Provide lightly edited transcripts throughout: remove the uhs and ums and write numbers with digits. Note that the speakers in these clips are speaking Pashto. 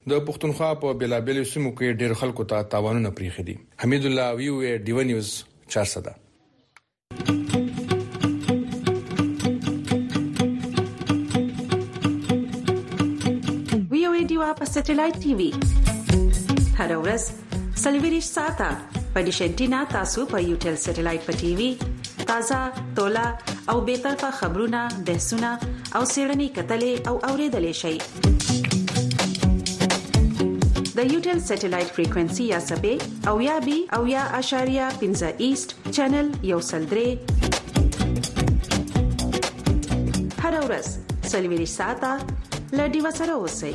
د پښتونخوا په بلابل سیمو کې ډېر خلکو ته تاوانونه پریخي دي. حمید الله ویو ډیو نیوز 400. ویو ډیو په سټلایټ ټي وي هر ورځ سلویریش ساته په ډیشنټینا تاسو په یوټل سټلایټ په ټي وي تازه تولا او به طرفه خبرونه بحثونه او سیړنی کتلې او اوریدلې شي. د یوټل سټلایټ فریکوئنسي یا سبې او یا بي او یا اشاریه 15 ایست چینل یو سلدري هر ورځ سلویریش ساته لډي وسره اوسئ.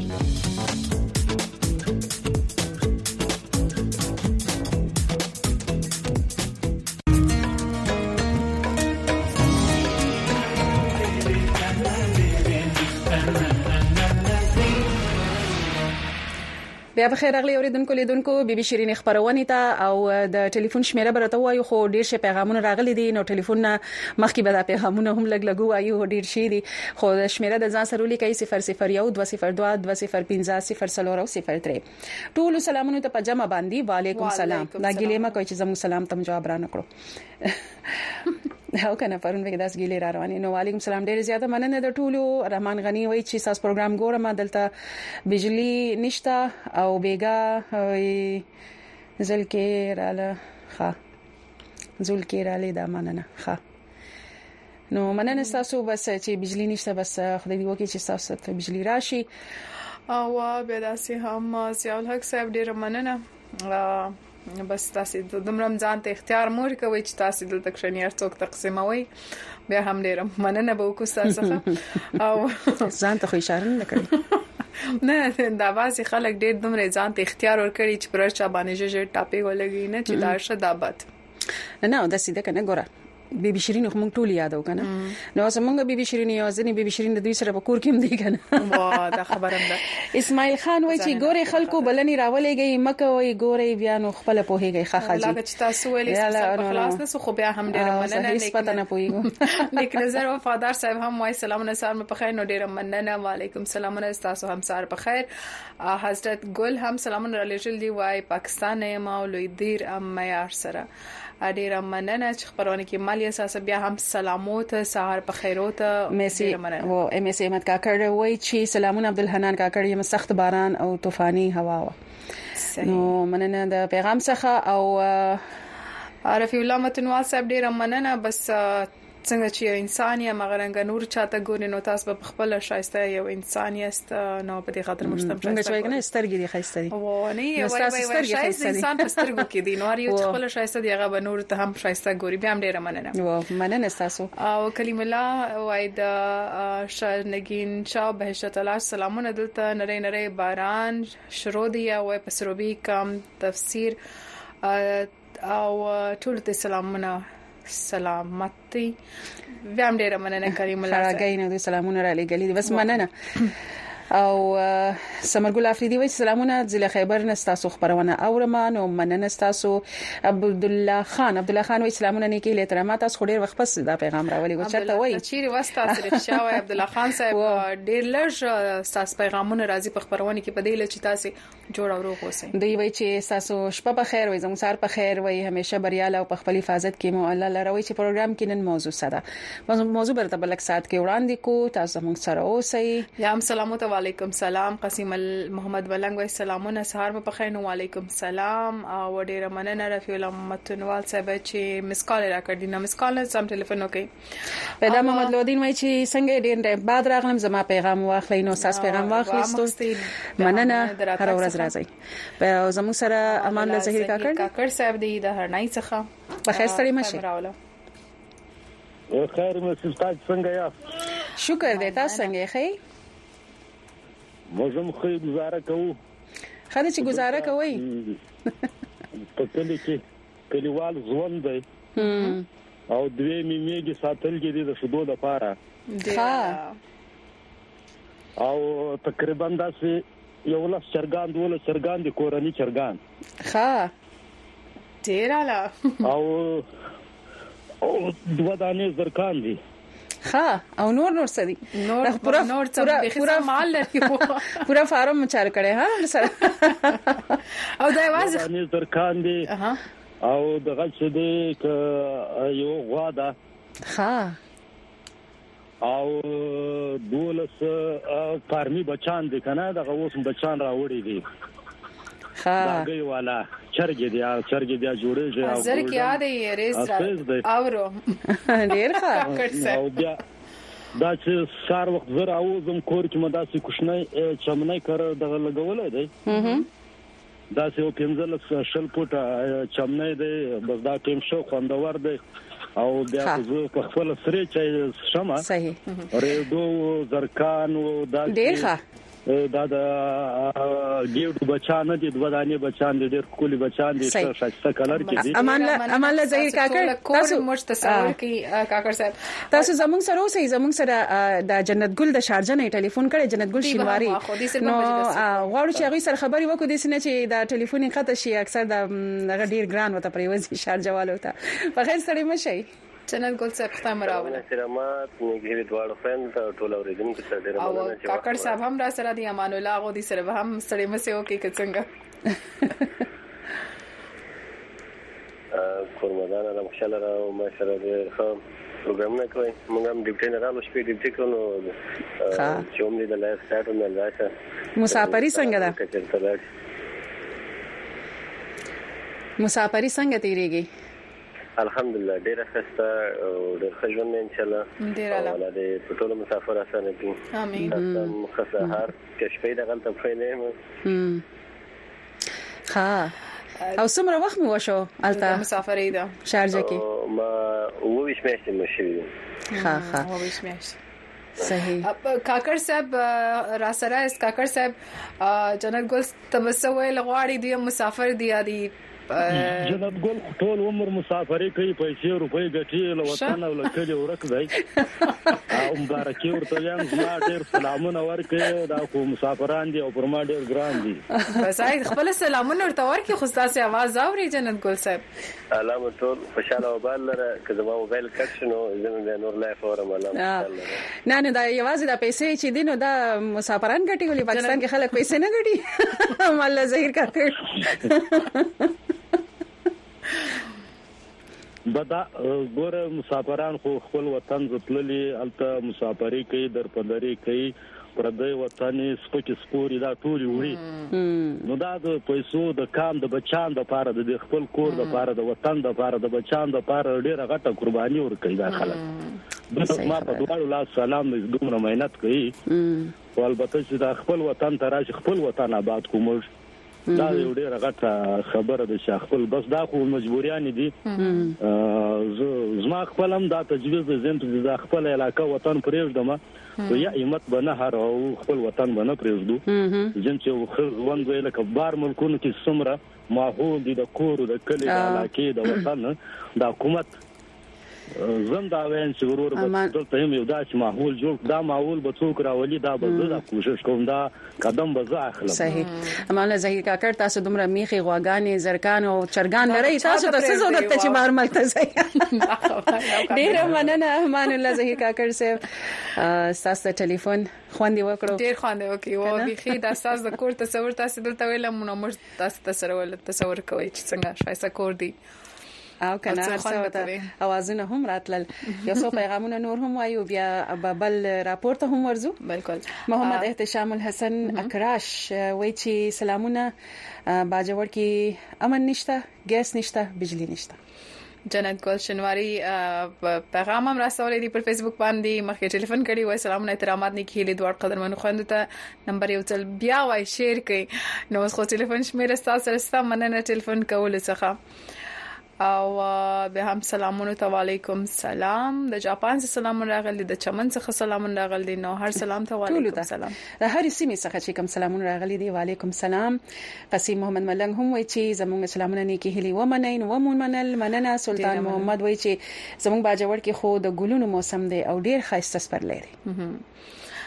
بیا بخیر اغلی اوریدونکو لیدونکو بي بي شيرين خبرونه ته او د ټلیفون شمیره برته وایو خو ډیر شي پیغامونه راغلي دي نو ټلیفون مخکې به د پیغامونه هم لګ وایو ډیر شي دي خو د شمیره د ځان سره لیکي 001202204003 ټول سلامونه ته پجامه باندې وعلیکم سلام دا ګلیمه کوي چې زموږ سلام تم جواب را نکړو هاو کنه پرون وګ داس ګیلې را روانې نو وعلیکم سلام ډېر زیاته مننه د ټولو. رحمان غنی وایي چې تاسو پروګرام ګورم دلته بجلی نشته او بیګا زلکې رااله ښه زلکې رااله دا مننه ښه نو مننه تاسو بس چې بجلی نشته بس خدای دې وکړي چې تاسو ته بجلی راشي او بیا داسې هم سیاول حق صاحب ډېر مننه بس تاسو د رمضان ته اختیار مور کوي چې تاسو دلته کښنیار څوک تقسیموي بیا هم ډیر مننه به وکړو تاسو او ځان ته خو اشاره نه کړی نه دا واسي خلک ډیر دومره ځان ته اختیار ورکړي چې پرچا باندې جوړ ټاپي ولګي نه چې دا شدابت نه دا سیده کنه ګوره بي بي شيرين خو مونږ ټول یادو کنه نو زمونږ بي بي شيرين یو ځنی بي بي شيرين د دوی سره په کور کې هم دی کنه وا دا خبره ده. اسماعیل خان وای چې ګوره خلکو بلنی راولېږي مکه وای ګوره بیا نو خپل په هیږي خاخاجي لا چې تاسو ویلې په خلاص نه خو بیا هم ډیر مننه هیڅ پته نه پويګو لیک نظر وفادار صاحب هم وای سلام نثار په خیر نو ډیر مننه وعلیکم سلام تاسو هم سار په خیر. حضرت ګل هم سلام علیکم دی وای پاکستان ما لوی دیر ام معیار سره ډیر مننه چې خبرونه کې مالی اساس بیا هم سلامات سحر په خیروت مېسي او ام اس احمد کاکړ وای چې سلامونه عبدالحنان کاکړ یم سخت باران او طوفاني هوا نو مننه د پیغام څخه او رفیع الله متنوال صاحب ډیر مننه بس څنګه چې انسان یا مغرنګ نور چاته ګوري نو تاسو په خپل شایسته یو انسان یاست نو په دې خاطر مشتم شایسته څنګه چې نه سترګې دي خایسته دي و نه یو شایسته انسان په سترګو کې دي نو یو خپل شایسته دی هغه نور ته هم شایسته ګوري بیا هم ډیر مننه و مننه تاسو او کلیم الله واید شنگین شاه بهشت الله سلامونه دلته نری نری باران شروع دی او په سروبي کم تفسیر او ټول ته سلامونه سلامتی ویم ډیر مننه کریم الله راګاینه د سلامونه را لګلې بس مننه او سمرګل افریدي وای سلامونه ضلع خیبر نستاسو خبرونه اورم نو مننه تاسو. عبد الله خان وای سلامونه نیکی لترامات تاسو ډیر وخت پس دا پیغام راولي ګوچته وای چیرې واسطه سره شاوه عبد الله خان صاحب ډیر لږ تاسو پیغامونه راځي په خبرونه کې په دې لچ تاسو جوړ او روغ اوسئ. دوی وای چې تاسو شپه په خیر وای زموږ سار په خیر وای همیشه بریاله او په خپل حفاظت کې مو الله لروي چې پروګرام کې نن موضوع ساده موضوع برته بلک سات کې وړاندې کو تاسو موږ سره اوسئ. یا هم سلامات وعلیکم سلام. قاسم محمد بلنګ وای سلامونه سهار په خیر نو وعلیکم سلام او ډیر مننه رفیع الله متنوال صاحب چې مسکال را کړ دي نو مسکال سم ټلیفون وکي. پیدا محمد لودین وای چې څنګه ډیر بعد راغلم زما پیغام واخلې نو ساس پیغام واخلستو مننه هر ورځ راځي په زموږ سره امان الله زهیر کاکړ صاحب دی د هرنای څخه په خیر ستړي مشه خیر مې ستاسو څنګه یا شکر دې تاسو څنګه ښه موږ خو گزاره کوو خاله چې گزاره کوي په کلی کې کلیوال ژوند دی او دوی میږي ساتل کې د شودو د پاره او تقریبا داسې یو لاس چرګان دوله چرګان دي کورني چرګان ښه ډیراله او دوه دانې زرکان دي ها او نور سدي نور پورا پورا مال لري پورا فارم چار کړي ها سره او دا واځ باندې درکان دي او دغه څه دي ک یو غواده ها او دولس فارمي بچان دي کنه دغه اوس بچان راوړي دي ها دغه والا چرګ دي جوړېږي او زر کې یادې ریز اورو ډیر ښه او بیا دا چې سار وخت زر اوزم کور کې مداسي کوښنه چمنه کړ دغه لګولای دی دا چې او 15 شل فوټه چمنه دی بس دا ټیم شو خوندور دی او بیا زه په خپل سره چې شمه صحیح ریدو زرکان او دا ډیر ښه دا ګیوډ بچان دي دوه دانې بچان دي ډېر کولی بچان دي شاشه کلر کې دي امان الله زهیر کاکړ تاسو مش تصور کی کاکړ صاحب تاسو زمونږ سره اوسئ زمونږ سره د جنت ګل د شارجه نه ټلیفون کړي جنت ګل شینواری نو غواړو چې هغه سره خبري وکړو د سینې چې دا ټلیفون قطع شي اکثر د غډیر ګران وته پریوزي شارجه والو ته په خیر سره مشي جنت ګل صاحب ختم راوړل سلامات نیګری دواړو فرند ټول اوریدونکو سره ډیر مننه چې کاکړ صاحب هم را سره دی امان الله غو دي سره هم سړی مسه وکي څنګه قرمدان الله مخشاله راو ماشاءالله ډیر ښه پروګرام نه کوي موږ هم ډیپټي نه رالو شپې ډیپټي کړو چې هم دې د لایف سټارټ نه راځه مسافری څنګه ده مسافری څنګه تیریږي الحمدلله ډیره خسته او ډیر ښه ژوند ان شاء الله ډیر الله دې ټول مسافر اسانه کړي امين تاسو خسته هر کښې د غلطه فینه ها او څومره وخت مو وشو الته مسافرې ده شارجه کې ما وویش مېشته مشوي ها وویش مېشته صحیح کاکړ صاحب را سره اس کاکړ صاحب جنت ګل تبسوي لغواړي دی مسافر دی ادي جنت ګل ټول عمر مسافرې کوي پیسې روپۍ ګټي له وطن او له کلی ورک دی او مبارکي ورته یم ما ډېر سلامونه ورکړي دا خو مسافران دي او پر ما ډېر ګران دي بس خپل سلامونه ورته ورکړي خو تاسو आवाज اوري جنت ګل صاحب علامه ټول خوشاله وبال لره کله ما موبایل کټ شنو زموږ نور لایف اورم علامه نه دا یوازې د پیسې چې دینو دا مسافران ګټي ولې پاکستان کې خلک پیسې نه ګټي مله زهیر کاکړ بدا ګوره مسافران خو خپل وطن زتللي الته مسافری کوي درپندري کوي پردی وطن سپک سپوري دا ټول وړي نو دا د پیسو د کام د بچان د پاره د خپل کور د پاره د وطن د پاره د بچان د پاره ډیره غټه قرباني ورکړي دا خلک د ما په دوړو لا سلام دې دومره مهنت کوي او البته چې د خپل وطن تراشي خپل وطن آباد کوم دا یو ډیر غټه خبره ده چې خپل بس دا خو مجبوریان دي زما خپلم دا تجویز د زنت د خپل علاقې وطن پرېږدم او یا ایمت بنه هر او خپل وطن بنه پرېږدو جن چې وند ویل کبار ملکونو کې سمره ماحول دي د کور د کلی د علاقې د وطن د حکومت زنده وین چې ورور به دلته یو داسې ماحول جوړ دا ماحول به څوک راولي دا به زه کوشش کوم دا قدم به زه اخلم صحیح امان زهیر کاکړ تاسو دومره میخي غواګانې زرکان او چرګان لري تاسو ته څه ضرورت چې بار ملته ځای ډیر مننه امان الله زهیر کاکړ صاحب تاسو ټلیفون خوندې وکړو ډیر خوندې وکړو او بيخي د تاسو د کور تصور تاسو دلته ویل مونږ تاسو تصور کوي چې څنګه شایسته کور دی او کنه څه اوازونه هم راتلل یو څو پیغامونه نور هم وایو بیا بل راپورته هم ورزو بالکل محمد احتشام الحسن اکراش وای چې سلامونه باجوړ کې امن نشته ګیس نشته بجلی نشته جنت ګل شینواری پیغام هم راسولې دی پر فیسبوک باندې مخکې ټلیفون کړی وای سلام احترامات نه کېلې دوه قدرمنو خويندو ته نمبر یو تل بیا وای شیر کړئ نو خو ټلیفون شمیره تاسو سره مننه ټلیفون کول څخه او به هم سلامونه ته وعلیکم سلام د جاپان څخه سلام راغلی د چمن څخه سلام راغلی نو هر سلام ته وعلیکم سلام د هر سیمه څخه چې کوم سلامونه راغلی دی وعلیکم سلام قاسم محمد ملنګ هم وایي چې زموږ سلامونه نیکی هلي ومنین ومنل مننه سلطان محمد وایي چې زموږ باجوړ کې خو د ګلونو موسم دی او ډیر خاصه سپر لري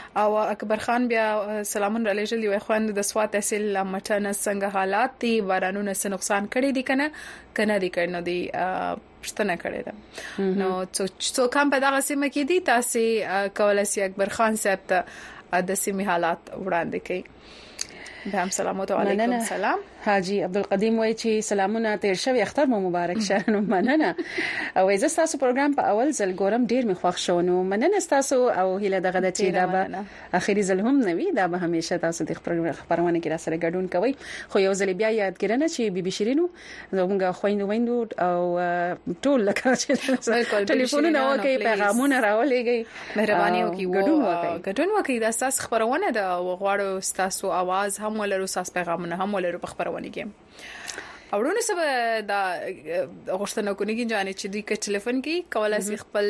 او اکبر خان بیا سلامون را لېږل یو خوند د سواد تحصیل مټنه څنګه حالات دي بارانونه څه نقصان کړي دي کنه دي کړنو دي پښتنه کړي ده نو څو کم په دغه سیمه کې دي تاسو کولای شئ اکبر خان صاحب ته د سیمه حالات وړاندې کړئ هم سلام علیکم سلام حاجی عبدالقدیم وای چې سلامونه تیر شوی اختر مو مبارک شه نو مننه او زه تاسو پروګرام په اول ځل ګورم ډیر می خوښ شو نو مننه تاسو او هیله دغه د چې دا به اخیری ځل هم نوي دا به همیشه تاسو د خبرونه کې را سره ګډون کوي خو یو ځل بیا یاد کړنه چې بیبي شیرینو زموږ خويندو او ټول لکه چې ټلیفونونه وکي پیغامونه راولېږي مهرباني وکي ګډون وکي دا تاسو خبرونه د غواړو تاسو आवाज هم ولرو تاسو پیغامونه هم ولرو په خبرونه کې اورونه سبا دا غوښتنه کوي جانې چې دوی کې ټلیفون کې کولای شي خپل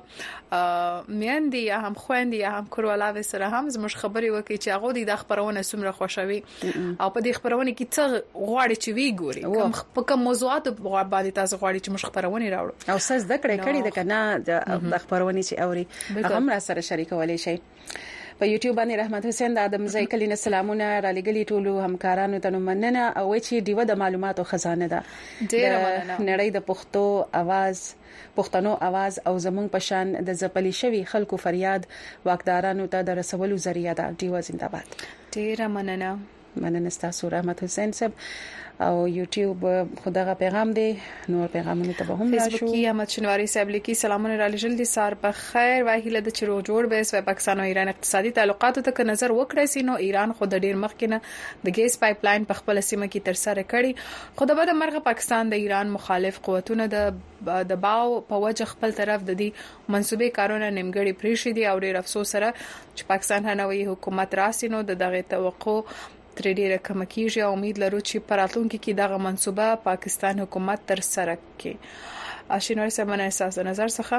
میاندې یا هم خويندې یا هم کوروالا سره هم زموږ خبري وکړي چې هغه د خبرونه سمره خوشوي او په دې خبرونه کې څه غواړي چې وی ګوري کوم موضوعات باندې تاسو غواړي چې موږ خبرونه راوړو او څه ذکر کړي د کنه د خبرونه چې اوري هم را سره شریکولای شي په یوټیوب باندې رحمت حسین د ادم زئی کلینه سلامونه را لګلی ټولو همکارانو ته مننه او چې دیو د معلوماتو خزانه ده ډیره مننه نړۍ د پښتنو आवाज او زمونږ پشان د زپلی شوی خلکو فریاد واکدارانو ته د رسولو ذریعہ ده دیو زنده‌باد ډیره مننه تاسو رحمت حسین صاحب او یوټیوب خدغه پیغام دی نور پیغامونه ته به هم راشو فیسبوک کې احمد شنواری صاحب لیکي سلامونه را لېږل دي سار په خیر واهله د چرو جوړ به سوي پاکستان او ایران اقتصادي تعلقاتو ته نظر وکړي سينو ایران خو د ډیر مخکنه د ګیس پایپ لاین په خپل سیمه کې تر سره کړي خو د بده مرغه پاکستان د ایران مخالف قوتونو د دباو په وجه خپل طرف د دې منسوبې کارونه نیمګړي پریښي دي او ډیر افسوس سره چې پاکستان هنوي حکومت راسینو دغه توقع تر ډیره کم کیږي او امید لرو چې پراتلونکو کې دغه منسوبه پاکستان حکومت تر سره کوي اشینور سمنه اساس نظر څخه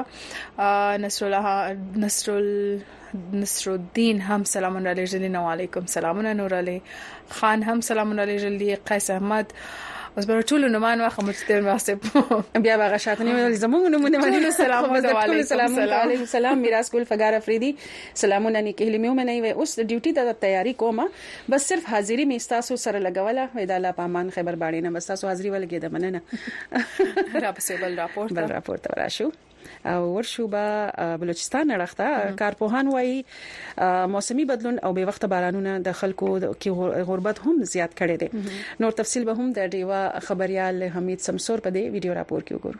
نصر الدین هم سلامونه علیکم وعلیکم سلامونه نور علی خان هم سلامونه علیکم قیس احمد اوس به ټول نومان واخه مستر واسه بیا به غشاتنی زموږ نمونه باندې سلام علیکم سلام میراث ګل فقار افریدی سلامونه نیکه هلمه منی و اوس د ډیوټي د تیاری کومه بس صرف حاضری می تاسو سره لګوله وې د الله پامان خبر باندې نه بس تاسو حاضری ولګید مننه را پسې بل راپورټ وراشو او ورشو به بلوچستان اړخته کارپوهان وایي موسمي بدلون او به وخت بارانونه د خلکو کې غربت هم زیات کړي دي نور تفصیل به هم د ډیوا خبريال حمید سمسور په دې ویډیو راپور کې وګورو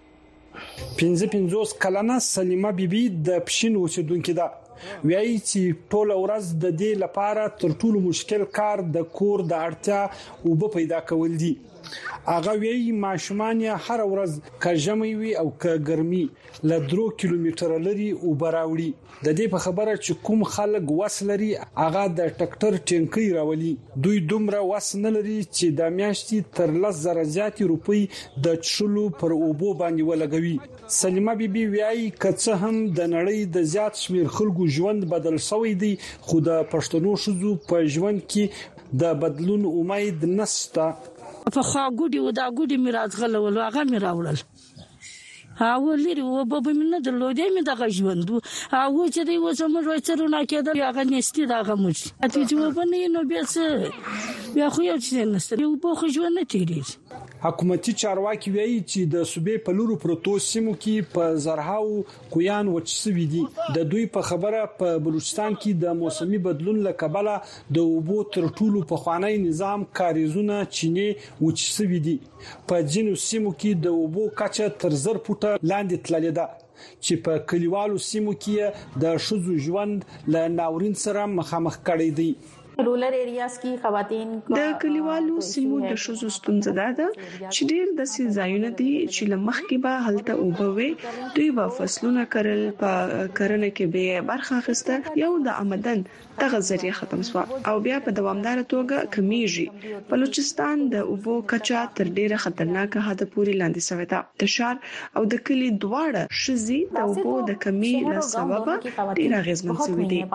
55 کلنه سلیمه بیبي د پښین اوسیدونکو ده وایي چې ټول ورځ د دې لپاره تر ټولو مشکل کار د کور د اړتیا او په پیدا کول دي هغه وی ماشومان هر ورځ کژمې وي او ګرمي ل 3 کیلومتر لري او براوړي د دې په خبره چې کوم خلک وسلري هغه د ټکټر ټینکی راولي دوی دومره وس نه لري چې د میاشتې تر 10,000 زیات روپۍ د چلو پر اوبو باندې ولګوي سلیمه بیبي وایي کڅه هم د نړۍ د زیات شمیر خلکو ژوند بدل شوی دی خو د پښتنو شذو په ژوند کې د بدلون امید نشته په خاګوډي و دا ګوډي میراث غلول هغه میراوړل هاو لري و به منه د لودې می دغه ژوند هاو چې دی و زموږ وڅرونه کېده هغه نستي دغه موږ اته جواب نه نو بیا څه بیا خو یو څه نست یو په ژوند نه تیریږي حکومتي چارواکي وایي چې د صوبې په لورو پروتو سیمو کې په زرهاو کویان وچسوي دي د دوی په خبره په بلوچستان کې د موسمي بدلون لکبله د اوبو تر ټولو په خوانی نظام کاریزونه چینه وچسوي دي په ځینو سیمو کې د اوبو کچه تر 0 فوټه لاندې تللې ده چې په کلیوالو سیمو کې د شذو ژوند له ناورین سره مخامخ کړي دي رولر ایریاز کی خواتین د کلیوالو سیمو د شذو ستونزه ده چې ډیر د سیزایونه دي چې لمخ کې به هلته اوبوي دوی به فصلونه کرل په کرنه کې به برخه اخیسته یو د آمدن دغه ذریعہ ختم شو او بیا په دوامدار توګه کمیږي بلوچستان د اوبو کچا تر ډیره خطرناکه حد پورې لاندې شوی دی د شهر او د کلی دواړه شذي د اوبو د کمی له سبب ډیر اغیزمن شوی دی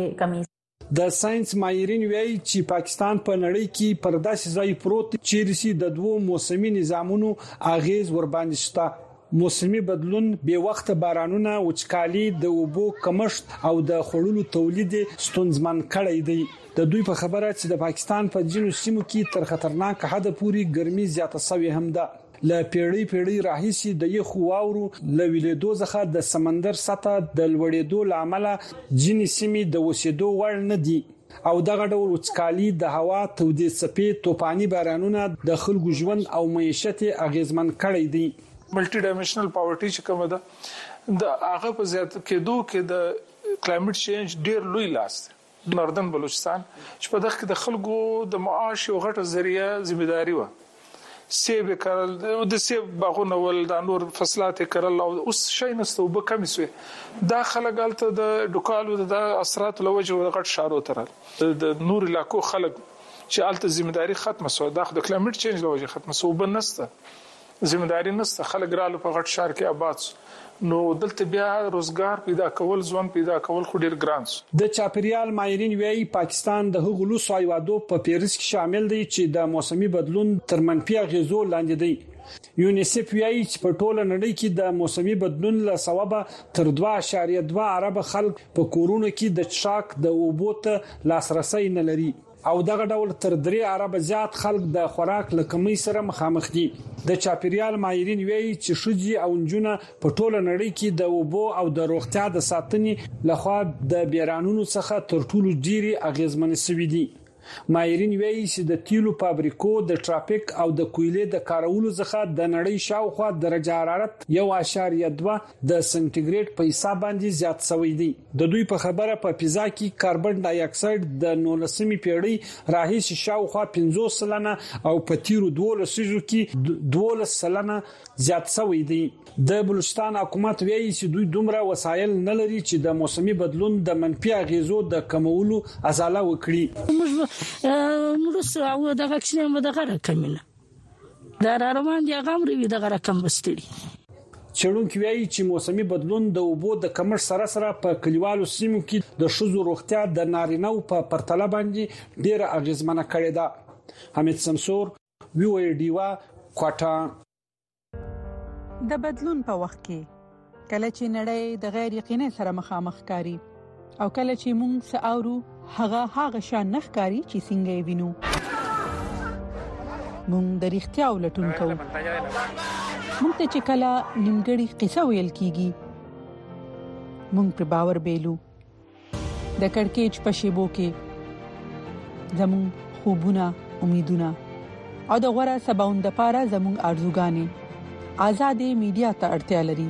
د ساينس ماهرین وایي چې پاکستان په نړۍ کې پر داسې ځای پروت چې رسي د دوو موسمي نظامونو اغیز ور باندې شته موسمي بدلون به وخت بارانونه وچکالي د اوبو کمښت او د خړولو تولید ستونزمن کړی دی د دوی په خبره چې د پاکستان په ځینو سیمو کې تر خطرناک حد پورې ګرمي زیاته شوې هم ده ل پیړۍ راهیسي د یخو واورو ل ویلیدو څخه د سمندر سطح د لوړېدو لامل ځینې سیمې د وسیدو وړ نه دي او دغه ډول وچکالي د هوا تودې څپې توپاني بارانونه د خلکو ژوند او معیشت اغیزمن کړی دي ملټي ډایمنشنل پاورټي چې کومه ده د هغه په زیات کېدو کې د کلایمټ چینج ډیر لوی لاس ناردن بلوچستان چې په دغه کې د خلکو د معاش او غټه ذریعہ ځمېداري و سیب کارل د سیب باغونه ول د نور فصلات کارل او اوس شي نستو به کم سوی دا خلګالته د ډوکالو د اثرات لوجه د غټ شارو ترل د نور علاقو خلک چې الته ځمېداري ختمه سو د کلایمټ چینج لوجه ختمه سو بنسته ځمېداري نسته خلک رالو په غټ شار کې آباد نو دلته بیا روزګار پیدا کول ځوان پیدا کول خو ډیر ګران د چاپریال ماهرین وایي پاکستان د هغو سوایوادو په پیریس کې شامل دی چې د موسمي بدلون تر منفي غزو لاندې دی یونیسف وایي چې په ټوله نړۍ کې د موسمي بدلون له سببه تر 2.2 ارب خلک په کورونو کې د شاک د اوبو ته لاسرسي نه لري او دغه ډول تر 3 ارب زیات خلک د خوراک لکمۍ سره مخامخ دي د چاپریال ماهرین وایي چې شوجي او انجونه په ټوله نړۍ کې د اوبو او د روغتیا د ساتنې لخوا د بیرانونو څخه تر ټولو ډیری اغیزمن شوي دي ماهرین وایي چې د تیلو فابریکو د ټرافیک او د کویلې د کارولو څخه د نړۍ شاوخوا درجه حرارت 1.2 د سنټیګریډ په حساب باندې زیات شوی دی د دوی په خبره په فضا کې کاربن ډای اکساید د 19مې پیړۍ راهیسې شاوخوا 50% او په تیرو 12 کې 12% زیات شوی دی د بلوچستان حکومت وایي چې دوی دومره وسایل نه لري چې د موسمي بدلون د منفي اغیزو د کمولو ازاله وکړي مرسته او دغه کښنه دغه رقمنه دا روان دي هغه مری دغه رقم بستړي چېرونکو وایي چې موسمي بدلون د اوبو د کمښت سره په کلیوالو سیمو کې د شذو روغتیا د نارینه‌و په پرتله باندې ډیره اغیزمنه کړې ده حمید سمسور وی او ډیوا کوټا د بدلون په وخت کې کله چې نړۍ د غیر یقیني سره مخامخ کاری او کله چې موږ ساورو هغه شان نخکاری چې څنګه یې وینو موږ د رښتیا ولټون کوو موږ ته چې کله نیمګړی قصه ویل کیږي موږ پر باور بیلو د کڑکېچ په شیبو کې زموږ خوبونه امیدونه او د غوړه سباوند لپاره زموږ ارزوګانې آزادې میډیا ته اړتیا لري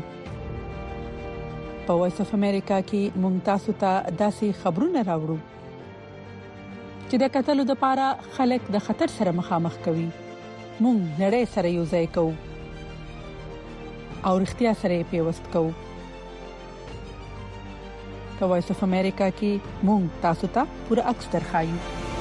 په وایس اف امریکا کې موږ تاسو ته داسې خبرونه راوړو چې د قتلو لپاره خلک د خطر سره مخامخ کوي موږ نړۍ سره یو ځای کوو او اړتیا سره پیوست کوو په وایس اف امریکا کې موږ تاسو ته پوره عکس درخایو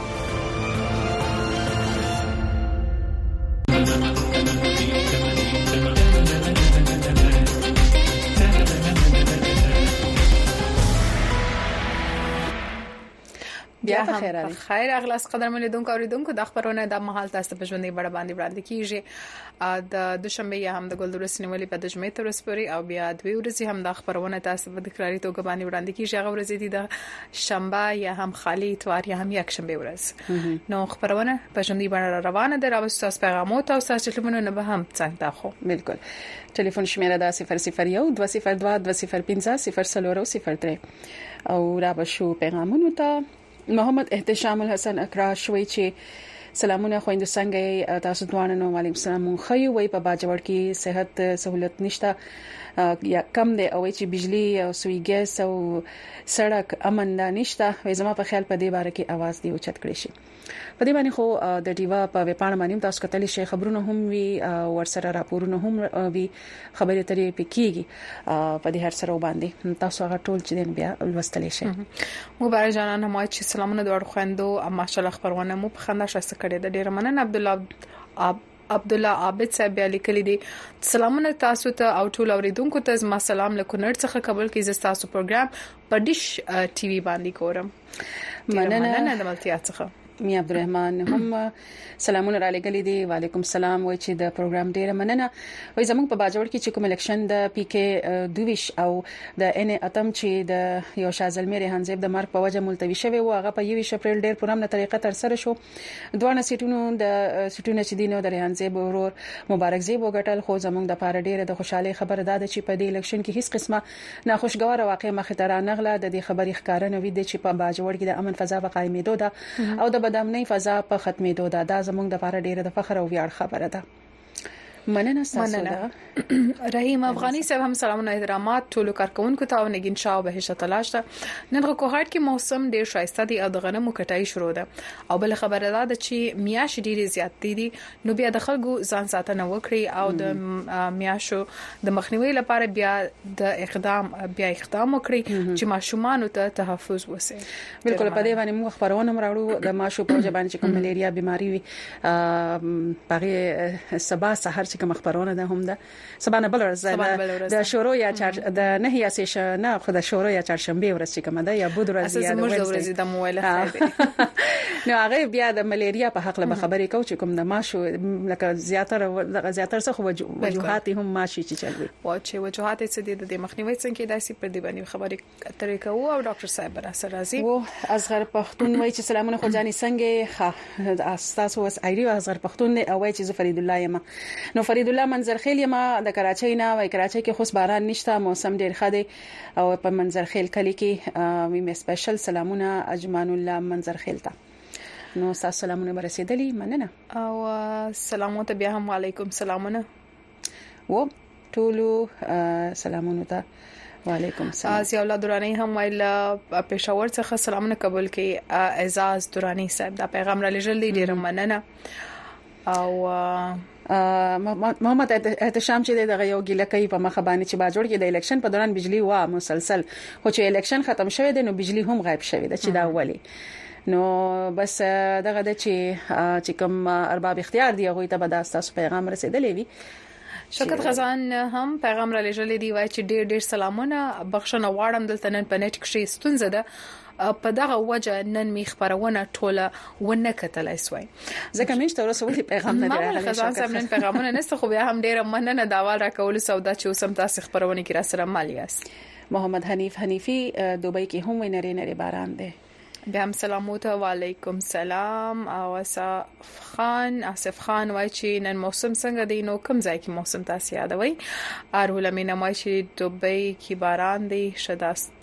بیا هم خیر اغلاس قدرمن لیدونکو اوریدونکو د خبرونه د محل تاسو په ژوندۍ بڑا باندې وړاندې کیږي د دوشنبه یا هم د ګلدورس نیولې په د جمعې تر سپوري او بیا د ورځې هم د خبرونه تاسو په تکراری توګه باندې وړاندې کیږي هغه ورځې د شنبه یا هم خالی اتوار یا هم یک شنبه ورځ نو خبرونه په ژوندۍ بڑا روانه ده راوستو تاسو پیغامات او تاسو ټلیفونونه نه به هم څنګه داخو بالکل ټلیفون شمیره ده 001 202 205 003 او را بشو پیغامونه ته محمد احتشام الحسن اکرا شوي چې سلامونه خويند څنګه تاسو دوانه نو وعلیکم السلام خو وي په باجوړ کې صحت سہولت نشته یا کم دی او چې بجلی او سوي ګیس او سړک امن نشته وې زما په خیال په دې باره کې आवाज دی اوچت کړی شي په دې باندې خو د ډیوا په وپاڼه باندې تاسو کتلی شي خبرونه هم وی ورسره راپورونه هم وی خبرې ترې پکېږي په دې هر سره باندې تاسو هغه ټول چې دین بیا ولوستلی شي مبارک جانان هم چې سلامونه دوړ خويندو ماشاءالله خبرونه مو په خندا شاسته کړې د ډیر مننه عبد الله عابد صاحب علیکلی دي سلامونه تاسو ته او ټول اوریدونکو ته زما سلام له کونړ څخه قبل کې تاسو پروګرام په ډیش ټي وي باندې کوم مننه د ملتیا څخه می عبدالرحمن هم سلامونه را لګلې دي. وعلیکم السلام. وای چې د پروګرام ډیره مننه. وای زموږ په باجوړ کې چې کوم الیکشن د پی کې دویش او د ان اتم چې د یو شازلمیر هنزب د مارک په وجه ملتوي شوی و هغه په 21 اپریل ډیر پرامنه طریقه تر سره شو. دوه سیټونو چې دینو د هنزب ورور مبارک زیب وګټل، خو زموږ د پاره ډیره د خوشاله خبره ده چې په دې الیکشن کې هیڅ قسمه ناخوشګوار واقع مخ ته را نغله. د دې خبرې ښکارا نه وي چې په باجوړ کې د امن فضا په قائمېدو ده او د بدامنۍ فضا په ختمېدو ده. دا زموږ د لپاره ډیره د فخر او ویاړ خبره ده. مننه تاسو رحیم افغانی صاحب هم سلامونه احترامات ټولو کارکونکو ته او نگین شاه بهشت تلاش ته. نن کوهاټ کې موسم ډیر شایسته دی او د غنمو کټای شروع ده او بل خبره ده چې میاش ډیره زیات دي، نو بیا د خلکو ځان ساتنه وکړي او د میاشو د مخنیوي لپاره بیا د اقدام وکړي چې ماشومان ته تحفظ وسه. بالکل په دې باندې موږ خبرونه مراړو د ماشو په وجه باندې چې کوم ملیریا بیماری وي پغه سبا سحر چې کوم خبرونه ده هم ده سبانه بل ورځ د شورو یا د نه یا سیش نه خو د شورو یا چهارشنبه ورځ چې کوم ده یا بود ورځ یا د ورځ د موبایل نو هغه بیا د ملیریا په حق له خبرې کو چې کوم د ماشو لکه زیاتره څه وجوهات هم ماشي چې چلوي او چې وجوهات څه دي د مخنیوي څنګه داسي پر دی باندې خبرې اترې کوو او ډاکټر صاحب را سره راځي. او اصغر پختون وای چې سلامونه خو جاني څنګه ښه تاسو اوس ایری اصغر پختون دی او وای چې فرید الله یم. نو فرید الله منظرخیل یم د کراچۍ نه، وای کراچۍ کې خو باران نشته، موسم ډیر ښه دی او په منظرخیل کلی کې ویم سپیشل سلامونه اجمان الله منظرخیل ته. نو تاسو سلامونه برسېدلی مننه او سلامونه بیا هم علیکم سلامونه و ټولو سلامونه ته وعلیکم السلام. ضیاء درانی هم ویل پېښور څخه سلامونه قبول کړي. اعزاز درانی صاحب دا پیغام را لېږل دي ډیر مننه. او محمد احتشام چې دغه یو ګیله کوي په مخه باندې چې باجوړ کې د الیکشن په دوران بجلی وا مسلسل، خو چې الیکشن ختم شوه دی نو بجلی هم غایب شوه دی چې دا ولی نو بس دغه د چې کوم ارباب اختیار دی هغه ته به تاسو پیغام رسیدلی وي. شوکت خزان هم پیغام را لېږل دی وای چې ډیر سلامونه بخښنه غواړم دلته نن په نت کې ستونزه ده په دغه وجه نن می خبرونه ټوله ونه کتلای سوای ځکه مې ته ورسولې پیغام نه دی خزان صاحب نن پیغامونه نسته خو بیا هم ډیر مننه دا را کول سودا چې اوسم تاسو خبرونه کې را سره مالیاس. محمد حنیفی دوبۍ کې هم نری باران دی. بیا هم سلاموته وعلیکم سلام. او آصف خان وای چې نن موسم څنګه دی؟ نو کوم ځای کې موسم تاسو یادوي؟ ارولمینه وای چې دوبۍ کې باران دی شداست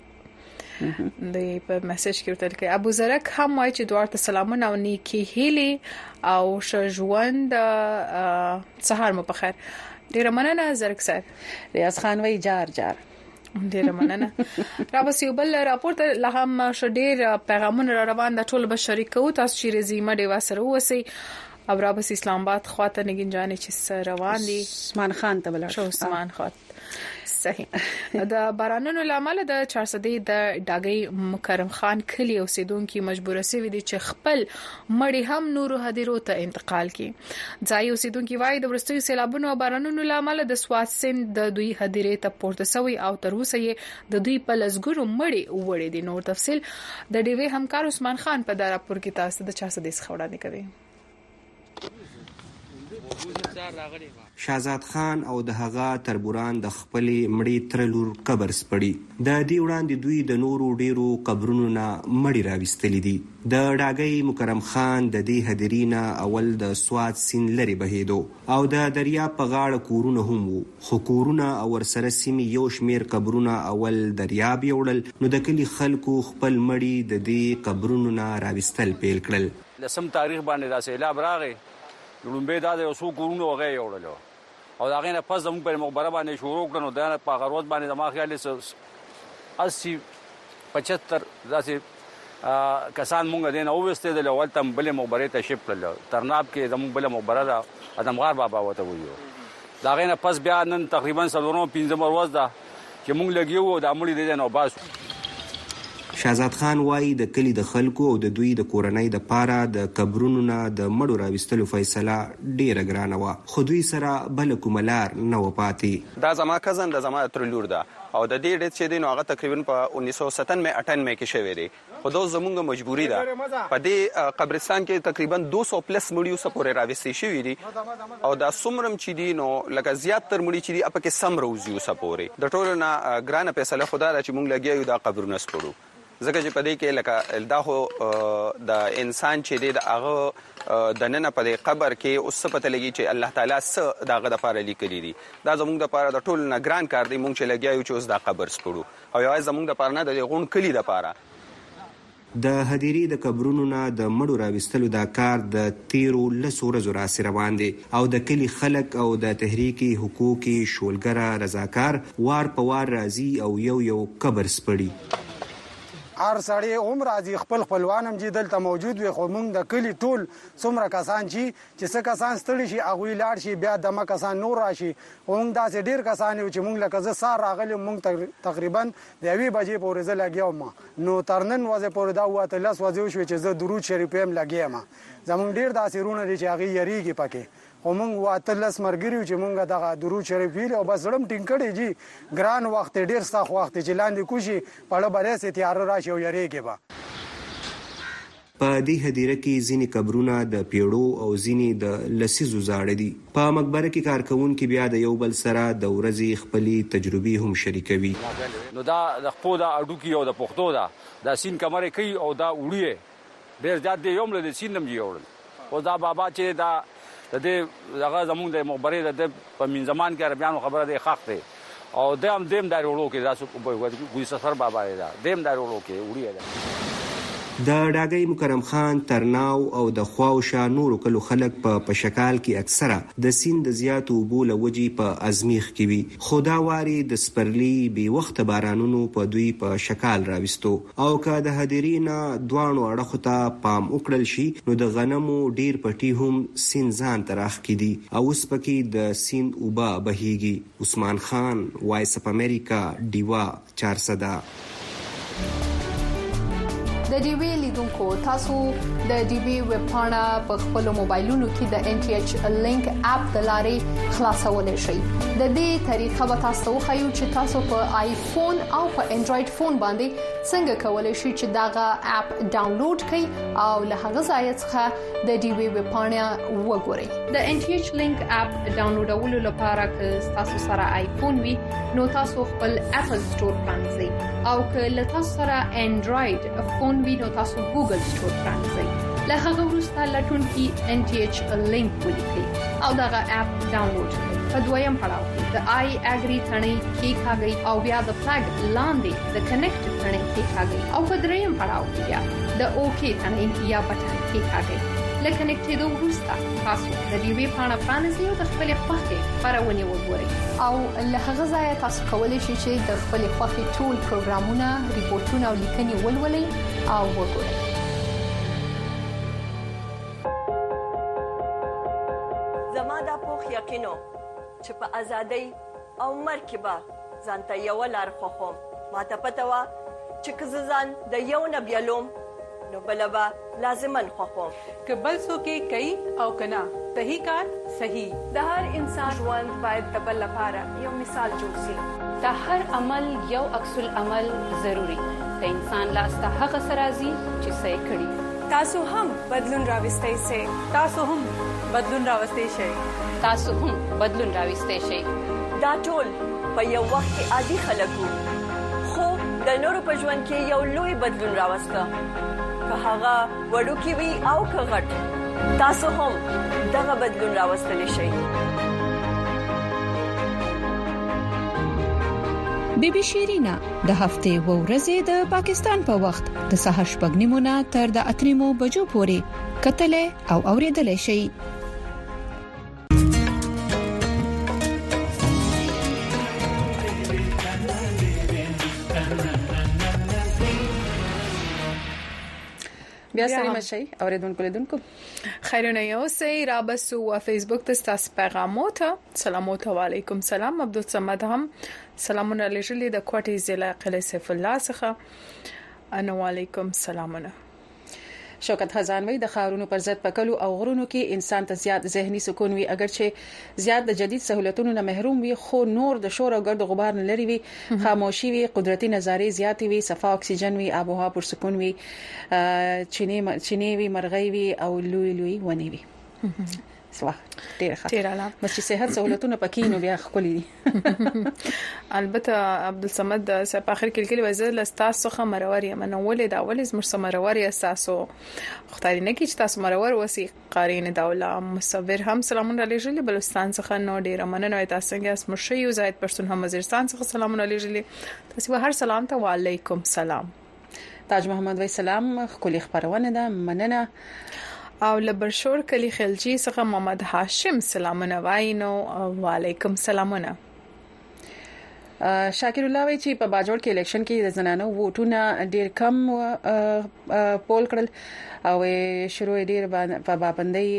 د په میسج کې ورته کې. ابو زرک هم وای چې دوه سلامونه او نیکی هیلي او شژوند سهار مو بخیر. ډیر مننه زرک صاحب. ریاض خان وای جار ډیر مننه. را بسیو بل راپورټ له هم شډیر پیغامونه را روان د ټول بشری کو تاسو چې رزيمه دی واسره وسی او را بس اسلام آباد خواته نگین جانې چې روان دي. عثمان خان ته بل شو عثمان خان صحیح. د بارانونو لامل د 400 د ډاګي مکرم خان کلی اوسیدونکو مجبور شوی دي چې خپل مړی هم نورو هدیرو ته انتقال کړي. ځای اوسیدونکو وایي د ورستي سیلابونو او بارانونو لامل د سواد سند د دوی هدیرې ته پورته شوی او تر اوسه یې د دوی په لزګرو مړی وړي دي. نور تفصيل د ډیوی همکار عثمان خان په دا راپور کې تاسو د 400 څخه وړاندې کوي. شهزاد خان او د هغه تربوران د خپلې مړی ترلور قبر سپړي. د دې وړاندې دوی د نورو ډیرو قبرونو نه مړی راوستلې دي. د ډاګي مکرم خان د دې هدیرینا اول د سواد سین لري بهیدو او د دریا په غاړه کورونه هم وو، خو کورونه او ورسره سیمې یو شمیر قبرونه اول دریاب یوړل. نو د کلی خلکو خپل مړی د دې قبرونو نه راوستل پیل کړل. لسم تاریخ باندې دا سیلاب راغی، لومبه دا د اوسو کورونو وغه یوړل او دا غینه پس زموږ په مقبره باندې شروع کړنو. دا په غروت باندې د ما خیال 80 75 داسې کسان مونږ دین او وسته د اول تم بل مقبره ته شپ کړل. ترناب کې زموږ بل مقبره دا ادمغار بابا وته ویو. دا غینه پس بیا نن تقریبا 15 ورځ دا چې مونږ لګیو د عملي دي نو باس. شهزاد خان وایي د کلی د خلکو او د دوی د کورنۍ د پاره د قبرونو نه د مړو راوستلو فیصله ډیره ګرانه وه، خو دوی سره بل کومه لار نه و پاتې. دا زما کزن د زما تر لور ده او د دې ډیټ چې دی نو هغه تقریبا په 1997 کې شوی دی خو دا زموږ مجبوری ده. په دې قبرستان کې تقریبا 200 پلس مړیو سپورې راوستي شوی دي او دا څومره چې دي نو لکه زیات تر مړي چې دي اپ کې سم روزي سپورې د ټولو نه ګرانه فیصله خدا را چې موږ لګیو دا قبرونه سپورو ځکه چې په دې کې لکه دا خو د انسان چې دی د هغه د نن په دې قبر کې اوس پته لګي چې الله تعالی څه داغه د پاره لیکلي دي. دا زموږ د پاره د ټول نه ګران کار دی موږ چې لګیو چې اوس دا قبر سپورو او یوازې زموږ د پاره نه د غون کلی د پاره. د هدیرې د قبرونو نه د مړو راوستلو دا کار د 13 ورځو راځي روان دي او د کلی خلک او د تحریک حقوقي شولګره رضاکار وار په وار راځي او یو قبر سپړي. هر سړی عمر راځي خپل خپلوانم چې دلته موجود وي خو موږ د کلی ټول څومره کسان چې څه کسان ستړي شي هغه لاړ شي بیا دمه کسان نور راشي موږ داسې ډیر کسان یو چې موږ لکه زه سار راغلی موږ تقریبا د 1 بجې پورې زه لګیاوم نو ترنن وځه پورې دا وته لاس وځو شو چې زه درود شریف هم لګیام زموږ ډیر داسې رونه دي چې هغه یریږي پکې خو موږ واته لاس مرګریو چې موږ دغه درود شریف ویل او بس لړم ټینګړې جی ګران وخت ډیر سخت وخت چې لاندې کوشي په لبره سي تیار راشي او یریږي به. په دې هدیره کې ځینې قبرونه د پیړو او ځینې د لسیزو زاړه دي. په مقبره کې کارکونکو بیا د یو بل سره د ورځې خپلې تجربې هم شریکوي. نو دا د خپل د اډوکی او د پښتو دا سین کمرې کوي او دا وړي ډیر زیات دی یوم له سین نم جوړل او دا بابا چې دا د دې هغه زموږ د مقبره د په من زمان کې عربیانو خبره دی خاص دی او دیم داري وړو کې تاسو په ګوي سفر بابا دا دیم داري وړو کې وړي ده. د ډاګي مکرم خان ترناو او د خواوشا نورو کلو خلک په شکال کې اکثره د سیند زیاتو بوله وجي په ازمیخ کې وي خدا واري د سپرلی بي وخت بارانونو په دوی په شکال راوستو او که د هدیرینا دوانو اړه ته پام وکړل شي نو د غنمو ډیر پټي هم سینځان تراخ کې دي او اوس پکې د سین اوبا بهيږي. عثمان خان وایس اپ امریکا دیوا 400. د ډي وی لیدونکو تاسو د ډي وی ویب پاڼه په خپل موبایلونو کې د ان ټي ایچ لینک اپ د لارې خلاصولای شئ. د دې طریقه به تاسو خو چې تاسو په آیفون او په انډراید فون باندې څنګه کولای شئ چې داغه اپ ډاونلوډ کړئ او له هغه ځای څخه د ډي وی ویب پاڼه وګورئ. د ان ټي ایچ لینک اپ ډاونلوډولو لپاره که تاسو سره آیفون وي نو تاسو خپل اپل سٹور پرانځئ او که له تاسو سره انډراید فون وینو تاسو ګوګل سٹور پرانځئ. له هغه وروسته لټون کې ان ټي ایچ لینک ولیکئ او دغه اپ ډاونلوډ کړئ. په دویم پړاو کې د آی اګری ثنې کې کاږئ او بیا د فلګ لاندې د کنیکټ ثنې کې کاږئ او په دریم پړاو کې بیا د اوکی ثنې یا بټن کې کاږئ. لکه نکټېدو وروسته تاسو د دې وی پاڼه پرانیزئ او د خپل خوښې خبرونه وګورئ او له هغه ځای تاسو کولی شئ چې د خپل خوښې ټول پروګرامونه ریپورتونه او لیکنې ولولئ او وګورئ. زما د پوښ یقینو چې په ازادۍ او مرکبه ځانته یو لار خوخم ما ته پته وا چې کززان د یو نبیلوم نو بلبا لازمن خوخم که بل څوک کوي او کنا صحیح کار صحیح. د هر انسان ژوند باید د بل لپاره یو مثال جوړ شي. د هر عمل یو عکس العمل ضروری. د انسان لاس ته هغه سرازي چې صحیح کړي. تاسو هم بدلون راوستئ شئ. تاسو هم بدلون راوستئ شئ. تاسو هم بدلون راوستئ شئ. دا ټول په یو وخت کې عادي خلکو خو د نورو په ژوند کې یو لوی بدلون راوسته. که هغه وړوکی وي او که غټ تاسو هم دغه بدلون راوستلی شئ. بیبي شیرینا د هفته و ورځې د پاکستان په وخت د سهار 8:30 تر د 8:00 بجو پورې کتل او اوریدل شي. بیا سلام شي اوریدونکو لیدونکو خیرونه یو سي رابسو و فیسبوک ته تاسو پیغامات سلامات و علیکم سلام عبدالصمد هم سلامونه لجلی د کوټي ضلع قلعه سیف الله څخه انو علیکم سلامونه. شوکت خزانوي د خارونو پر ضد پکلو او غرونو کې انسان ته زیات ذهني سکون وي اگرچه زیات د جدید سہولتونو نه محروم وي خو نور د شور او ګرد غبار نه لري وي خاموشي وي قدرتي نظارې زیات وي صفا اکسیجن وي آب او هوا پر سکون وي چینه وي مرغۍ وي او لوی ونی وي سوا ډیر ښه بس چې صحت سہولتونه پکې نو بیا خولي دي البته عبدالصمد په اخر کې کلی وزیر لستاسو خه مروري منولې دا ولې زمر سمروري اساسو خدای نه کی چې تاسو مرور وسی قارین دوله مصور هم سلامون علیه بلوچستان څخه نو ډیر مننه تاسو څنګه اسمر شي زاید پرسون هم وزیرستان څخه سلامون علیه تاسو هر سلام ته وعلیکم سلام تاج محمد وای سلام خولي خبرونه ده مننه او لبرشور کلی خلجی څخه محمد هاشم سلامونه واینو وعلیکم سلامونه شاکر الله وی چې په باجوړ کې الیکشن کې د زنانو ووټونه ډیر کم پول کړل او شروع ډیر په پابندۍ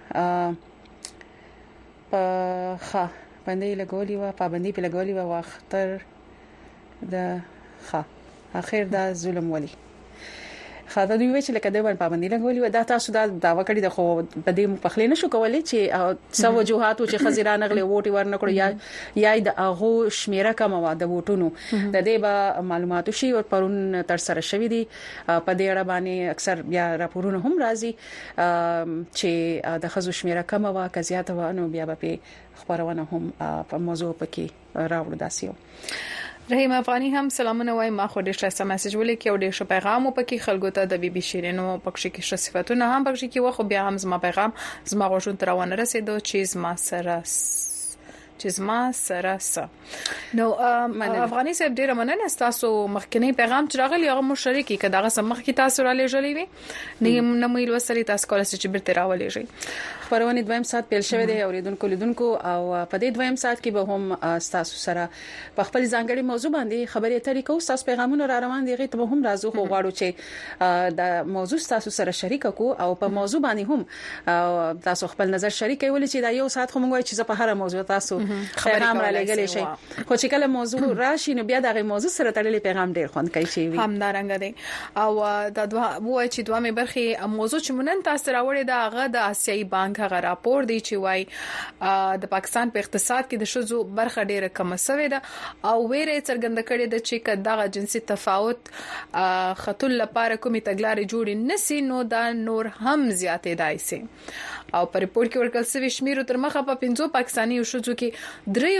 لګولې و پابندۍ په لګولې و واختر د اخر دا ظلم ولي خاطر دوی چې لکه د باندې پابندي لګولې و دا تاسو دا داوا کړی د خو په دې مخخلې نشو کولای چې سو وجوهات چې خزیران غلې ووټي ورنکړو یا د اغو شمیره کم و د ووټونو د دې به معلوماتو شي او پرون تر سره شوې دي په دې اړه باندې اکثر بیا راپورونه هم راځي چې د خزو شمیره کم و کزيات و نو بیا په خبرونه هم په موضوع پکې راوړل داسیو رحیم افغانی هم سلامونه وای ما خو ډېر ښه میسج ولیکي او ډېر ښه پیغام وپکې خلکو ته د بي بي شیرینو پکښې کې ښه صفاتونه هم پکښې کې و خو بیا هم زما پیغام زما غوښتنه تر ونه رسیدو چې زما سره نو افغاني صاحب ډېر مننه تاسو مخکنی پیغام چې راغلی هغه مشترکي کداغه سمخ کې تاسو را لېږلې وي نه مې وسري تاسو کولای شئ چې بیرته راولېږئ خبرونه دویم سات پیل شوه دی اوریدونکو لیدونکو او په دې دویم سات کې به هم تاسو سره په خپل ځانګړي موضوع باندې خبرې اترې کوو تاسو پیغامونه را روان دي غي ته هم راځو خو غواړو چې د موضوع تاسو سره شریک کو او په موضوع باندې هم تاسو خپل نظر شریک وي چې دا یو سات خو موږ وایو چې په هر موضوع تاسو پیغام را لګلې شي خو چې کله موضوع راشي نو بیا دغه موضوع سره تړلې پیغام ډیر خوند کوي چې هم دارنګ دی او د وای چې دوه مې برخي موضوع چې مونږ تاسو راوړې دا هغه د آسیایي بانک هغه راپور دی چې وای د پاکستان په اقتصاد کې د شذو برخه ډیره کم شوې ده او ویره څرګند کړي د چې دغه جنسي تفاوت خطول لپاره کومې تګلارې جوړې نسی نو دا نور هم زیاتې دایسي او په ریپورت کې ورکل شوی شمیرو تر مخه په 50 پاکستاني شذو کې دریو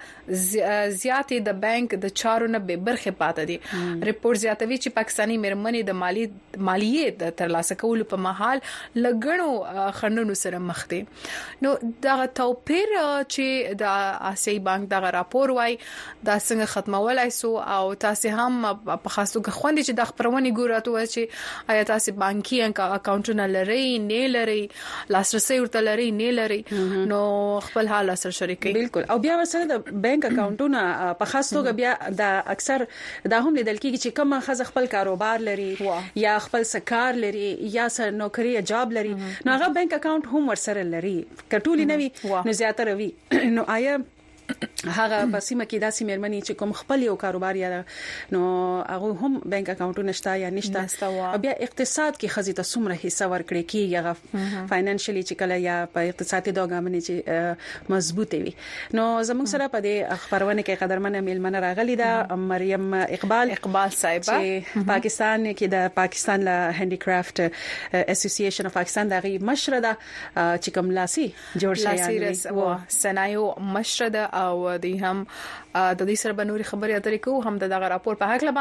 څخه زیاتې د بانک د چارو نه به برخه پاتې دي ریپورت زیاتوي چې پاکستاني مرمنې د مالیې د ترلاسه کولو په محل لګڼو خنډونو سره مخ دي نو دا توپیر چې د آسیایي بانک د راپور وای دا څنګه ختمولای سو او تاسو هم په خاصو کې خوندې چې د خبرونه ګوراتو چې آیا تاسو بانکي اکاونټونه لري نه لري لاسرسي ورته لري نه لري نو خپل حال سره شریکي بالکل او بیا ورسره د بانک اکاونټونه په خاص توګه بیا د اکثر دا هم لیدل کیږي چې کوم خزه خپل کاروبار لري یا خپل سکار لري یا سر نوکری جاب لري نو هغه بانک اکاونټ هم ورسره لري کټولي نوي نو زیاتره وي نو آیا هغه بسیمه کې داسې مېرمنې چې کوم خپل یو کاروبار یا نو هغه هم بانک اکاونټونه نشته یا نشته بیا اقتصاد کې خزيته سمره حصہ ورکړي کیږي هغه فاینانشلی چې کله یا په اقتصادي دوګه باندې چې مضبوطه وي نو زموږ سره په دې خبرونه کې قدرمنه مېلمنه راغلي ده مریم اقبال صاحب چې پاکستان کې د پاکستان لا هاندیکرافت اسوسییشن اف پاکستان دغه مشره ده چې کوم لاسي جوړ شوی دی صنایع مشره ده او د هم د دې سره بنوري خبرې اترې کوو هم دغه راپور په حق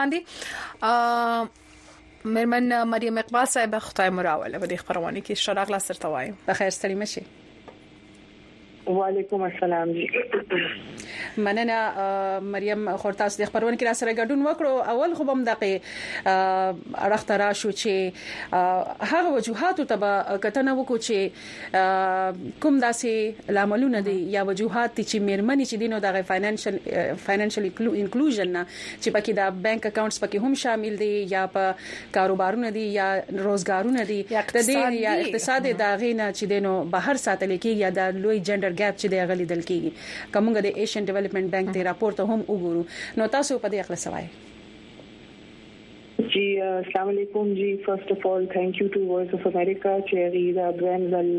باندې مرمن مریم اقبال صاحب خدای مراوله په دې خبرونه کې شراغ لا سره توای په خیر ستړي مشي وعلیکم السلام جی مننه مریم خورتاس د خبرونه کې را سره ګډون وکړو اول خو بم دغه اړخترا شو چې هغه وجوهات ته کتنه وکړو چې کوم داسې لاملونه دي یا وجوهات چې میرمنې چې دینو دغه فاینانشل انکلوژن چې پکې د بانک اکاونټس پکې هم شامل دي یا په کاروبارونه دي یا روزګارونه دي د دې یا اقتصاد دغه نه چې دینو بهر ساتل کېږي یا د لوی جندر ګاپ چې د غلي دل کېږي کومه د ایشین ډیولپمنٹ بانک ته راپور ته هم وګورو نو تاسو په دې اخله سوای जी अस्सलाम वालेकुम जी first of all thank you to Voice of America चेरीदा ब्रांडल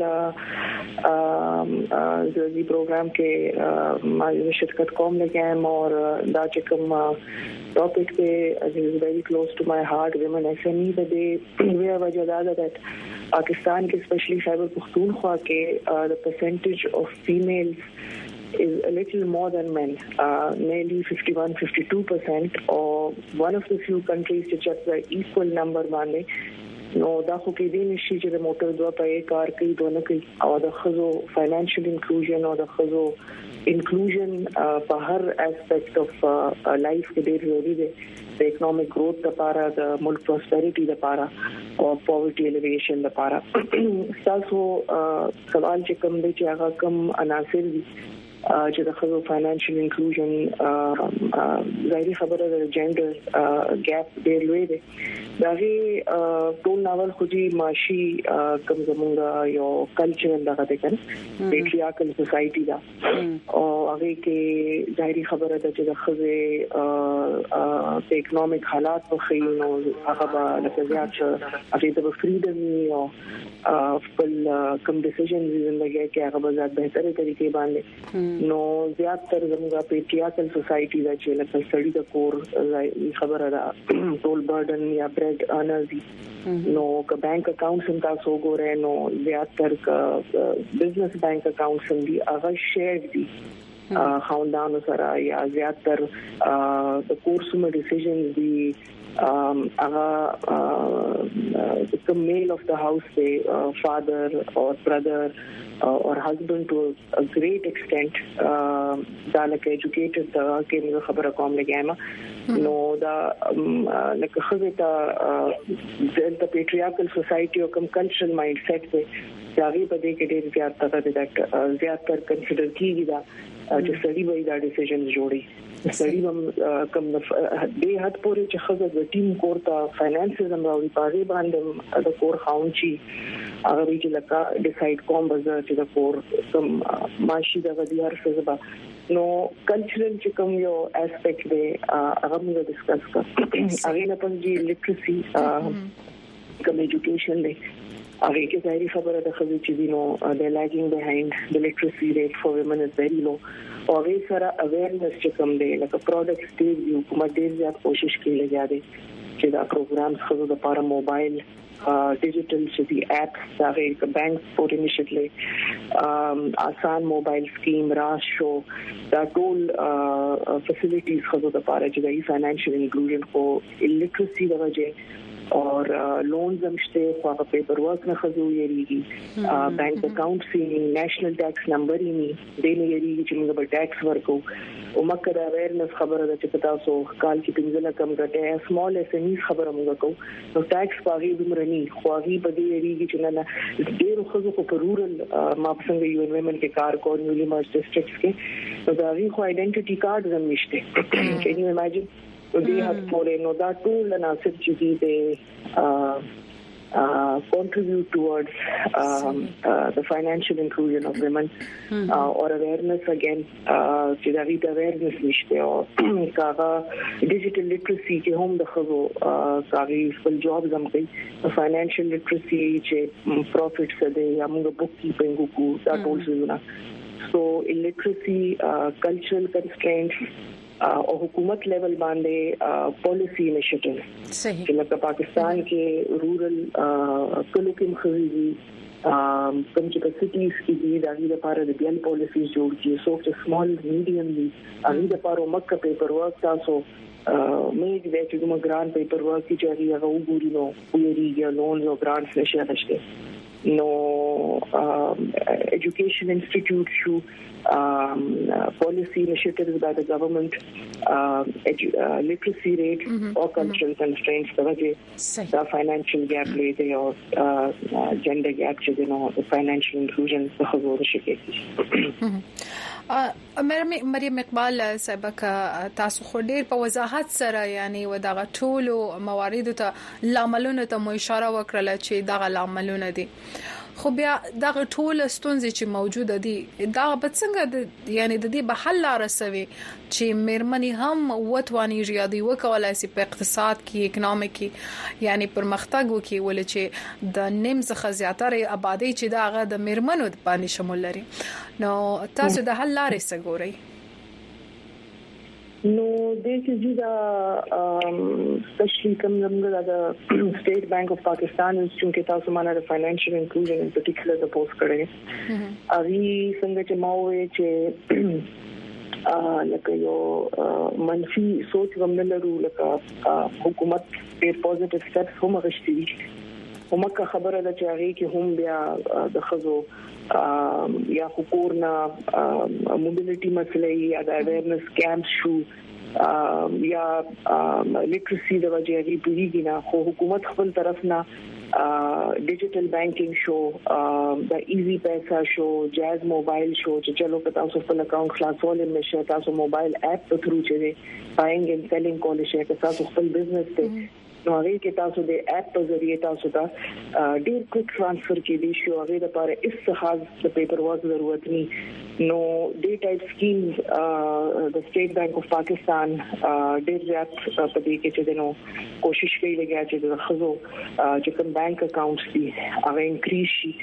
जी प्रोग्राम के माजी शिरकत कौम लेके आए और दा चिकम टॉपिक पे is very close to my heart women SME द डे वे वजह दैट पाकिस्तान के स्पेशली खैबर पख्तूनख्वा के द percentage of females is a little more than men, nearly 51-52%, or one of the few countries which have the equal number माने नो दा खो के दिन इसी जो मोटर दो पे कार की दोनों की और द खजो फाइनेंशियल इंक्लूजन और द खजो इंक्लूजन पर हर एस्पेक्ट ऑफ लाइफ के देर जरूरी है द इकोनॉमिक ग्रोथ द पारा द मुल्क प्रॉस्पेरिटी द पारा और पॉवर्टी एलिवेशन द पारा सासो सवाल जे कम दे चागा कम अनासिर چې د خلکو فاینانشل انکلوژن ظاهري خبره د جندر ګیپ ډېر لوی دی دا غي ټول ناول خو دي معاشي کم زمونږ یو کلچرل دغه ده کنه پیټریارکل سوسايټي دا او هغه کې ظاهري خبره ده چې د خزه د اکونومیک حالات په خینو هغه د زیات هغه د فریډم او خپل کم ډیسیژن زندګي کې هغه به زیات بهتري طریقې باندې نو زیاتره زموږه پیټریارکل سوسايټي دا چې لکه سړی د کور خبره ده ټول برډن یا برډ انرزي نو ک بانک اکاؤنټس هم تاسو ګورئ نو زیاتره ک بزنس بانک اکاؤنټس هم دي هغه شیر دي خاوندانو سره یا زیاتره د کورسونو ډیسیژنز دي the male of the house say father or brother or husband to a great extent da like educated da ke me khabar kom le gaya no da like khazeta the patriarchal society or cultural mindset se jari bade ke der zyada that zyada consider ki da چې سړي وای دا ډیسیژنز جوړي سړي هم کم د حد پورې چې خزه د ټیم کورته فاینانسز هم راوړي پاره باندې د کور خاون چی هغه چې لکه ډیساید کوم بزر چې د کور کم ماشي د غديار سبا نو کلچرل چې کوم یو اسپیکټ دی هغه موږ ډیسکس کړو هغه نه پنځه لیټرسي کوم ایجوکیشن دی هغه کې ظاهري خبره ده خو چې دینو د لاګینګ بیهایند د لیټرسي ریټ فور وومن از ویری لو او هغه سره اویرنس چې کوم دی لکه پروډکټس دی حکومت ډیر زیات کوشش کوي لګیا دي چې دا پروګرامز خو د لپاره موبایل ډیجیټل چې دی اپس هغه بانک فور انیشیټیو آسان موبایل سکیم راش شو دا ټول فیسیلیټیز خو د لپاره چې د فاینانشل انکلوژن کو لیټرسي د وجه और लोन्स हमस्ते खो paper work न खजू येरीगी bank account सी national tax number ही नहीं देने येरीगी چې موږ به tax ورکو او مکه دا اویرنس خبره ده چې تاسو کال کې پنځله کم غټه سمال اس ام ای خبره موږ کوو نو ټیکس پاغي دمرني خوغي بده یریږي چې نه ډیر خو په رورل ما څنګه یو ویمن کې کار کوو نیولې مارچ ډیسټریکټس کې نو دا غي خو آیډنټیټي کارت زم نشته کین یو امیجن they have foreign no that tool and asset chidi they contribute towards the financial inclusion of women or awareness again chidari awareness nishte aur kaga digital literacy ke home the khazo kagi full jobs am kai financial literacy che profits de among bookkeeping ku that also na so illiteracy cultural constraints और हुकूमत लेवल बांधे policy initiative सही कि मतलब पाकिस्तान के रूरल कलो के मखरीजी कम कैपेसिटीज की भी दागी द पार द बियन पॉलिसीज जोड़ की सो कि स्मॉल मीडियम भी अभी द पारो मक्का पेपर वर्क तासो मेज वेच गुम ग्रांट पेपर वर्क की जारी अगर उगुरी नो उयरी या लोन्स और ग्रांट्स नशे नशे नो education institute शू policy initiatives by the government literacy rate or cultural constraints the wajah the financial gap later or gender gap you know the financial inclusion the hazur shike مریم اقبال صاحب کا تاسو خو ډیر په وضاحت سره یعنی ودغه ټول موارد ته لاملونه ته مو اشاره وکړه چې دغه لاملونه دي خو بیا دا ټول ستونزې چې موجوده دي دا به څنګه یعنی د دې به حل راسوي چې مېرمنې هم وتواني ریاضي وکولای شي په اقتصاد کې اکونومیک کې یعنی پرمختګ وکړي ول چې د نیم څخه زیاتره آبادی چې دا هغه د مېرمنو باندې شمول لري نو تاسو د حل لارې څه ګورئ نو د دې چې especially کوم زموږ د State Bank of Pakistan چې تاسو مانه د financial inclusion in particular د پوسټ کړی اغي څنګه چې ماوي چې لکه یو منفي سوچ ومنلرو لکه حکومت ډېر پوزټیو سټیپس هم غشتي همکه خبره ده چې هغه کې هم بیا د خزو یا حکومتنا موبیلیټي مسلې یا د اویرنس کیمپس شو یا لیټرسي د وجهي پیږي نه خو حکومت خپل طرف نه ډیجیټل بانکینګ شو د ایزی پیسا شو جاز موبایل شو چې چلو په تاسو خپل اکاونټ خلاصول نشئ تاسو موبایل اپ په تھرو چې بایینګ اینڈ سیلینګ کولای شئ که تاسو خپل بزنس ته نو هغه کې تاسو د اپ په ذریعہ تاسو ته ډیر کویک ټرانسفر کې دي شو هغه لپاره هیڅ خاص د پیپر ورک ضرورت نه نو ډی ټایپ سکیمز د سټیټ بانک اف پاکستان ډیر زیات په دې کې چې نو کوشش کوي لګیا چې د خزو چې کوم بانک اکاونټس دي هغه انکریز شي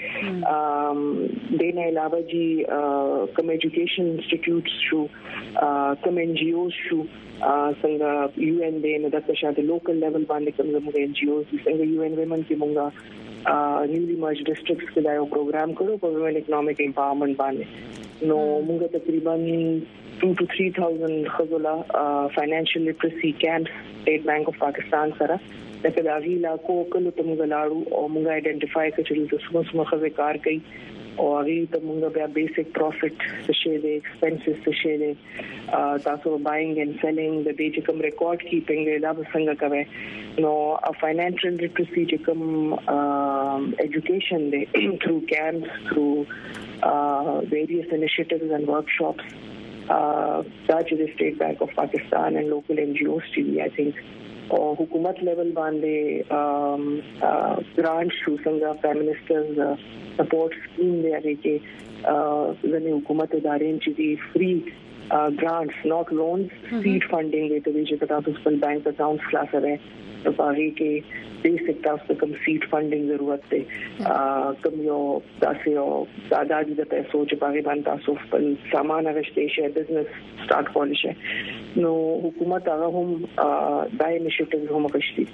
د نه علاوه جی کوم ایجوکیشن انسټیټیوټس شو کوم ان جی اوز شو څنګه یو ان دی نو د شاته لوکل لیول باندې کوم زموږ ان جی اوز څنګه یو ان ویمن کې مونږه نیولی مرج ډسټرکټس کې دا یو پروګرام کړو په ویمن اکونومیک امپاورمنٹ باندې نو مونږ تقریبا 2 to 3,000 خزولا فاینانشل لیټرسي کیمپس سټیټ بانک اف پاکستان سره دغه د غیلا کو کله ته مونږ لاړو او مونږه ایڈنټیفای کړو چې څومره خزه کار کوي او هغه ته مونږ بیا بیسیک پروفټ څه شي دي ایکسپنسز څه شي دي تاسو بایینګ اینڈ سیلینګ د دې چې کوم ریکارډ کیپینګ دا به څنګه کوي نو فاینانشل لیټرسي چې کوم ایجوکیشن دی through camps through various initiatives and workshops دا چې د سټیټ بانک اف پاکستان and local NGOs چې I think او حکومت لیول باندې ګرانټ شو څنګه پرایم منسٹرز سپورټ سکیم دی هغه کې ځنې حکومت ادارې چې دی فری ګرانټس ناٹ لونز سیډ فندینګ دی چې تاسو خپل بانک اکاونټ خلاص کړئ په هغه کې بیسیک تاسو کوم سیډ فندینګ ضرورت دی کوم یو تاسو یو دادی د پیسو چې په باندې تاسو خپل سامان غشتي شي بزنس سٹارټ کولی شي نو حکومت هغه هم دای انیشیټیو هم غشتي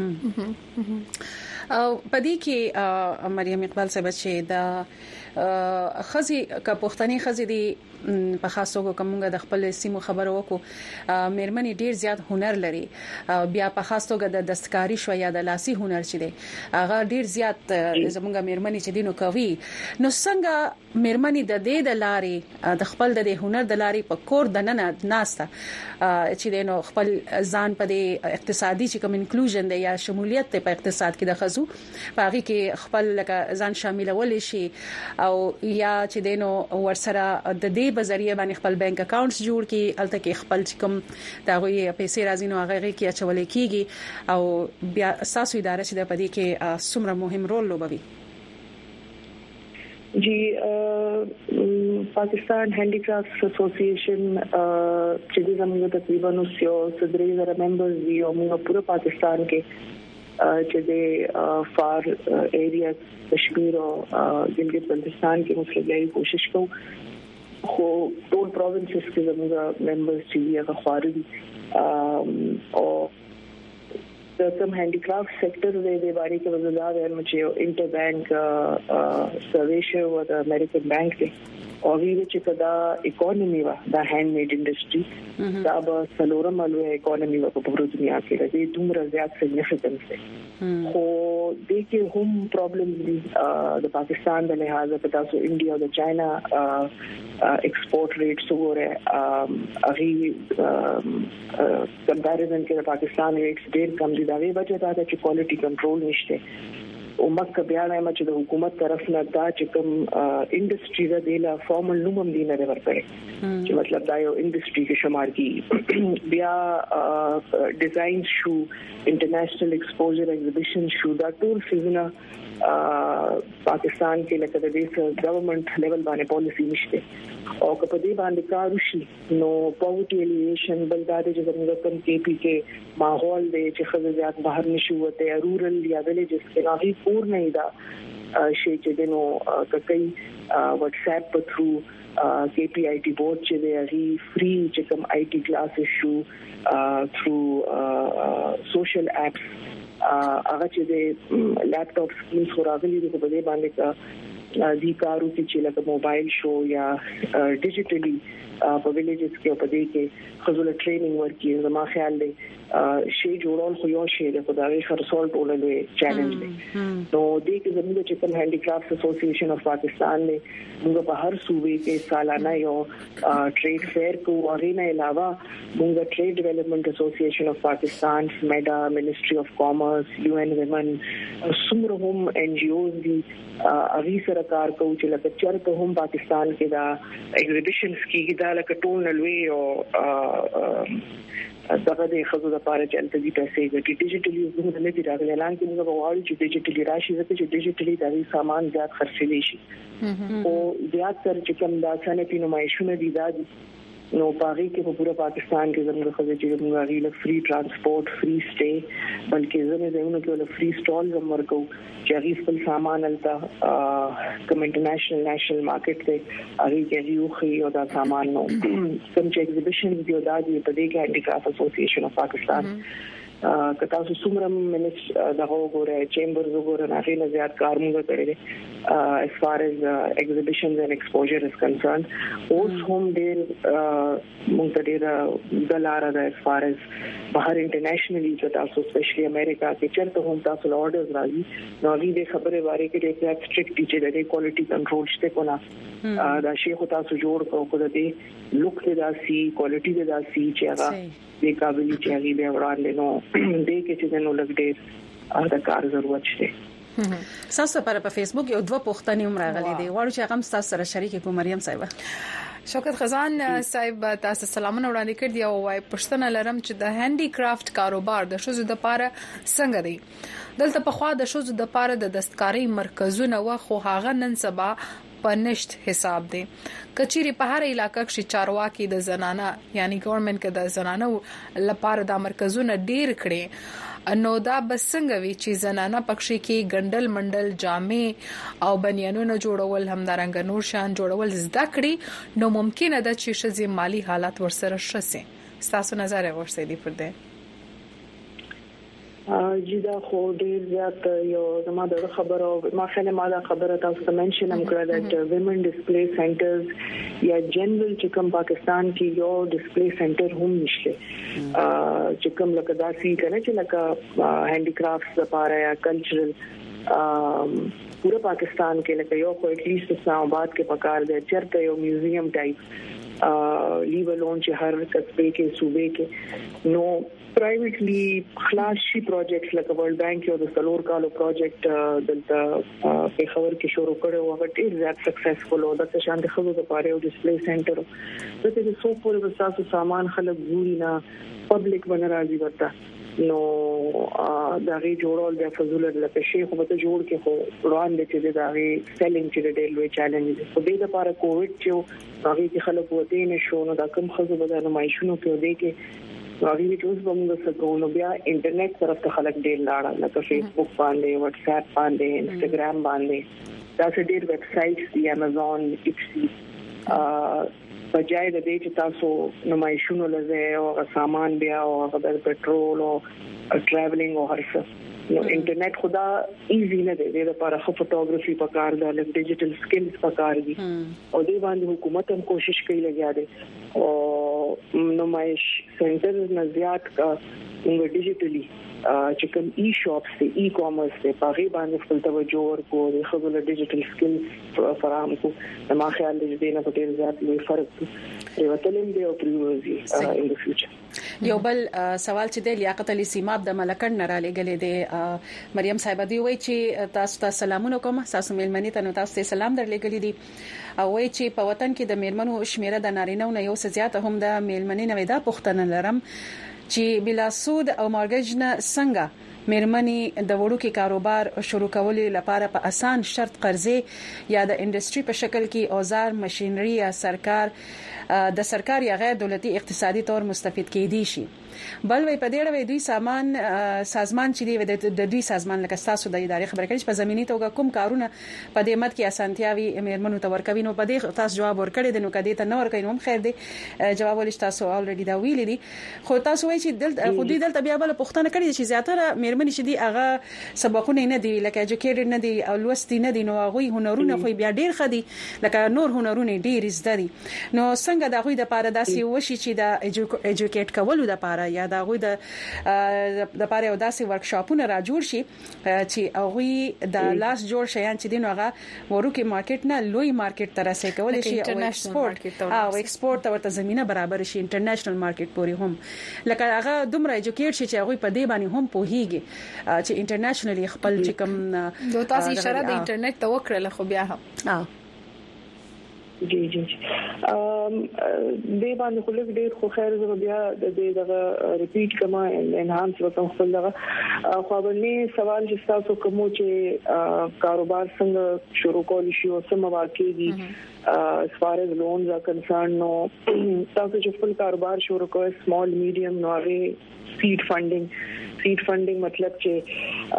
او پدې کې مریم اقبال صاحب چې دا خزي کا پښتني خزي دي په خاصو کومه د خپل سیمو خبرو وکړو مېرمنې ډیر زیات هنر لري بیا په خاصو د دستکاری شو یا د لاسي هنر چې دي هغه ډیر زیات زموږه مېرمنې چې دینو کوي نو څنګه مېرمنې د دې د لارې د خپل د هنر د لارې په کور د نن ناسته چې دینو خپل ځان په دې اقتصادي چې کوم انکلوژن دی یا شمولیت ته په اقتصاد کې د خزو په هغه کې خپل لکه ځان شاملول شي او یا چې دینو ورسره د دې بذریعہ باندې خپل بانک اکاونټس جوړ کی الته کې خپل کوم دا غوي پیسې راځي نو هغه کې اچول کیږي او بیا اساسو اداره چې د پدې کې څومره مهم رول لوبوي جی پاکستان هینډي کرافټس اسوسییشن چې زموږ تقریبا 900 ممبرز دي او موږ پوره پاکستان کې چې د فار ایریا کشمیر او ګلګت بلتستان کې موږ لګي کوشش کوو خو ټول پروینسز کې زموږ ممبرز چې هغه خارجي او د کوم هینډي کرافټ سېکټر د باره کې وزلار هم چې انټر بانک سروې شو د امریکن بانک دی او ویل چې کدا اکانومي وا د هاند میډ انډستری دا به سلورم ملوه اکانومي وا په ورځ دنیا کې د دومره زیات سیګنیفیکنس دی خو د کې هم پرابلم دي د پاکستان د لحاظ په تاسو انډیا او د چاینا ایکسپورټ ریټس وګوره هغه کمپیریزن کې د پاکستان ریټس ډېر کم دي دا وی وجه دا چې کوالټي کنټرول نشته او مکه بیا نه چې د حکومت طرف نه دا چې کوم انډستری را دی لا فارمل نوم هم دی نه ورکړي چې مطلب دا یو انډستری کې شمار کی بیا ډیزاین شو انټرنیشنل ایکسپوجر ایگزیبیشن شو دا ټول سيزونه پاکستان کې لکه د دې ګورنمنت لیول باندې پالیسی نشته او په دې باندې کار وشي نو پاورټي الیویشن بلدار چې زموږ کم کې پی کې ماحول دی چې خزه زیات بهر نشو وته رورل یا ویلیجز کې راغي پور نه دا شي چې دنو کای واتس اپ په تھرو کې پی آی ټي بورډ چې دی هغه فری چې کوم آی ټي کلاسز شو تھرو سوشل اپس هغه چې د لپټاپ سکین خورغلي د په دې باندې کا دي کارو چې لکه موبایل شو یا ډیجیټلی په ویلیجز کې په دې کې خزول ټریننګ ورکي زما خیال دی شی جوړول خو یو شی د خدای خرڅول ټولې چیلنج دی نو دې کې زموږ چې کوم هاندي کرافټ اسوسییشن اف پاکستان نے موږ په هر صوبې کې سالانه یو ټریډ فیر کو اغینه علاوه موږ ټریډ ډیولپمنٹ اسوسییشن اف پاکستان میډا منسٹری اف کامرس یو ان ویمن سمره هم ان جی اوز دي اغي سره کار کوي چې لکه چرته هم پاکستان کې دا ایگزیبیشنز کې دا لکه ټول نلوي او دغه د خزو د پاره چلته دي پیسې د ډیجیټلی زموږ نه دي راغلي اعلان کې موږ غواړو چې ډیجیټلی راشي ځکه چې ډیجیټلی د سامان زیات خرڅېږي شي او زیات تر چې کوم دا صنعتي نمایشونه دي دا نو پاره کې په پورا پاکستان کې زموږ خزو چې موږ غوړي فری ترانسپورت فری سټے بلکې زموږ دونه کې فری سټال ورکو چې هغه خپل سامان الته کوم انټرنیشنل نېشنل مارکیټ ته هغه کې یو خي او دا سامان نو کوم چې ایگزیبیشن دی دا دی په دې کې هاندي کرافټ اسوسییشن اف پاکستان کتا سو سمرم منس دغه وګوره چیمبرز وګوره نه غي زیات کار موږ کړی دی as far as exhibitions and exposure is concerned اوس هم ډیر موږ ډیر دلاره ده as far as بهر انټرنیشنلی چې تاسو سپیشلی امریکا کې چرته هم تاسو اورډرز راځي نو دې خبره واره کې ډېر سټریکټ دي چې د کوالټي کنټرول شته کو نه دا شی خو تاسو جوړ کو دې لوک دې داسي کوالټي دې داسي چې هغه دې قابلیت چې هغه به وړاندې نو دې کې چې نو لګ ډېر دا کار ضرورت شته تاسو په فیسبوک یو دوه پوښتنې هم راغلي دي واړو چې هغه تاسو سره شریک کوم مریم صاحب شوکت خزان صاحب تاسو سلامونه وړاندې کړ دی او وايي پښتنه لرم چې د هاندي کرافټ کاروبار د شوزو د پاره څنګه دی دلته په خوا د شوزو د پاره د دستکاری مرکزونه خو هغه نن سبا پنشت حساب دی کچيري په هر علاقې کې چارواکي د زنانه یعنی ګورنمنت کې د زنانه لپاره د مرکزونه ډیر کړي نو دا بسنګ وی چې زنانه پکښې کې ګندل منډل جامې او بنیانونه جوړول همدارنګ نور شان جوړول زده کړي نو ممکن ده چې شزي مالی حالات ورسره شسه تاسو نظر ورسې دی پر دې جدا خو ډیر زیات یو زما د خبرو ما خله ما دا خبره تاسو ته منشن هم کړل چې ویمن ډیسپلی سنټرز یا جنرال چې کوم پاکستان کې یو ډیسپلی سنټر هم نشته چې کوم لکه داسي کنه چې لکه هاندي کرافټس لپاره یا کلچرل پورا پاکستان کې لکه یو خو اټ لیست اسلام آباد کې پکار دی چرته یو میوزیم ټایپ لیولون چې هر قصبه کې صوبې کې نو پرایویټلی خلاص شي پروجیکټس لکه ورلد بانک او د سلور کالو پروجیکټ دلته په خبر کې شروع کړو او ډیر زیات سکسسفل او د شان د خلکو لپاره یو ډیسپلی سنټر د دې سو پورې وساتو سامان خلک ګوري نه پبلک باندې راځي ورته نو دا غي جوړول د فزول لکه شي خو ته جوړ کې خو روان دي چې دا غي سیلینګ چې ډېر لوی چیلنج دی په دې لپاره کووډ چې هغه کې خلک وته نه شو نو دا کوم خزو بدل نمایشونو کې دی کې هغه چې اوس موږ څنګه نو بیا انټرنیټ طرف ته خلک ډېر لاړه لکه فیسبوک باندې واتس اپ باندې انستګرام باندې دا څه ډېر ویب سایټس دی امازون ایپسي بجای د دې چې تاسو نمایشونو لږه او سامان بیا او د پټرول او ټریولینګ او هرڅه نو انټرنیټ خدا ایزی نه دی د لپاره خو فوټوګرافي پکار ده لکه ډیجیټل سکلز پکار دي او د باندې حکومت هم کوشش کوي لګیا دي او نمایش سنټر نه زیات کا موږ ډیجیټلی چې کوم ای شاپس دي ای کامرس دي په غي باندې خپل توجه ورکو د خپل ډیجیټل سکلز فراهم کو ما خیال دې نه په ډیر زیات لوی فرق پریوتلم دی او پریوزي ان د فیوچر. یو بل سوال چې د لیاقت علي سیماب د ملکن نه را لګلې دي مریم صاحب دی وای چې تاسو ته سلامونه کوم تاسو مېلمنې ته تاسو ته سلام درلګلې دي او وای چې په وطن کې د مېرمنو شمیره د نارینه نه یو څه زیات هم د مېلمنې نه ودا پښتنه لرم چې بلا سود او مارګج نه څنګه مېرمنې د وړو کې کاروبار شروع کولو لپاره په اسان شرط قرضې یا د انډستری په شکل کې اوزار ماشينري یا د سرکار یا غیر دولتي اقتصادي تور مستفید کېدي شي. بل وی په دې اړه دوی سازمان چې دی د دوی سازمان لکه تاسو د ادارې خبرې کړي په زميني توګه کوم کارونه په دې مت کې اسانتیاوي مېرمنو ته ورکوي نو په دې تاسو جواب ورکړی د نو کدي ته نو ورکوي نو خیر دی جواب ولې تاسو الریډي دا ویل دي خو تاسو وایي چې خو دې دلته بیا بل پښتنه کړی چې زیاتره مېرمنې چې دی هغه سبقونه نه دی لکه ایجوکیټډ نه دی او لوستي نه دی نو هغه هنرونه خو بیا ډیر خدي لکه نور هنرونه ډیر زده دي نو څنګه دا غوي د پاره داسي وشي چې د ایجوکیټ کولو د پاره یا دا غوي د پاره او داسي ورکشاپونه را جوړ شي چې هغه د لاس جوړ شيان چې دین هغه ورکه مارکیټ نه لوی مارکیټ تر رسې کول شي او ایکسپورت ورته زمينه برابر شي انټرنیشنل مارکیټ پورې هم لکه هغه دومره ایجوکیټ شي چې هغه په دې باندې هم پوهیږي چې انټرنیشنلی خپل چې کوم دوه تاسو اشاره د انټرنیټ ته وکړه خو بیا هم جی دې باندې خلک ډېر خو خیر زه بیا د دې دغه ریپیټ کما انهانس وکم خپل دغه خو باندې سوال چې تاسو کوم چې کاروبار څنګه شروع کول شي او څه مواقع دي as far as loans are concerned no تاسو چې خپل کاروبار شروع کوئ small medium نو هغه seed funding مطلب چې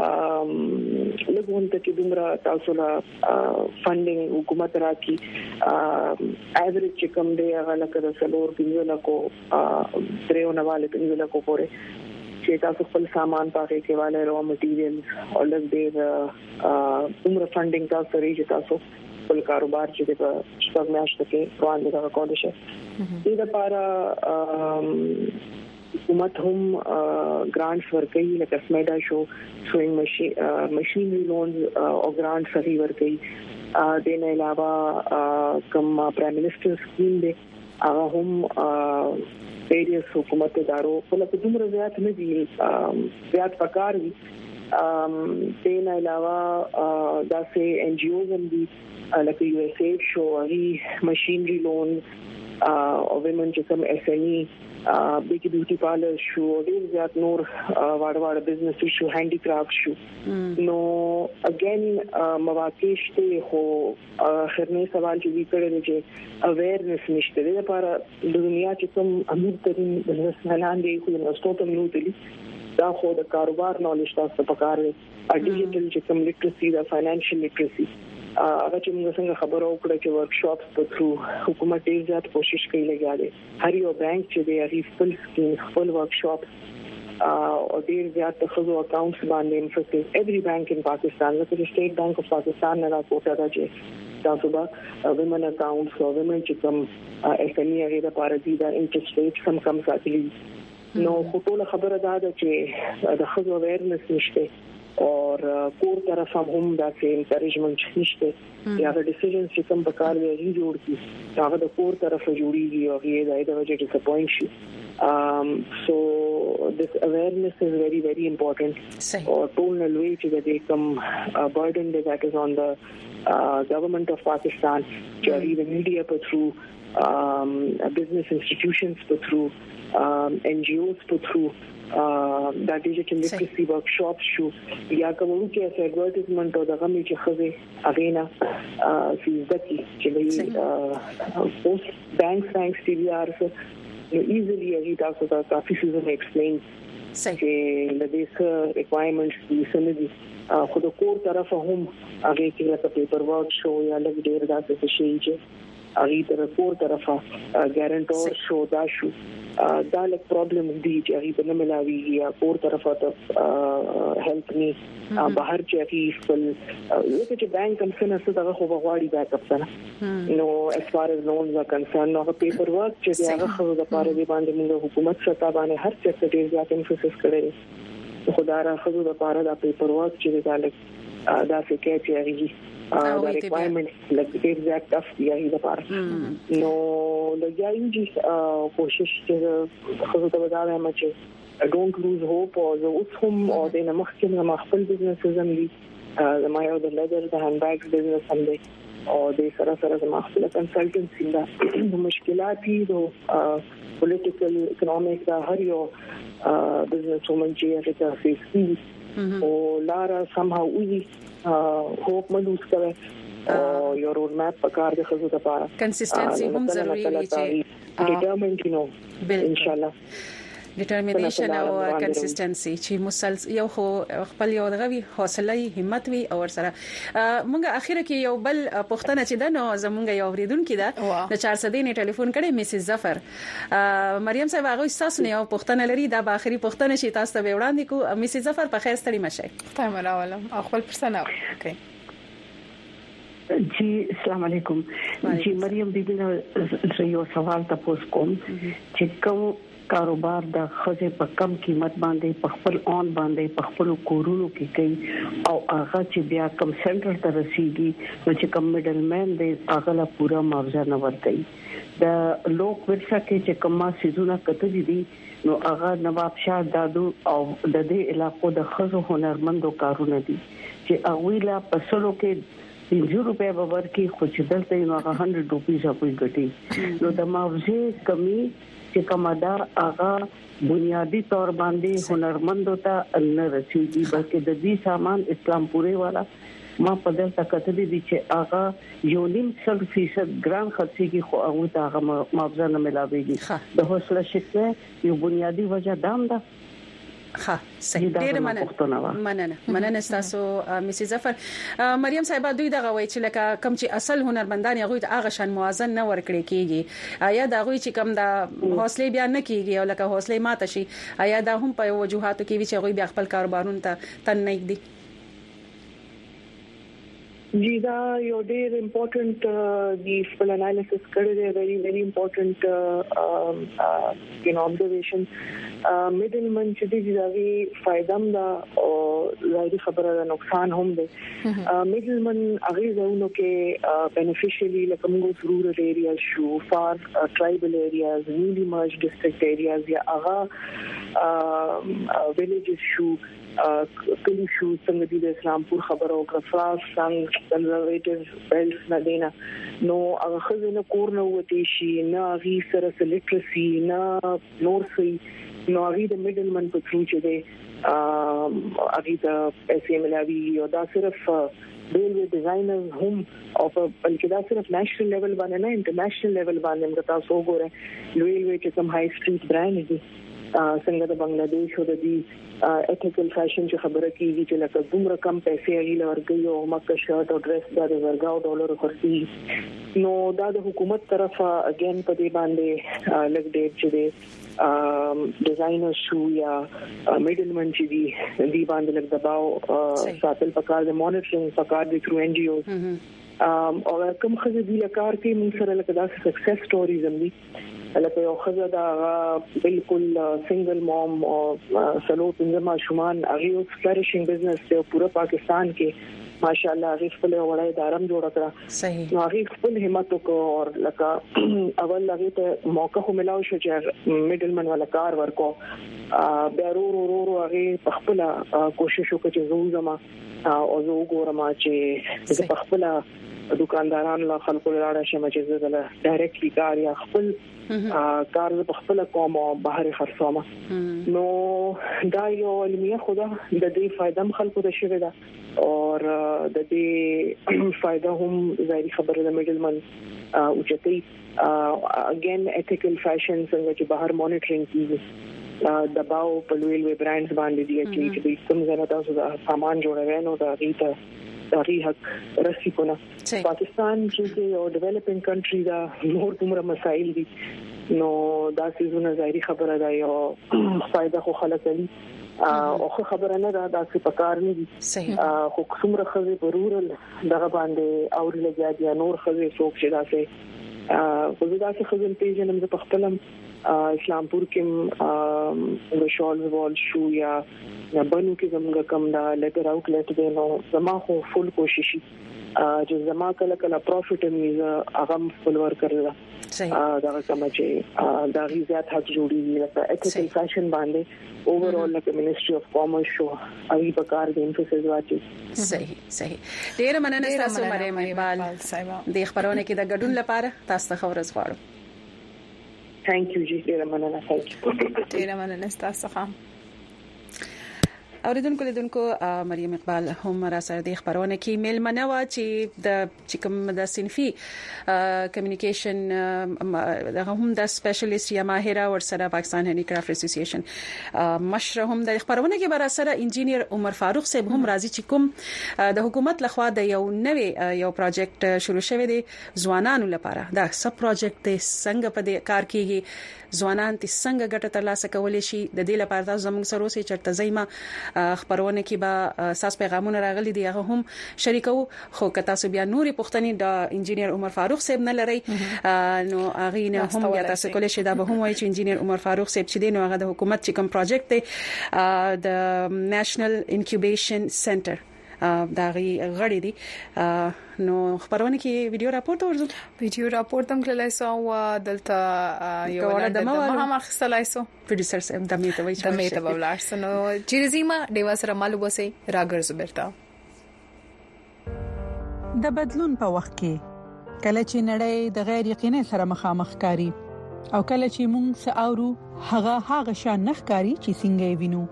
لګون ته کې دومره تاسو لا فندینګ حکومت راکې ایوریج چې کوم دی هغه لکه د سلور 15 لکو درېو نواله 15 لکو پورې چې تاسو خپل سامان پاکه کې والے را مټیریل او لږ ډېر عمر فندینګ تاسو ریږي تاسو خپل کاروبار چې په شپږ میاشتو کې روان دي دا کولی شي دې لپاره حکومت هم grants ورکوي لکه سمیدا شو سوینګ ماشينري لونز او grants صحیح ورکوي د نه علاوه کوم پرایم منسٹر سکیم دی هغه هم ویریس حکومت ادارو په لکه دومره زیات نه دي زیات پکار دي د نه علاوه داسې ان جی اوز هم دي لکه یو اس ای شو هغه ماشينري لون او ویمن چې کوم اس ام ای بیګ بیوټي پارلر شو ډیر زیات نور واړه بزنس شو هاندي کرافټ شو نو اگین مواقع شته خو خرنه سوال چې وکړل چې اویرنس نشته د لپاره د دنیا چې کوم امیر ترين بزنس ملان دي خو نو ستوتم نو دي دا خو د کاروبار نالج تاسو په کار دی ډیجیټل چې کوم لیټرسي دا فاینانشل لیټرسي هغه چې موږ څنګه خبرو وکړه چې ورکشاپس په تھرو حکومت ډیر زیات کوشش کوي لګیاله هر یو بانک چې دی هغه خپل سکیم خپل ورکشاپ او ډیر زیات خزو اکاونټس باندې انفرسټ ایوری بانک ان پاکستان لکه سټیټ بانک اف پاکستان نه راپورټ راځي چې تاسو به ویمن اکاونټس او ویمن چې کوم اس ام ای هغه لپاره دي دا انټرست ریټ کم ساتلي نو ټول خبره ده چې د خزو اویرنس نشته اور کور طرف هم دا چې انکریجمنت نشته یا د ډیسیژن چې کوم بکار دی جوړ کی هغه د کور طرف جوړیږي او یې د وجه ډیسپوینټ شي so this awareness is very very important or ټول لوی چې د کوم burden that is on the government of Pakistan چې the media په through business institutions په through NGOs په through دا ډیجیټل لیټرسي ورکشاپ شو یا کوم کې اس ایڈورټایزمنت او دغه می چې خزه اغینا فیزدکی چې پوسټ بانک سی بی آر نو ایزلی هغه تاسو ته کافي سیزن ایکسپلین چې لدې څه ریکوایرمنټس دي سندي خو د کور طرف هم هغه کې لکه پیپر ورک شو یا لږ ډیر داسې شي چې هغه تر کور طرفه ګارانټور شو دا شو دا لک پرابلم دي چې هغه په ملاوي یا کور طرفه ته هیلپ ني بهر چې هغه خپل لکه چې بانک هم څنګه دغه خو بغواړي بیک اپ سره نو as far as loans are concerned نو پیپر ورک چې هغه خو د پاره دی باندې موږ حکومت ستا باندې هر څه ډیر زیات انفوسس کړی خو دا راخذو د پاره د پیپر ورک چې دا څه کې چې هغه دا ریکوایرمنټس لکه ډیر زیات ټف دی هغه لپاره نو لګیایو چې کوشش چې خو ته وځه ما چې I don't lose hope or the اوسم او د مخکې ما خپل بزنس زملي ما یو د لیدر د هاندبیګ بزنس هم دی او د سره ما خپل کنسلټنسي دا مشکلات دي د پولیټیکل اکونومیک دا هر یو بزنس ومن چې هغه فیس او لارا somehow وی هوپ ملوس کوي او یو رود ماپ پکار د خزو لپاره کنسستنسي هم ضروری وي چې ډیټرمنټ نو ان شاء الله determination او consistency چې مسلسل یو خپل یو دغوي حوصله همت وي او سره مونږه اخیره کې یو بل پښتنه چې د نو زمونږ یو اوریدونکو ده د 400 نه ټلیفون کړي میسز ظفر مریم صاحب هغه تاسو نه یو پښتنه لري دا به اخري پښتنه شي تاسو ته وړاندې کو میسز ظفر په خیر ستړي مشه تاسو مراولم خپل پرسنه اوکي जी अस्सलाम वालेकुम जी मरियम बीबी ने यो सवाल तपोस कोम چې کوم کاروبار د خزه په کم قیمت باندې په خپل اون باندې په خپل کورونو کې کوي او هغه چې بیا کم سنټر ته رسیدي نو چې کم میډل مین دی هغه لا پورا معاوضه نه ورکړي د لوک ورڅ کې چې کومه سيزونه کته دي نو هغه نواب شاه دادو او د دې علاقو د خزو هنرمندو کارونه دي چې هغه لا پسلو کې 300 روپے باور کې خو چې دلته نو هغه 100 روپیه کوي ګټي نو د معاوضه کمی چې کمادار آغا بنیادی طور باندې هنرمندو ته نه رسیدي بلکې د دې سامان اسلام پورې والا ما په دلته کتلې دي چې آغا یو 0.5% ګران خرڅي کې خو هغه ته هغه معاوضه نه ملاويږي د حوصله شته یو بنیادی وجہ دام ده ها صحیح ډیر مننه تاسو میسز ظفر مریم صاحب دوی دغه وای چې لکه کم چې اصل هنرمندان هغه ته هغه شان موازن نه ورکړي کیږي آیا دا غوي چې کم دا حوصله بیان نه کیږي او لکه حوصله ماته شي آیا دا هم په وجوهاتو کې چې غوي بیا خپل کاروبارونه ته تن نه دي جی دا یو ډیر امپورټنت دی خپل انالیسس کړی دی very very important observation middle man چې دی دا فائدم دا او ظاهري خبره ده نقصان هم دی middle man هغه زونو کې beneficially like موږ rural areas شو far tribal areas newly merged district areas یا هغه villages شو کلی شو څنګه د اسلامپور خبرو کړه څنګه کنزرویټیو بیلز نه دینا نو هغه خزینه کور نه وتی شي نه غي سره لیټرسي نه نور سي نو غي د میډل من په څو چې دی هغه د پیسې ملاوي او دا صرف ریلوی ډیزاینرز هم او بلکې دا صرف نېشنل لیول باندې نه انټرنیشنل لیول باندې موږ تاسو وګورئ ریلوی چې کوم هاي سټریټ برانډ دي څنګه د بنگلاديش او د دې ایتیکل فیشن چې خبره کیږي چې لکه دومره کم پیسې اغیله ورګي او مکه شرټ او ډریس د ورګاو ډالر خرڅي نو دا د حکومت طرفه اگین په دې باندې لګ ډېر چې دی ډیزاینر شو یا میډل من چې دی باندې لګ دباو ساتل پکار د مانیټرینګ پکار د تھرو ان جی او او کوم خزه دی لکار کې موږ سره لکه دا سکسس سټوریز هم دي لکه یو خزه دا بالکل سنگل مام او سلو پنځه ماشومان هغه فلریشینګ بزنس ته پورا پاکستان کې ماشاءالله هغه خپل وړای دارم جوړ کړه صحیح نو هغه خپل همت کو او لکه اول هغه ته موقع خو ملاو شو چې میډل من ولا کار ورکو بیا ورو هغه خپل کوشش وکړي چې زو زما او زه وګورم چې د خپل دکاندارانو له خلکو لاره شمه چې زه د ډایرکټلی کار یا خپل کار په خپل کوم او بهر خرڅوم نو دا یو علمي خدا د دې فائدہ خلکو ته شوه دا او د دې فائدہ هم ظاهري خبره د میډل من او چې اگین ایتیکل فیشن څنګه چې بهر مانیټرینګ کیږي دباو په لوی لوی برانډز باندې دي چې کوم ځای تاسو دا سامان جوړوي نو دا ریته تاریخ رسی کوله پاکستان چې یو ډیولپینګ کنټری دا نور دومره مسایل دي نو دا سيزونه ظاهري خبره ده یو فائدہ خو خلک لري او خبره نه ده دا څه پکار نه دي خو څومره خزه ضرورل دغه باندې او لګیا دي نور خزه څوک چې داسې خو دا څه خزه پیژنم د پختلم اسلامپور کې شال وال شو یا بنو کې زموږ کم دا لګر اوټلټ دی نو زما خو فل کوشش چې زما کله پروفټ میزه هغه فل ور کړل دا کوم چې دا غیزات حق جوړي لکه ایتیکل فیشن باندې اوورال لکه منیسټری اف کامرس شو ای په کار د انفوسس واچي صحیح ډیر مننه تاسو مریم اقبال د خبرونه کې د ګډون لپاره تاسو ته خبر غواړم ثانک یو جی ډیر مننه تاسو ښه اوریدونکو مریم اقبال هم را سره د خبرونه کې میل منوا چې د کوم د صنفي کمیونیکیشن هم د سپیشلیست یا ماهره ور سره پاکستان هینډي کرافټ اسوسییشن مشر هم د خبرونه کې بر سره انجینیر عمر فاروق صاحب هم راځي چې کوم د حکومت لخوا د یو پروجیکټ شروع شوی دی ځوانانو لپاره دا سب پروجیکټ د څنګه په دې کار کېږي ځوانان ته څنګه ګټه ترلاسه کولای شي د دې لپاره تاسو زموږ سره اوسئ چرته زېما خبرونه کې به اساس پیغامونه راغلي دي هغه هم شریکو خو که تاسو بیا نورې پوښتنې د انجینیر عمر فاروق صاحب نه لري نو هغه نه هم بیا تاسو کولای شئ دا به هم وایي چې انجینیر عمر فاروق صاحب چې دی نو هغه د حکومت چې کوم پروجیکټ دی د نېشنل انکیوبیشن سنټر دا غړي دي نو خبرونه کې ویډیو راپورټ هم کړلای سو دلته یو د ما اخستلای سو پروډوسر صاحب د میته وایي چې بولار سنو چیرزیما دیوا سره معلومه سي راګرز برتا د بدلون په وخت کې کله چې نړۍ د غیر یقیني سره مخامخ کاری او کله چې موږ ساورو هغه شان نخکاری چې څنګه وینو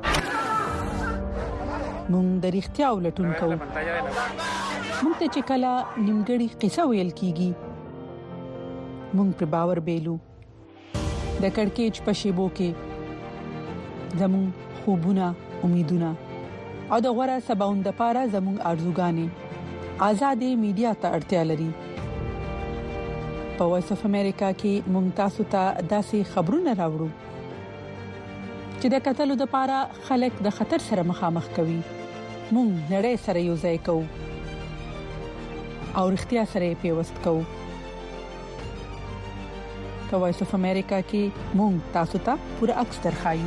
مونږ د اړتیا ولټون کوو مونږ ته چې کله نیمګړی قصه ویل کیږي مونږ پر باور بیلو د کڑکېچ په شیبو کې زمون خوبونه امیدونه او د غوړه سباوند لپاره زمون ارزوګانې آزادې میډیا ته اړتیا لري په وایس اف امریکا کې مونږ تاسو ته داسې خبرونه راوړو چې د قتلو د پاره خلک د خطر سره مخامخ کوي مونږ نړۍ سره یو ځای کوو او اړتیا سره پیوست کوو په وایس اف امریکا کې مونږ تاسو ته پوره عکس درخایو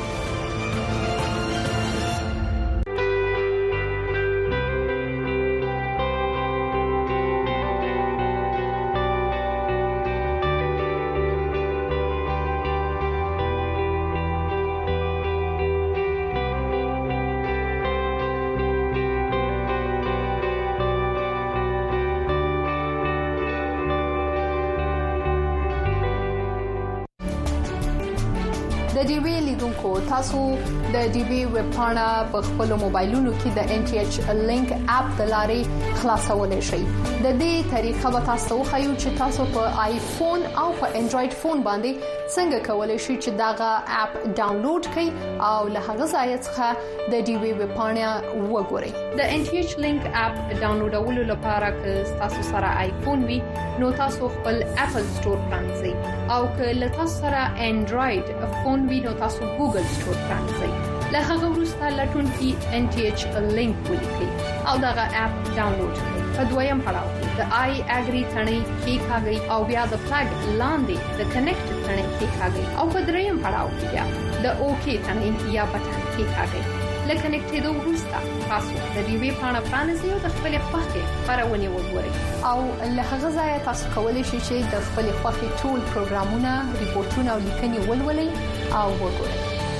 د ډي وی لیدونکو تاسو د ډي وی ویب پاڼه په خپل موبایلونو کې د ان ټي ایچ لینک اپ د لارې خلاصولای شئ د دې طریقه به تاسو خو چې تاسو په آیفون او په انډراید فون باندې څنګه کولای شئ چې داغه اپ ډاونلوډ کړئ او له هغه ځای څخه د ډي وی ویب پاڼه وګورئ د ان ټي ایچ لینک اپ ډاونلوډولو لپاره که تاسو سره آیفون وي نو تاسو خپل اپل سٹور پرانځئ او که له تاسو سره انډراید فون وي نو تاسو ګوګل سٹور پرانځئ له هغه وروسته لټون کې ان ټي ایچ لینک ولیکئ او داغه اپ ډاونلوډ کړئ په دویم پړاو کې د آی اګری ثنې کې کاږي او بیا د فلګ لاندې د کنیکټ ثنې کې کاږي او په دریم پړاو کې بیا د اوکی ثنې یا بټن کې کاږي لکه کنیکټېدو وروسته تاسو د ډي وی پاڼه پرانځئ او د خپل خوښې خبرونه وګورئ او له هغه ځای تاسو کولی شئ چې د خپل خوښې ټول پروګرامونه ریپورتونه او لیکنې ولولئ او وګورئ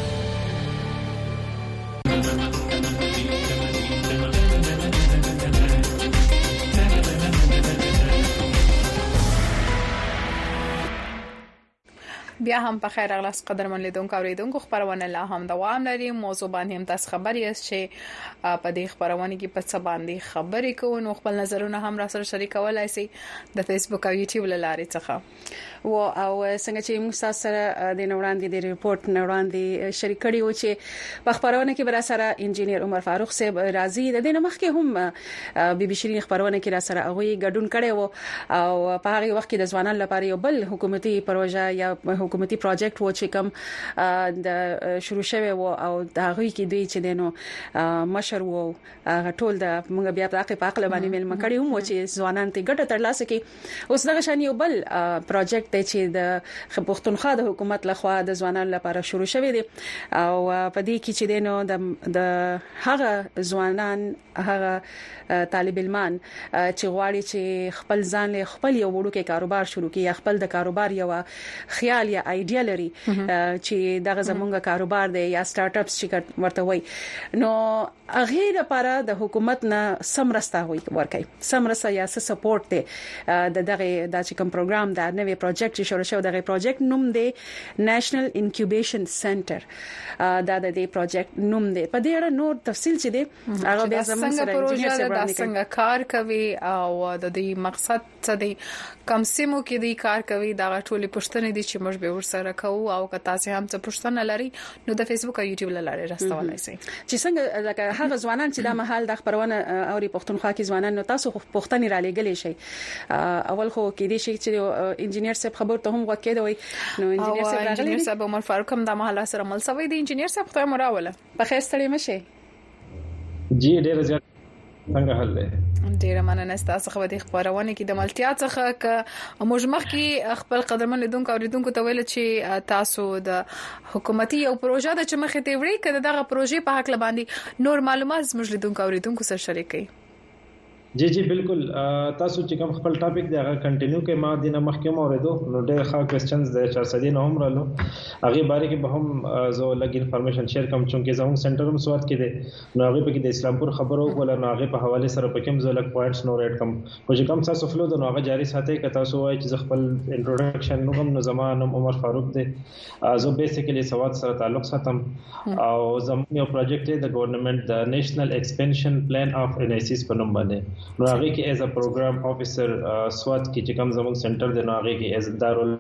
بیا هم په خیر اغلاس قدرمن لیدونکو اوریدونکو خبرونه لا هم دوام لري موضوع باندې هم تاسو خبري یاست چې په دې خبرونه کې په څه باندې خبرې کوو نو خپل نظرونه هم را سره شریکولای شئ د فیسبوک او یوټیوب لارې څخه او څنګه چې موږ تاسو سره د نوړاندې د ریپورت نوړاندې شریک کړي و چې په خبرونه کې بر سره انجینیر عمر فاروق صاحب راضي د دې مخ کې هم بي بي شيرين خبرونه کې را سره هغه ګډون کړي وو او په هغه وخت کې د ځوانانو لپاره یو بل حکومتي پروژه یا حکومتي پروجیکټ و چې کوم د شروع شوی و او دا غوي کې دوی چې دینو مشر وو ټول د موږ بیا په عقل باندې مل مکړی هم چې ځوانان ته ګټه ترلاسه کړي. اوس دغه شان یو بل پروجیکټ دی چې د پښتونخوا د حکومت لخوا د ځوانانو لپاره شروع شوی دی او په دې کې چې دینو د هغه ځوانان هغه طالب علمان چې غواړي چې خپل ځان له خپل یو وړوکی کاروبار شروع کړي یا خپل د کاروبار یو خیال یا ایډیا لري چې دغه زمونږ کاروبار دی یا سٹارټ اپس چې ورته وای نو هغه لپاره د حکومت نه سمرسته ورکړي سمرسته یا سپورټ دی دغه د چې کوم پروګرام دا نوې پروجیکټ چې شروع شو دغه پروجیکټ نوم دی نېشنل انکیوبیشن سنټر دا د دې پروجیکټ نوم دی. په دې اړه نور تفصیل چې دی هغه بیا زموږ سره انجینیر سره څنګه کار کوي او د دې مقصد څه دی کوم سیمو کې دی کار کوي دا ټولې پوښتنې دي چې موږ به ورسره کوو او که تاسو هم څه پوښتنه لري نو د فیسبوک او یوټیوب لاره راستولای شئ چې څنګه لکه هغه ځوانان چې د محل د خبرونه او پښتونخوا کې ځوانان نو تاسو پوښتنې را لګلې شي اول خو کې دي چې انجینیر صاحب خبر ته هم وکړي دوی نو انجینیر صاحب راغلی انجینیر صاحب عمر فاروق هم د محل سره مل سوي دي انجینیر صاحب ته مراوله په خیر ستړي مشه جی ډیر زیات څنګه حل دی ډیر مننه تاسو خو د خبرونه کې د ملتیا څخه ک موږ مخکې خپل قدرمن لیدونکو اوریدونکو ته ویل چې تاسو د حکومتي یو پروژه د چمخه تی وړي کړه دغه پروژې په حق لباندې نور معلومات موږ لیدونکو اوریدونکو سره شریک کړئ. جی بالکل تاسو چې کوم خپل ټاپک دی هغه کنټینیو کې ما د محکمه اوریدو نو ډېر ښه کوېسچنز د 400 نه هم رالو هغه باره کې به هم زه لګ انفارمیشن شیر کوم چې زموږ سنټر هم سواد کې دی نو هغه په کې د اسلامپور خبرو ولا نو هغه په حواله سره په کوم زه لګ پوینټس نو ریډ کوم خو چې کوم تاسو فلو د نو هغه جاری ساتي که تاسو وایي چې خپل انټروډکشن نو کوم نو زمانم عمر فاروق دی زه بیسیکلی سواد سره تعلق ساتم او زموږ یو پروجیکټ دی د ګورنمنت د نېشنل ایکسپینشن پلان اف انایسیس په نوم باندې نو هغه کې ایز ا پروګرام افیسر سواد کې چې کوم زموږ سنټر دی نو هغه کې ایز دارول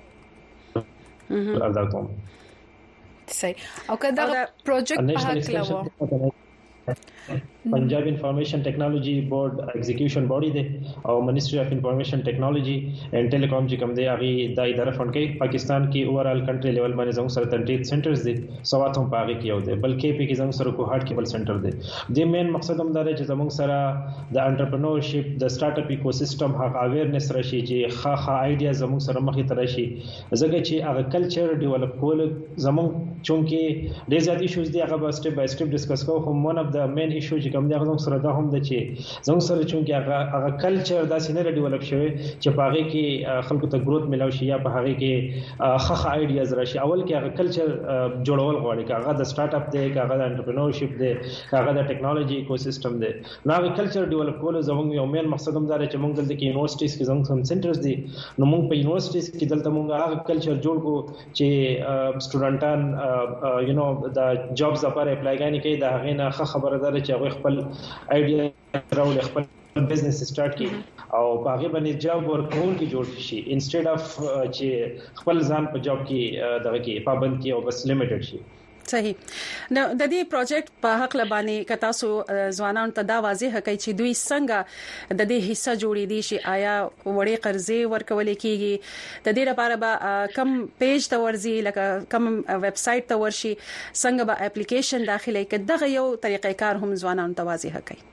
ادا کوم. صحیح او کدا پروجیکټ په حق لوا Punjab information technology board execution body दे और ministry of information technology and telecom जी कम दे आगे दा इदारा फंड के पाकिस्तान की ओवरऑल कंट्री लेवल में जंग सर 38 सेंटर्स दे सवातों पे आगे किया दे बल्कि पे की जंग सर को हार्ट केबल सेंटर दे मेन मकसद हम दारे जंग सर द एंटरप्रेन्योरशिप द स्टार्टअप इकोसिस्टम हक अवेयरनेस रशी जी खा आइडिया जंग सर मखी तरशी जगह ची आगे कल्चर डेवलप कोल जंग चूंकि दे ज्यादा इश्यूज दे आगे स्टेप बाय स्टेप डिस्कस को हम one of the main issue کوم دی هغه سره دا هم د چې زموږ سره چې هغه کلچر دا سینه ډیولپ شوی چې په هغه کې خلکو ته گروث ملو شي یا په هغه کې خخ آیډیاز راشي اول کې هغه کلچر جوړول غواړي چې هغه د سٹارټ اپ دی هغه د انټرپرینورشپ دی هغه د ټیکنالوژي ایکوسیستم دی نو هغه کلچر ډیولپ کول زموږ یو مین مقصد هم دا چې موږ دلته کې یونیورسيټیز کې زموږ سنټرز دي نو موږ په یونیورسيټیز کې دلته موږ هغه کلچر جوړ کو چې سټوډنټان یو نو د جابز لپاره اپلای کوي دا هغه نه خبره ده چې هغه خپل آیډیا راول خپل بزنس سٹارټ کی او باغې باندې جاب ورکول کی جوړ شي انسټډ اف چې خپل ځان په جاب کې دغه کې پابند کی او بس لیمیټډ شي. صحیح نو د دې پروجیکټ په حق لبانی کتا سو ځوانان ته دا واضح کوي چې دوی څنګه د دې حصہ جوړې دي شي آیا وړي قرضې ورکول کیږي د دې لپاره به کم پیج ته ورزي لکه کم ویب سټ ته ورشي څنګه به اپلیکیشن داخلي کړي دغه یو طریقې کار هم ځوانان ته واضح کوي.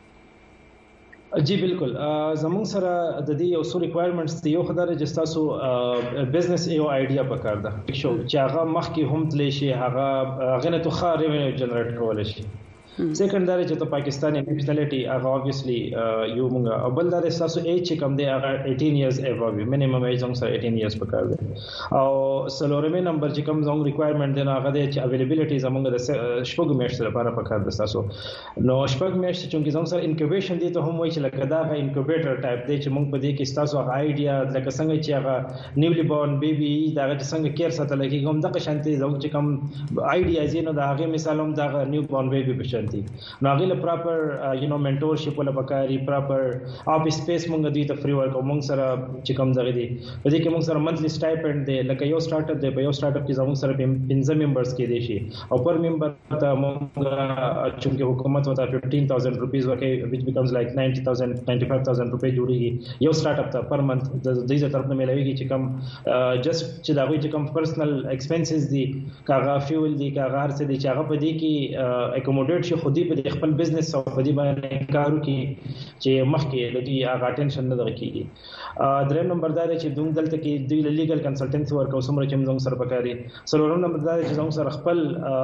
جی بالکل زموږ سره د دې یو څو ریکوایرمنټس دي یو خدای چې تاسو بزنس یو آیډیا پکار ده چې هغه مخکې هم تللی شي هغه غنه تو خا ریونیو جنریټ کول شي سیکنډری چې ته پاکستاني نیشنلټي هغه obviously یو مونږه او بل دا تاسو ایج چې کم دی هغه 18 ایئرز ایبو مینیمم ایج هم سره 18 ایئرز پکار دی او سلورمه نمبر چې کم زنګ ریکوایرمنټ دی هغه د اویلیبিলিټی زمونږ د شپږ میاشتې لپاره پکار دی تاسو نو شپږ میاشتې چې زنګ سره انکیوبیشن دی ته هم وایي چې لکه دا غا انکیوبیټر ټایپ دی چې مونږ په دې کې تاسو هغه آیډیا لکه څنګه چې هغه نیولی بورن بیبي دا څنګه کیر ساتل کېږي هم د قشنتي زنګ چې کم آیډیا زینو دا هغه مثال هم دا نیو بورن بیبي بشن دي نو هغه له پراپر منټورشپ ولا پکاري پراپر افیس سپیس مونږ دوی ته فری ورکو مونږ سره چې کوم ځای دي په دې کې مونږ سره منثلی سټایپند دی لکه یو سٹارټ اپ دی په یو سٹارټ اپ کې زموږ سره 15 ممبرز کې دي شي او پر ممبر ته مونږ چې حکومت وتا 15000 روپیز ورکړي which becomes like 90000 95000 روپے جوړيږي یو سٹارټ اپ ته پر منث د دې طرف نه ملويږي چې کوم جست چې دا وی چې کوم پرسنل ایکسپنسز دي کاغه فیول دي کاغه هر څه دي چې هغه په دې کې اکوموډیټ شي خودي په خپل بزنس او په دې باندې کارو کې چې مخکې د دې هغه اټینشن نه درکېږي دریم نمبر دا دی چې دوی دلته کې دوی لیګل کنسلټنسي ورکو سمره چې موږ سره پکاري سلورم نمبر دا دی چې موږ سره خپل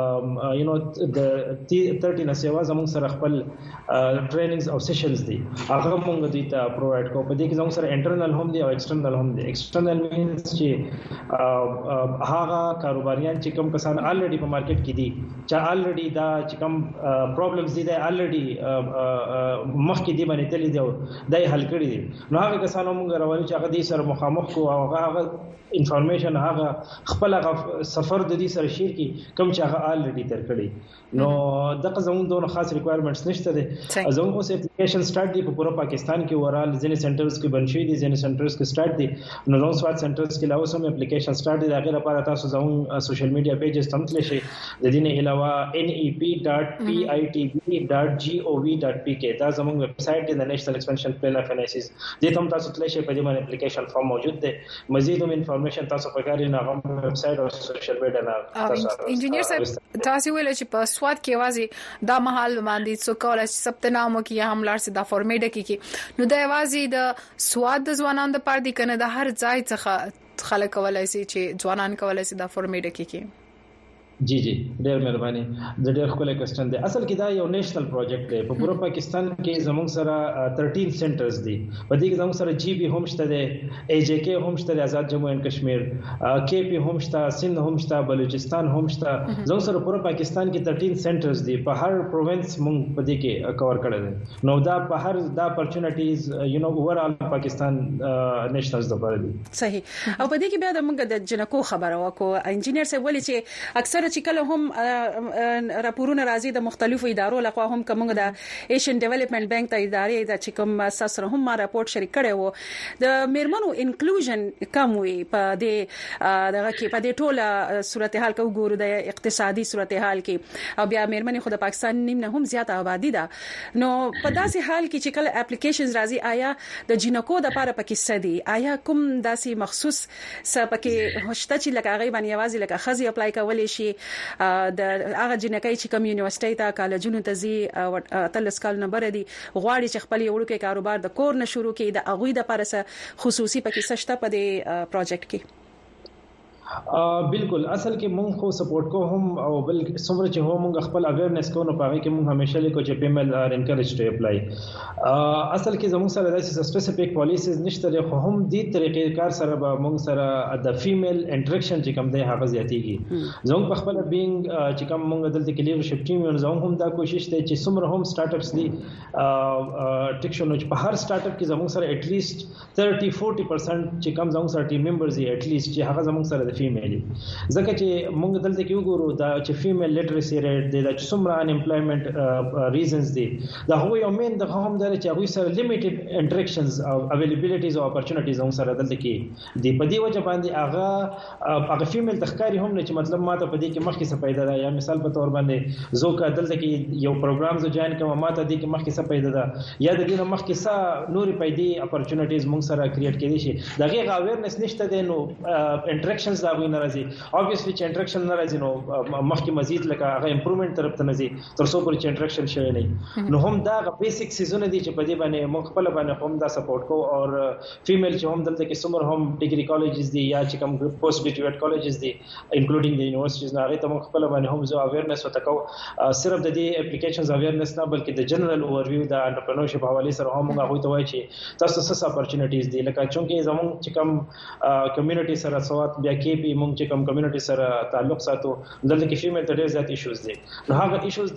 د 30 نه سیوا زموږ سره خپل ټریننګز او سیشنز دي هغه موږ دوی ته پرووایډ کوو په دې کې زموږ سره انټرنل هم دي او ایکسټرنل هم دي ایکسټرنل مینز چې هغه کاروباریان چې کوم کسان الریډي په مارکیټ کې دي چې الریډي دا چې کوم پرابلمز دي دا الریډي مخکې دی باندې تللی دی دای حل کړی دي نو هغه کسانو موږ راوړي چې هغه دې سره مخامخ کو او هغه انفارمیشن هغه خپل سفر د دې سره شیر کی کوم چې هغه الریډي تر کړی نو دغه زموږ دوه خاص ریکوایرمنټس نشته دي زموږ اوس اپلیکیشن سٹارټ دی په پوره پاکستان کې اورال ځینې سنټرز کې بنشي دي ځینې سنټرز کې سٹارټ دي نو زموږ سواد سنټرز کې لاوس هم اپلیکیشن سٹارټ دی هغه لپاره تاسو زموږ سوشل میډیا پیجز تم تل شي د دې نه علاوه nep.pitb.gov.pk دا زموږ ویب سټ دی د نېشنل ایکسپنشن پلان اف انالیسس دې تم تاسو تل شي په دې باندې اپلیکیشن فارم موجود دی مزید هم انفارمیشن تاسو پکاري نه هم ویب سټ او سوشل میډیا نه تاسو انجینیر صاحب تاسو ویل چې په سواد کې وازي دا محل باندې څو کولای چې ثبت نامو کې هم لار سي دا فورمیټ کې نو دا وازي د سواد د ځوانانو د پاره دي کنه د هر ځای څخه خلک کولای شي چې ځوانان کولای شي دا فورمیټ کې جی ډېر مهرباني د ډېر خپل کوېسچن دی اصل کې دا یو نېشنل پروجیکټ دی په پوره پاکستان کې زموږ سره 13 سنټرز دي په دې کې زموږ سره جی بي هم شته دی ای جے کې هم شته دی آزاد جمهور کشمیر کې پی هم شته سند هم شته بلوچستان هم شته زموږ سره پوره پاکستان کې 13 سنټرز دي په هر پروینس موږ په دې کې کور کړل دي نو دا په هر دا اپورچونټیز اوورال پاکستان نېشنلز د بار دي صحیح او په دې کې بیا د موږ د جنکو خبره وکړو انجینیر صاحب ولې چې اکثر چې کله هم راپورونه راځي د مختلفو ادارو لخوا هم کومه د ایشین ډیولپمنٹ بانک ته ادارې د چې کوم سره هم ما راپورټ شریک کړي وو د میرمنو انکلوژن کم وي په دې دغه کې په دې ټوله صورتحال کو ګورو د اقتصادي صورتحال کې او بیا میرمنې خو د پاکستان نیم نه هم زیاته آبادی ده نو په داسې حال کې چې کله اپلیکیشنز راځي آیا د جنکو د لپاره پکې سدي آیا کوم داسې مخصوص څه پکې هشته چې لکه غي باندې आवाज لکه خزي اپلای کولای شي د هغه جنکای چې کوم یونیورسيټي ته کالجونو ته زی تلس کال نمبر دي غواړي چې خپل یو لوی کاروبار د کور نه شروع کړي د اغوی د لپاره خصوصي پکې سشته په دې پروجیکټ کې بالکل اصل کې مونږ خو سپورټ کو هم او بل څومره چې هو مونږ خپل اویرنس کو نو پاره کې مونږ همیشه لیکو چې پیمل ار انکریج ټو اپلای اصل کې زموږ سره داسې سپیسیفیک پالیسیز نشته خو هم دې طریقې کار سره به مونږ سره د فیمیل انټریکشن چې کوم دی هغه زیاتېږي زموږ په خپل بینګ چې کوم مونږ دلته کې لیډرشپ ټیم یو زموږ هم دا کوشش دی چې څومره هم سٹارټ اپس دي ټیکشنو په هر سٹارټ اپ کې زموږ سره اټ لیست 30-40% چې کوم زموږ سره ټیم ممبرز دي اټ لیست چې هغه زموږ سره فیمیل ځکه چې موږ دلته کې وګورو دا چې فیمیل لیټریسي ریټ دی دا چې څومره ان امپلایمنت ریزنز دي دا هو یو مین د هم دا چې هغه سره لیمیټډ انټریکشنز او اویلیبিলিټیز او اپورچونټیز هم سره دلته کې دی په دې وجه باندې هغه فیمیل تخکاری هم نه چې مطلب ماته په دې کې مخکې څه پیدا ده یا مثال په تور باندې زوکا دلته کې یو پروګرام ز جوائن کوم ماته دې کې مخکې څه پیدا ده یا د دې مخکې څه نوري پیدا اپورچونټیز موږ سره کریټ کړي شي دغه اویرنس نشته دی نو انټریکشنز دا ناراضي obviously چې انټریکشن ناراضي نو مخکې مزید لکه هغه امپروومنت طرف ته نزي تر څو پر چې انټریکشن شوی نه نو هم دا بیسیک سیزونه دي چې په دې باندې موږ خپل باندې هم دا سپورټ کو او فیمیل چې هم دلته کې سمر هم ډیګري کالجز دي یا چې کوم پوسټ ګریجویټ کالجز دي انکلوډینګ د یونیورسيټیز نه هغه ته موږ خپل باندې هم زو اویرنس وتکو صرف د دې اپلیکیشنز اویرنس نه بلکې د جنرال اوورویو د انټرپرنورشپ حواله سره هم موږ هغه ته وایي چې تاسو څه اپورچونټیز دي لکه چونکې زموږ چې کوم کمیونټي سره سواد بیا کې دې په موږ چې کوم کمیونټي سره تعلق ساتو دلته کې فیمیل ته ډېر زیات ایشوز دي نو هغه ایشوز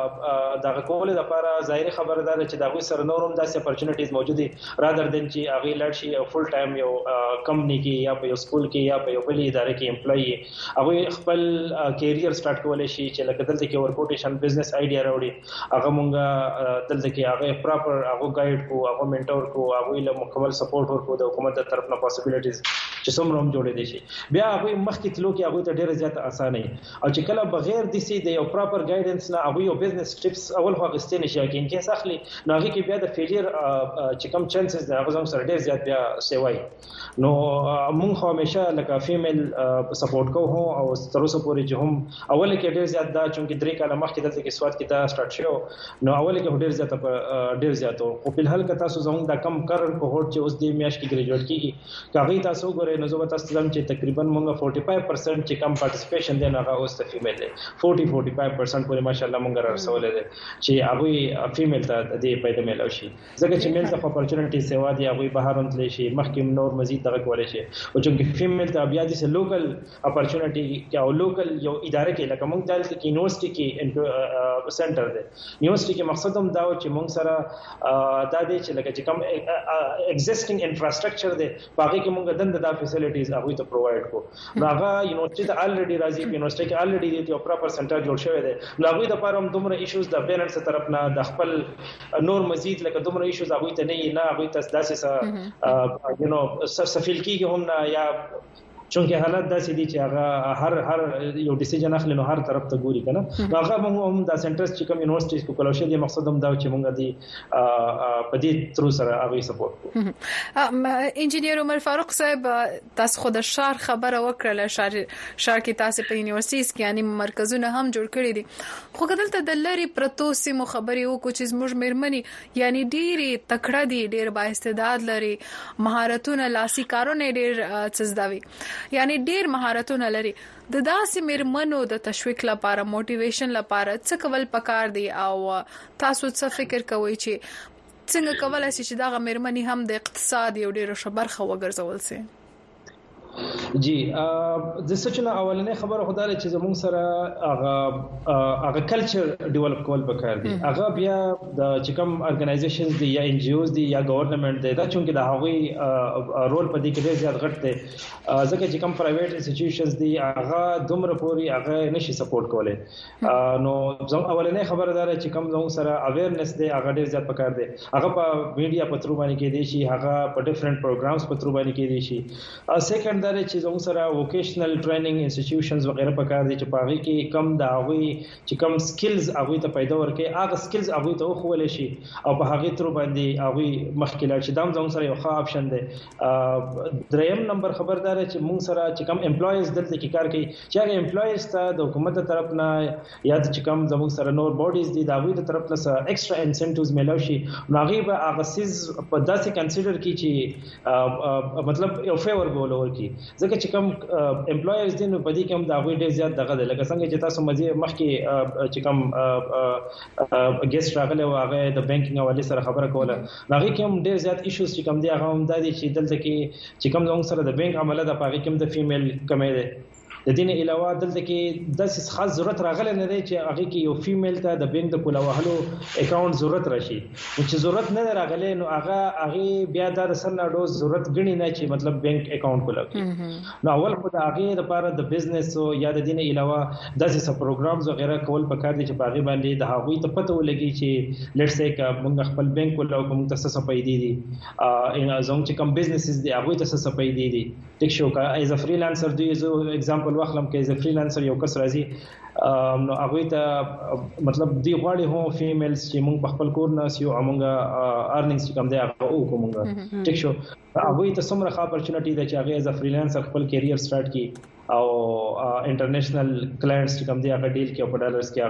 د کولو لپاره ظاهري خبره ده چې دا غوي سره نورم داسې اپورچونټیز موجود دي رادر دین چې هغه لړ شي او فل ټایم یو کمپنی کې یا په یو سکول کې یا په یو بل ادارې کې امپلوي هغه خپل کیریئر سٹارټ کولای شي چې لکه دلته کې ورکوټیشن بزنس آیډیا راوړي هغه مونږه دلته کې هغه پراپر هغه گایډ کو هغه منټور کو هغه له مکمل سپورټ ورکو د حکومت تر طرف نه پاسبিলিټیز چې څومره هم جوړې دي شي بیا هغه مخکې تلو کې هغه ته ډېر زیات اسانه او چې کله بغیر د سي د یو پراپر گایډنس نه هغه یو بزنس ټیپس اول خو غستې نشي کې انکه اخلي نو هغه کې بیا د فیلیر چې کوم چانسز د هغه سره ډېر زیات بیا سیوای نو موږ همیشه لکه فیمیل سپورټ کوو او تر اوسه پورې چې هم اول کې ډېر زیات دا چې 3 کاله مخکې دلته کې سواد کې دا سٹارټ شو نو اول کې ډېر زیات او په الحال کې تاسو زموږ د کم کرن کوهورټ چې اوس د میاش کې ګریجویټ کیږي کاغی تاسو ګورئ نو زه تاسو زم چې تقریبا موږ 45% چې کم پارټیسپیشن دی نه هغه اوس ته فیمیل دی 40-45% پورې ماشاءالله موږ رسولې دي چې هغه فیمیل ته د پیدا ملو شي ځکه چې میل ته اپورچونټی سیوا دی هغه بهر انتلی شي مخکې نور مزید دغه کولای شي او چې فیمیل ته بیا د لوکل اپورچونټی کې او لوکل یو ادارې کې لکه موږ دلته کې یونیورسيټي کې سنټر دی یونیورسيټي کې مقصد هم دا و چې موږ سره دا دی چې لکه چې کوم ایگزیسټینګ انفراستراکچر دی باقي کې موږ دند دا فیسیلیټیز هغه ته پرووایډ کو هغه یونیورسيټي ته الریډي راځي یونیورسيټي کې الریډي دی یو پراپر سنټر جوړ شوی دی هغه د لپاره هم دومره ایشوز د پیرنټس طرف نه د خپل نور مزید لکه دومره ایشوز هغه ته نه هغه ته داسې یو نو سفیل کیږي هم نه یا چونکه حالت داسې دي چې هغه هر یو ډیسیژن اخلي نو هر طرف ته ګوري کنه هغه موږ هم د سنټرز چې کوم یونیورسيټیز کو کولای دي مقصد هم دا چې موږ دي په دې تر سره هغه سپورټ کوو انجینیر عمر فاروق صاحب تاسو خود شهر خبره وکړه شهر کې تاسو په یونیورسيټیز کې یعنی مرکزونه هم جوړ کړی دي خو کدلته د لری پروتو سیمو خبري وکړو چې موږ مرمنی یعنی ډېری تکړه دي ډېر با استعداد لري مهارتونه لاسي کارونه ډېر څزداوي یعنی ډیر مهارتونه لري د داسې مرمنو د تشویق لپاره موټیویشن لپاره څه کول پکار دي او تاسو څه فکر کوئ چې څنګه کولای شي چې دا مرمنی هم د اقتصاد یو ډیر برخه وګرځول شي جی د سچنه اولنې خبره خدای چې زموږ سره هغه کلچر ډیولپ کول پکار دي هغه بیا د چې کوم ارګنایزیشنز دي یا ان جی اوز دي یا ګورنمنت دي دا چې د هغوی رول په دې کې ډېر زیات غټ دی ځکه چې کوم پرایویټ انسټیټیوشنز دي هغه دومره پوري هغه نشي سپورټ کولای نو اولنې خبره ده چې کوم زموږ سره اویرنس دی هغه ډېر زیات پکار دی هغه په میډیا په تر باندې کې دي شي هغه په ډیفرنٹ پروګرامز په تر باندې کې دي شي سیکنډ دا چې زموږ سره ووکیشنل ټریننګ انسټیټیوشنز وغیرہ پکار دي چې پاغي کې کم دا هغوی چې کم سکلز هغوی ته پیدا ورکړي هغه سکلز هغوی ته خو ولې شي او په هغه تر باندې هغوی مخکې لاړ شي دا زموږ سره یو ښه اپشن دی دریم نمبر خبردار چې موږ سره چې کم امپلویز دلته کې کار کوي چې هغه امپلویز ته د حکومت طرف نه یا چې کم زموږ سره نور باډیز دي دا هغوی د طرف نه ایکسترا انسنټیوز ملو شي هغه به هغه سیز په داسې کنسیډر کی چې مطلب یو فیور بول ورکی ځکه چې کوم امپلویز دي نو په دې کې هم دا غوي ډېر زیات دغه دی لکه څنګه چې تاسو مخکې چې کوم ګیسټ راغله او هغه د بانکینګ حواله سره خبره کوله هغه کې هم ډېر زیات ایشوز چې کوم دي هغه هم د دې چې دلته کې چې کوم زموږ سره د بانک عمله د پاګه کې د فیمیل کمې ده د دې نه علاوه دلته کې د خاص ضرورت راغله نه دی چې هغه کې یو فیمیل ته د بانک د کولا وهلو اکاونټ ضرورت راشي چې ضرورت نه راغله نو هغه بیا د سره ډوز ضرورت غني نه چې مطلب بانک اکاونټ کولا نو اول خو د هغه لپاره د بزنس او یا د دې نه علاوه داسې پروګرامز وغیرہ کول پکار دي چې باغی باندې د هغوی ته پته ولګي چې لیټس سي ک موږ خپل بانک کولا کوم تاسو پیدا دي ان زموږ چې کوم بزنسز دي هغه تاسو پیدا دي ټیک شو کا ایز ا فریلانسر دی زو एग्जांपल واخلم کې ایز ا فریلانسر یو کس راځي نو هغه ته مطلب دی غواړي هو فیمیلز چې موږ په خپل کور نه سیو موږ ارننګز چې کوم دی هغه او کومه ټیک شو هغه ته سمره اپورتونټی ده چې هغه ایز ا فریلانسر خپل کیریئر سٹارټ کی او انټرنیشنل کلاینټس چې کوم دی هغه ډیل کې په ډالرز کې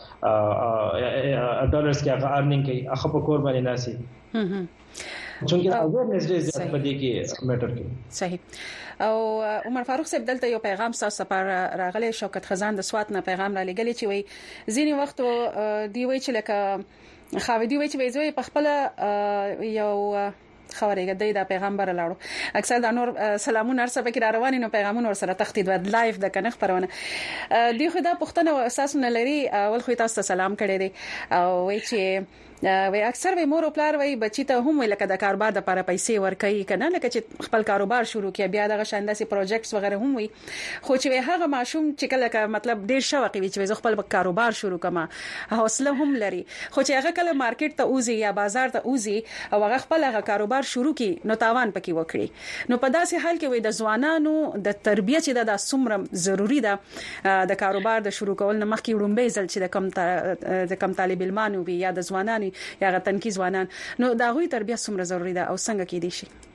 هغه ډالرز کې هغه ارننګ کوي هغه په کور باندې ناسي چونکه اویرنس ډیر زیات پدې کې میټر کوي صحیح او عمر فاروق صاحب دلته یو پیغام تاسو پر راغلی شوکت خزان د سوات نه پیغام را لګلی چې وای ځینی وخت دی وای چې لکه خاوی دی وای چې وای په خپل یو خبرېږي د پیغمبر لاړو اکثر د نور سلامونه ارسه پکې رواني نو پیغامونه سره تختید ود لایف د کنه خبرونه دی خو دا پښتنه اساسونه لري اول خو تاسو سلام کړی دی او وای چې وای اکثر به مور او پلار وای بچی ته هم لکه د کاروبار د لپاره پیسې ورکړي کنه لکه چې خپل کاروبار شروع کړي بیا دغه شانداسي پروجیکټس وغیرہ هم وي خو چې هغه ماشوم چې کله مطلب ډیر شوقي وي چې خپل کاروبار شروع کما حوصله هم لري خو چې هغه کله مارکیټ ته اوزي یا بازار ته اوزي او هغه خپل هغه کاروبار شروع کړي نو تاوان پکې وکړي نو په داسې حال کې وای د ځوانانو د تربیه چې د څومره ضروری ده د کاروبار د شروع کول نه مخکې وړاندې ځل چې د کم طالب علمانو وي یا د ځوانانو یا غتنکی ځوانان نو دا غوي تربیه څومره ضروری ده او څنګه کې دي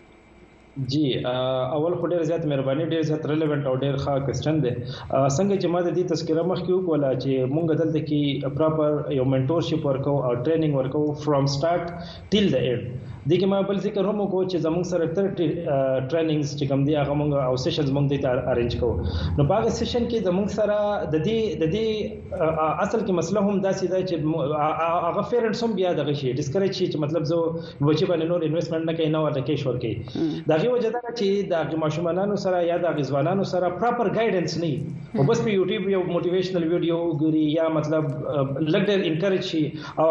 شي جی اول خو ډیر زیات مهرباني ډیر زیات ریلیونت او ډیر ښه کوېسچن دی څنګه چې ما د دې تذکرہ مخکې وکوله چې مونږ دلته کې پراپر یو منټورشپ ورکو او ټریننګ ورکو فرام سٹارټ ټیل د اینډ دغه ما بل ذکر هم کو چې زموږ سره تر ټریننګز چې کوم دی هغه موږ او سیشنز موږ د ارینج کوو نو په هغه سیشن کې زموږ سره د دې اصل کې مسله هم داسې ده چې هغه پیرنټس هم بیا دغه شي ډیسکریج شي چې مطلب زه بچی باندې نور انویسټمنټ نه کوي نو ورته کیش ورکړي دغه وجه ده چې د ماشومانو سره یا د غزوانانو سره پراپر ګایډنس نه او بس په یوټیوب یو موټیویشنل ویډیو ګوري یا مطلب لګډر انکریج شي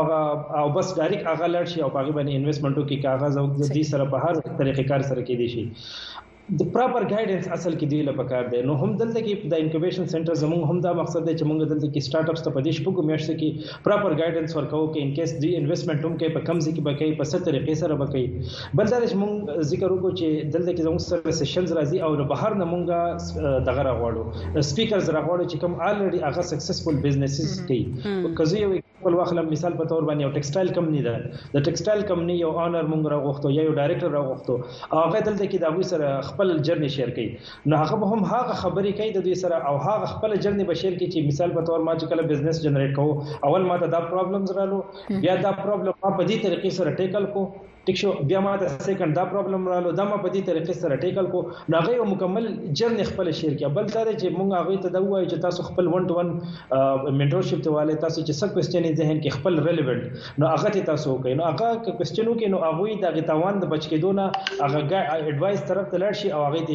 او بس ډایرکټ هغه لړ شي او هغه باندې انویسټمنټو کې کاغذ او د دې سره په هر طریقې کار سره کې دي شي د پراپر ګایډنس اصل کې دی لپاره دی نو هم دلته کې د انکوبیشن سنټر زموږ هم دا مقصد دی چې موږ دلته کې سٹارټ اپس ته په دې شپږو میاشتو کې پراپر ګایډنس ورکو کې ان کیس دی انویسټمنټ هم کې په کم ځای کې بکې په ست طریقې سره بکې بل دا چې موږ ذکر وکړو چې دلته کې زموږ سره سیشنز راځي او له بهر نه موږ دغه راغواړو سپیکرز راغواړو چې کوم الریډي هغه سکسسفل بزنسز کوي کزه یو خپل واخلم مثال په تور باندې یو ټیکسټایل کمپنی ده د ټیکسټایل کمپنی یو اونر مونږ راغوښتو یا یو ډایریکټر راغوښتو هغه دلته کې دا وی سره خپل جرنی شیر کوي نو هغه هم هغه خبرې کوي د دوی سره او هغه خپل جرنی به شیر کوي چې مثال په تور ما چې کله بزنس جنریټ کوو اول ما ته دا پرابلمز رالو بیا دا پرابلم ما په دې طریقې سره ټیکل کو ټیک شو بیا ما د سیکنډ دا پرابلم رالو دا ما په دې طریقې سره ټیکل کو نو هغه یو مکمل جرنی خپل شیر کوي بل دا چې مونږ هغه ته دا وایو چې تاسو خپل 1 to 1 منټورشپ ته والے تاسو چې څه کوېسچن ذهن کې خپل ریلیونت نو هغه ته کوي نو هغه کوېسچنو کې نو هغه د غتاوان د بچ کېدو نه هغه اډوایس طرف ته لاړ شي او هغه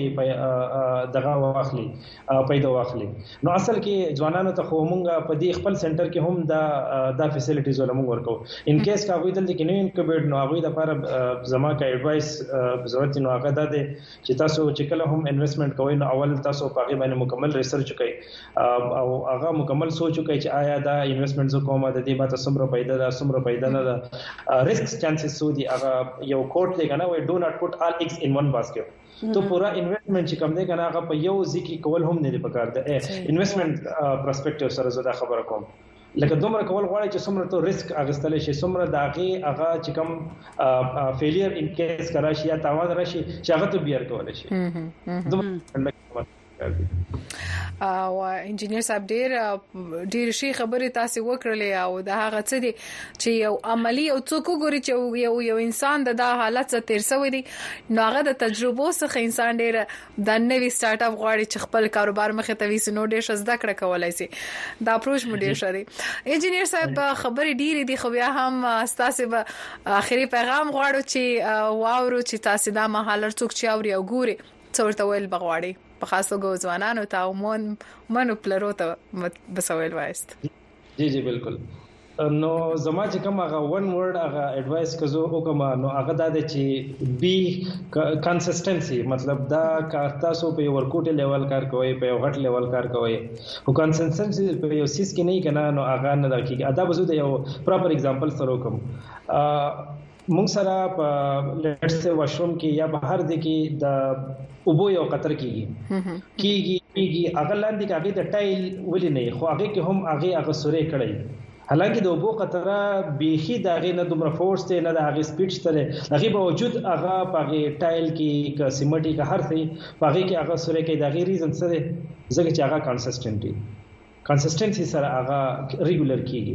دی دغه واخلي پیدا واخلي نو اصل کې ځوانانو ته خو مونږ په دې خپل سنټر کې هم دا فیسیلیټیز ولوم ورکو ان کیس کا هغه دلته کې نه انکوبیټ نو هغه د لپاره زما کا اډوایس ضرورت نو هغه ده چې تاسو چې کله هم انویسټمنټ کوئ نو اول تاسو په هغه باندې مکمل ریسرچ وکړئ او هغه مکمل سوچ وکړئ چې آیا دا انویسټمنټ زه کومه د دې ماته څومره پیدا ده څومره پیدا نه ده ریسک چانسز سو دي هغه یو کوټ دی کنه وای ډو ناٹ پټ آل ایگز ان ون باسکټ تو پورا انویسټمنٹ چې کوم دی کنه هغه په یو ځکه کول هم نه دی پکار ده انویسټمنٹ پرسپیکټیو سره زه دا خبره کوم لکه دومره کول غواړي چې څومره تو ریسک اغستل شي څومره داغه هغه چې کوم فیلیر ان کیس کرا شي یا تاوان راشي چې هغه ته بیر کول شي دومره او انجینیر صاحب ډیر شي خبره تاسو وکړلې او دا هغه څه دي چې یو عملی او څوک ګوري چې یو انسان د حالت څخه تیر شوی دی نو هغه د تجربو څخه انسان ډیر د نوې سٹارټ اپ غواړي چې خپل کاروبار مخه ته ویس نو ډیر شزدا کړ کولای شي دا اپروچ مو ډیر شری انجینیر صاحب خبرې ډیر دي خو بیا هم تاسو به اخري پیغام غواړو چې واورو چې تاسو دا مهاله څوک چې اوري او ګوري څورته ویل بغواړي په خاصو ځوانانو ته منو پلرو ته بسویل وایست جی بالکل نو زما چې کوم هغه ون ورډ هغه اډوایس کزو وکم نو هغه دا چې بی کنسستنسي مطلب دا کار تاسو په ورکوټ لیول کار کوئ په غټ لیول کار کوئ او کنسستنسي په یو سیس کې نه کنه نو هغه نه دکې ادا بزو د یو پراپر اگزامپل سره وکم مونږ سره په لیټس سے واشروم کې یا بهر د کې د اوبو یو قطر کیږي هغه لاندې کې د ټایل ولې نه خو هغه کې هم هغه سورې کړی حالانکه د اوبو قطره بیخي دغه نه دومره فورس ته نه د هغه سپیډ ته هغه باوجود هغه په ټایل کې ک سیمټي کا هر څه هغه کې هغه سورې کې د غیر ریزن سره زګ چې هغه کنسستنټي سره هغه ریګولر کیږي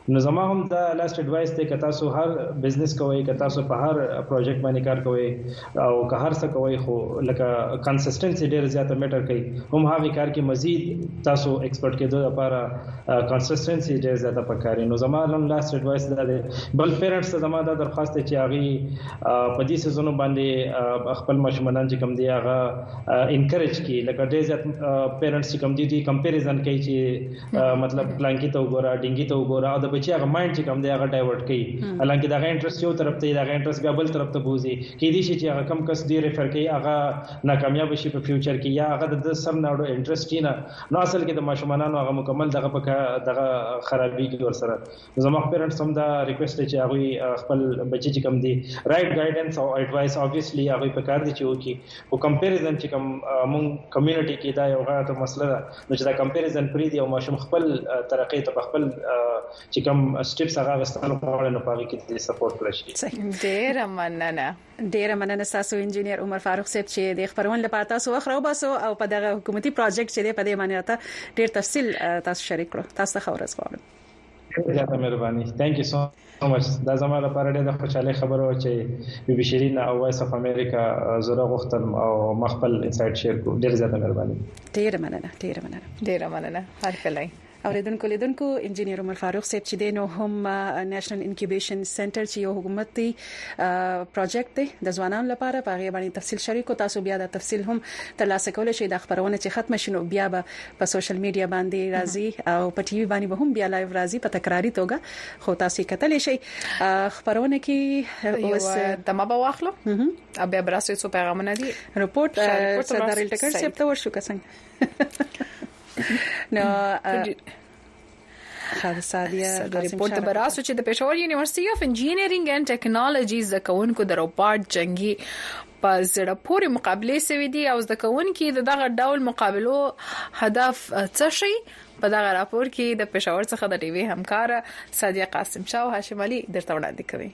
نو زما هم دا لاست اډوایس ته کتا سو هر بزنس کوي کتا سو په هر پروجیکټ باندې کار کوي او که هر څه کوي خو لکه کنسستنسي ډیر زیاته میټر کوي هم هغه کار کې مزید تاسو ایکسپرت کېدو لپاره کنسستنسي ډیر زیاته پکاري نو زما هم لاست اډوایس دا دی بل پیرنټس ته زما دا درخواست چې هغه په دې سيزونو باندې خپل ماشومان چې کم دی هغه انکریج کی لکه ډیر زیات پیرنټس چې کم دي کمپیریزن کوي چې مطلب پلان کې ته وګوره ډینګي ته وګوره بچي هغه مایند چې کوم دی هغه ډایورټ کوي حالانکه دا غي انټرست یو طرف ته دا غي انټرست بیا بل طرف ته بوزي کې دي چې هغه کم کس دی ریفر کوي هغه ناکامیاب شي په فیوچر کې یا هغه د سر نه انټرست نه نو اصل کې د ماشومانو هغه مکمل دغه خرابي کې ور سره زما پیرنټس هم دا ریکوست چې هغه خپل بچي چې کم دی رائټ ګایډنس او اډوایس اوبویسلی هغه په کار دي چې وکي او کمپیریزن چې کم مون کمیونټي کې دا یو غاټه مسله ده نو چې دا کمپیریزن پری دی او ماشوم خپل ترقې ته خپل کوم سټیپس هغه غوښتنه غواړي نو پاره کې د سپورټ کړی ډیر مننه تاسو انجینیر عمر فاروق صاحب چې د خبرون لپاره تاسو وخرو باسو او په دغه حکومتي پروجیکټ چې په دې معنی ته ډیر تفصیل تاسو شریک کړو تاسو خبرز غواړم زیاته مهرباني ثانک یو سو مچ دا زموږ لپاره ډېر خوشاله خبره و چې بي بي شیرین او وایس اف امریکا زړه غوښتل او مخبل انسایټ شیر کو ډېر زیاته مهرباني ډېر مننه هر کله اوریدونکو لیدونکو انجینیر عمر فاروق صاحب چې دینو هم نېشنل انکیوبیشن سنټر چې یو حکومتي پروجیکټ دی د ځوانانو لپاره په هغه باندې تفصیل شریکو تاسو بیا د تفصیل هم ترلاسه کولای شئ د خبرونه چې ختم شنو بیا په سوشل میډیا باندې راځي او په ټي وي باندې به هم بیا لایو راځي په تکراری توګه خو تاسو کتلی شئ خبرونه کې اوس د ما واخلو بیا براسو څو پیغامونه دي رپورټ سردار الټکر صاحب ته ورشو کسنګ نو خالصادیه د ریپورت براسو چې د پېښور یونیورسيټي اف انجینرینګ اند ټیکنالوژي زکونکو د روباټ جنگي په زړه پورې مقابله سوي دي او زکونکو دغه ډول مقابلو هدف څه شي په دغه راپور کې د پېښور څخه د ټي وي همکار سادیه قاسم شاه او هاشم علي درته وړاندې کوي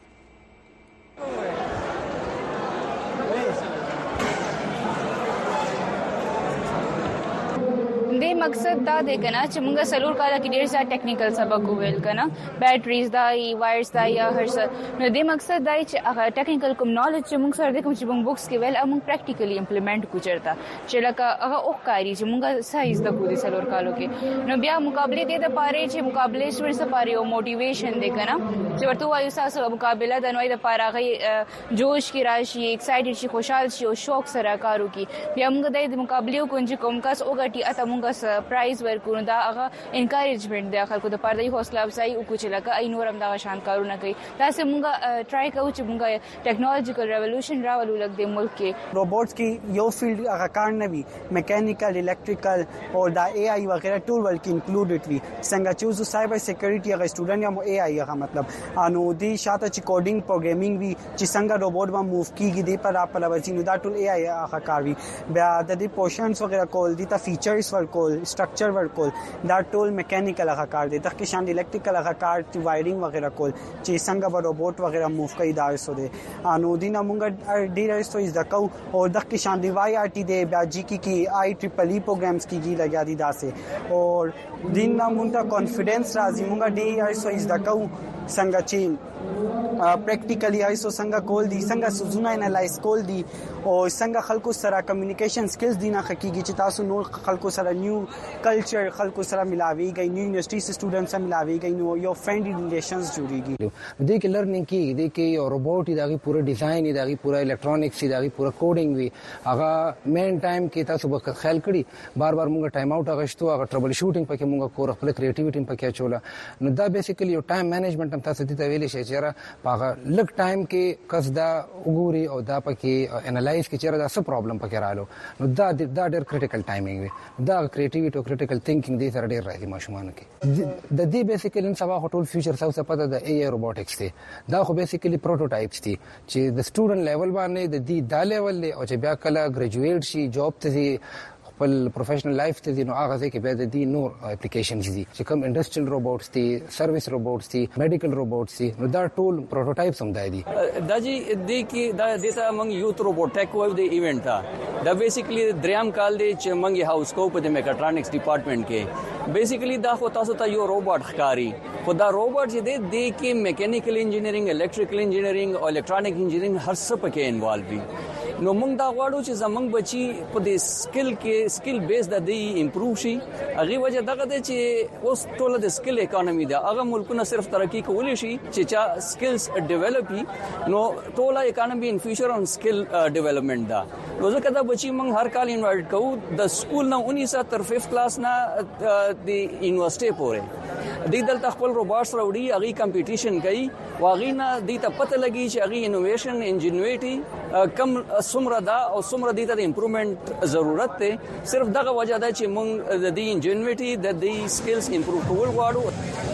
د مقصد دا دی کنه چې موږ سلور کاله کې ډیر ځای ټیکنیکل سبق ویل کنه بیټریز دا وایرز دا یا هر څه نو د مقصد دا چې هغه ټیکنیکل کوم نالج چې موږ سره د کوم چې موږ بوکس کې ویل موږ پریکټیکلی امپلیمنٹ کو چرتا چې لکه هغه او کاری چې موږ سایز د کو دي سلور کالو کې نو بیا مقابله دې د پاره چې مقابله سټوډنټس لپاره یو موټیویشن دی کنه چې ورته وایو تاسو مقابله د نوې د پاره هغه جوش کې راشي ایکسایټډ شي خوشحال شي او شوق سره کارو کې بیا موږ د مقابله کوم کس اوګټي اته موږ سرپرایز ورکو دا هغه انکریجمنت د خلکو د پاره د حوصله افزایی او کوچ لکه اينورم دا شان کارونه کوي دا سه موږ ټرای کوو چې موږ ټیکنالوژیکل ریولوشن راولو لګ د ملک کې روبوټس کې یو فیلډ هغه کار نه وي میکانیکل الکتریکل او دا اي اي وغیرہ ټول ولکې انکلوډډ وي څنګه چې اوس سایبر سکیورټي هغه سټوډنټ یا اي اي هغه مطلب انو دي شاته چې کوډینګ پروګرامینګ وي چې څنګه روبوټ باندې موو کیږي د پر اپ لوځي نو دا ټول اي اي هغه کار وي بیا د دې پورشنز وغیرہ کول دي ته فیچرز ورکول سټرکچر ورکول دا ټول میکانیکل هغه کار دي د شان الکتریکل هغه کار چې وایرینګ وغیرہ کول چې څنګه به روبوټ وغیرہ موو کوي دا سو دي انو دینه مونږ ډیر ایستو از دکو او د شان دی وای ار ټي دی بیا جی کی آی ټریپل ای پروګرامز کیږي لګیا دي داسه او دینه مونږ کانفیډنس راځي مونږ ډیر ایستو از دکو څنګه چې پریکټیکلی ایسو څنګه کول دي څنګه سوزونه انالایز کول دي او څنګه خلکو سره کمیونیکیشن سکلز دي نه حقيقي چې تاسو نور خلکو سره نیو کلچر خلکو سره ملاويږي نیو یونیورسيټي سټوډنټس سره ملاويږي نو یو فرندلی ریلیشنز جوړيږي د دې کې لرنینګ کې د کې یو روبوټ دغه پوره ډیزاین دغه پوره الکترونکس دغه پوره کوډینګ وی هغه مین ټایم کې تاسو به خیال کړی بار بار موږ ټایم اوټ غشتو هغه ټربل شوټینګ پکې موږ کور خپل کریټیویټي پکې چولا نو دا بیسیکلی یو ټایم مینجمنت هم تاسو ته ویل شي چې هغه لک ټایم کې کس دا وګوري او دا پکې انالایز کې چیرې دا څه پرابلم پکې رالو نو دا ډېر کریټیکل ټایمینګ وي دا کریټیویټي او کریټیکل تھینکینګ دې سره ډېر راځي ماشومان کې د دې بیسیکلی سبا ټول فیوچر څه پته د اي روبوټکس دی دا خو بیسیکلی پروټوټایپس دي چې د سټوډنټ لیول باندې د دې دا لیول او چې بیا کله ګریجویټ شي جاب ته خپل پروفیشنل لایف ته دي نو هغه ځکه به د دې نور اپلیکیشنز دي چې کوم انډستریال روبوټس دي سرویس روبوټس دي میډیکل روبوټس دي نو دا ټول پروټوټایپس هم دي دا جی د کې دا د موږ یوت روبوټ ټیک وایو د ایونت دا بیسیکلی دریم کال دی چې موږ هاوس کو په د میکاټرونکس ډپارټمنټ کې بیسیکلی دا خو تاسو ته یو روبوټ ښکاری خو دا روبوټ چې د کې میکانیکل انجینرینګ الکتریکل انجینرینګ او الکترونیک انجینرینګ هر څه پکې انوالو دي نو موږ دا غواړو چې زمونږ بچي په دې سکل بیس د دې امپروو شي هغه وجه دغه د چې اوس ټول د سکل اکانومي دا هغه ملکونه صرف ترقی کولی شي چې چا سکلز ډیولپي نو ټول اکانومي ان فیوچر اون سکل ډیولپمنٹ دا نو ځکه دا بچي موږ هر کال انوایټ کوو د سکول نه 19 تر 5th کلاس نه د یونیورسيټي پورې د دلته خپل روبوټس راوړي هغه کمپټیشن کوي واغې نه د ته پته لګي چې هغه انوویشن انجینیویټي کم څومره دا او څومره د ته امپروومنت ضرورت ده صرف دغه وجه ده چې موږ د دې انجینیویټي د دې سکلز امپروو کول غواړو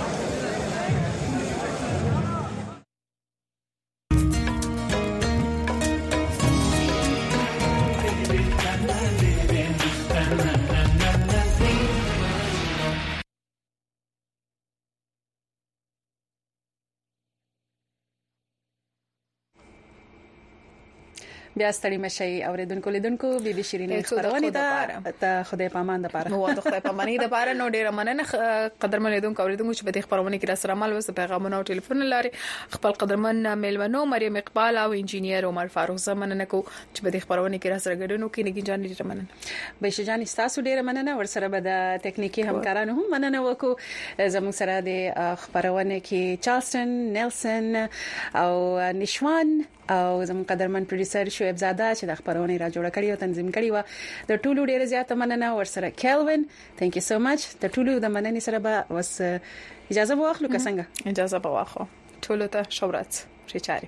بیا ستړي مشي اوریدونکو لیدونکو بي بي شيرینې خبرونه ده ته خدای پامان د پاره نو د خدای پاماني د پاره نو ډیره مننه قدرمن لیدونکو اوریدونکو چې په دې خبرونه کې را سره مال وسه پیغامونه او ټلیفون لاري خپل قدرمن میلمنو مریم اقبال او انجینیر عمر فاروق زمنه کو چې په دې خبرونه کې را سره ګډونو کې نګی جان ډیره مننه به شجان تاسو ډیره مننه ور سره به د ټکنیکی همکارانو هم مننه وکړو زموږ سره د خبرونه کې چارلستون نیلسن او نشوان او زموږ قدرمن پروډوسر شعیب زاده چې د خبرونه را جوړ کړی او تنظیم کړی و د ټولو ډیره زیاته مننه ورسره کیلوین ثانک یو سو مچ د ټولو د مننې سره به وس اجازه واخلو که څنګه اجازه به واخلو ټولو ته شورات شي چاري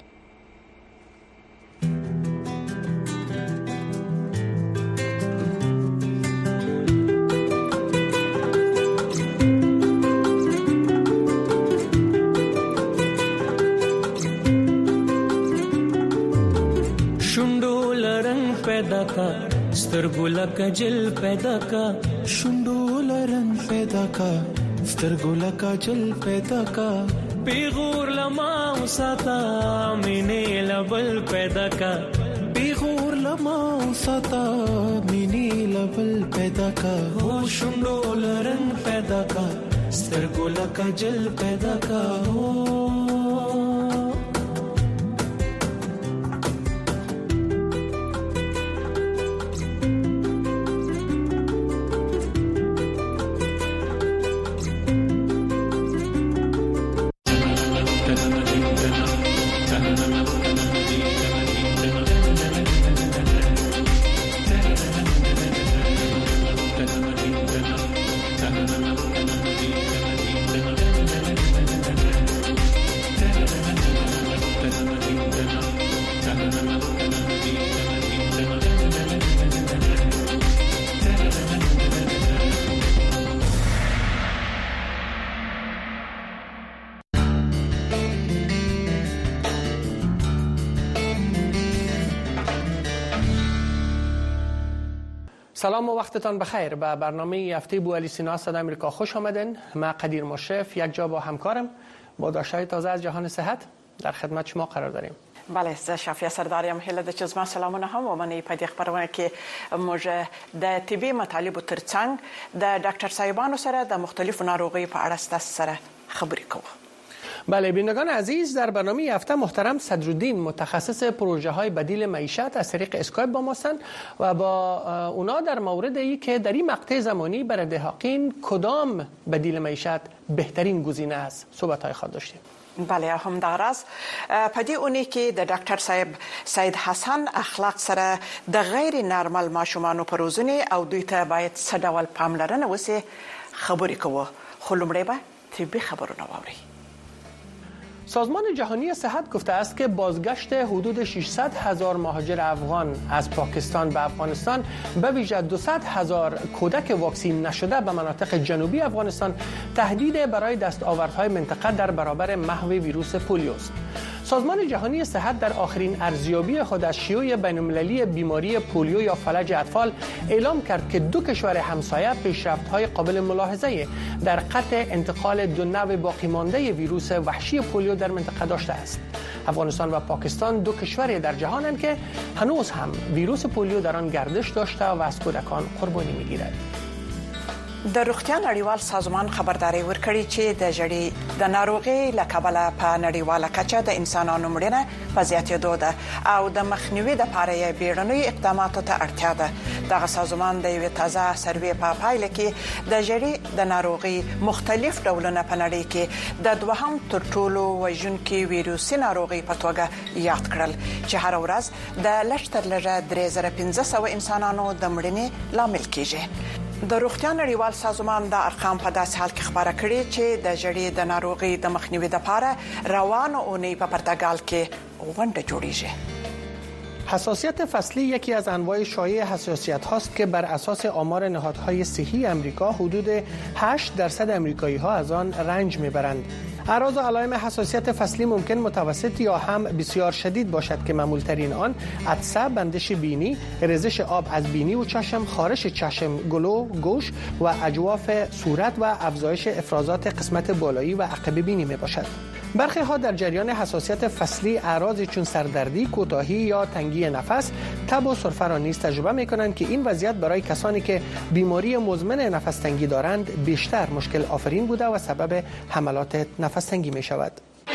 पैदा का स्तरगुला का जल पैदा का शुंडोला रंग पैदा का स्तरगुला का जल पैदा का बेगूर लमा उसाता मिने लबल पैदा का बेगूर लमा उसाता मिने लबल पैदा का हो शुंडोला रंग पैदा का स्तरगुला का जल पैदा का हो سلام و وقتتان بخیر. به برنامه هفته بوالی سینا صدای آمریکا خوش آمدین. من قدیر مشرف یک جا با همکارم با داشتهای تازه از جهان صحت در خدمت شما قرار داریم. بله زه شافیه سرداریم هله د چزما سلامونه هم ومني په دې خبرونه کې موږ د طبي مطالبو ترڅنګ د ډاکټر صاحبانو سره د مختلفو ناروغیو په اړه ستاسو سره خبرې کوو. بله بینندگان عزیز، در برنامه هفته محترم صدرالدین متخصص پروژه های بدیل معیشت از طریق اسکایپ با ما هستند و با اونا در مورد ای که در این مقطع زمانی برای دهقین کدام بدیل معیشت بهترین گزینه است صحبت های خود داشتیم. بله هم دا راز په دې اونۍ کې د ډاکټر صاحب سید حسن اخلاق سره د غیر نارمل ماشومانو په روزنې او دوی ته باید څه ډول پاملرنه وشي خبرې کوو. خو لومړی به طبي خبرونه واورئ. سازمان جهانی صحت گفته است که بازگشت حدود 600,000 مهاجر افغان از پاکستان به افغانستان به ویژه 200,000 کودک واکسین نشده به مناطق جنوبی افغانستان تهدید برای دستاوردهای منطقه در برابر محو ویروس پولیو است. سازمان جهانی صحت در آخرین ارزیابی خود از شیوع بین‌المللی بیماری پولیو یا فلج اطفال اعلام کرد که 2 کشور همسایه پیشرفت‌های قابل ملاحظه در قطع انتقال 2 نوع باقی مانده ویروس وحشی پولیو در منطقه داشته است. افغانستان و پاکستان 2 کشور در جهانند که هنوز هم ویروس پولیو در آن گردش داشته و از کودکان قربانی می‌گیرد. د روغتیا نړیوال سازمان خبرداري ورکړي چې د جړی د ناروغي لکبله په نړیواله کچه د انسانانو مړینه په زیاتېدو ده او د مخنیوي لپاره یې بیړنۍ اقداماتو ته اړتیا ده. دغه سازمان د یو تازه سروې په پایله کې د جړی د ناروغي مختلف ډولونه په نړۍ کې د دوهم تر ټولو وژونکي ویروسي ناروغي په توګه یاد کړل چې هر ورځ د لشترلره 3500 انسانانو د مړینې لامل کیږي. د روغتیا نړیوال سازمان د ارقام په داسې حال کې خبره کړې چې د جړی د ناروغي د مخنیوي لپاره روانه اونۍ په پرتګال کې غونډه جوړیږي. حساسیت فصلی یکی از انواع شایع حساسیت هاست که بر اساس آمار نهادهای صحی آمریکا حدود 8% آمریکایی ها از آن رنج میبرند. اعراض و علائم حساسیت فصلی ممکن متوسط یا هم بسیار شدید باشد که معمولترین آن عطسه، بندش بینی، ریزش آب از بینی و چشم، خارش چشم، گلو، گوش و اجواف صورت و افزایش افرازات قسمت بالایی و عقب بینی می باشد. برخی ها در جریان حساسیت فصلی اعراض چون سردردی، کوتاهی یا تنگی نفس، تب و سرفه را نیز تجربه می کنند که این وضعیت برای کسانی که بیماری مزمن نفس تنگی دارند بیشتر مشکل آفرین بوده و سبب حملات نفس تنگی می شود.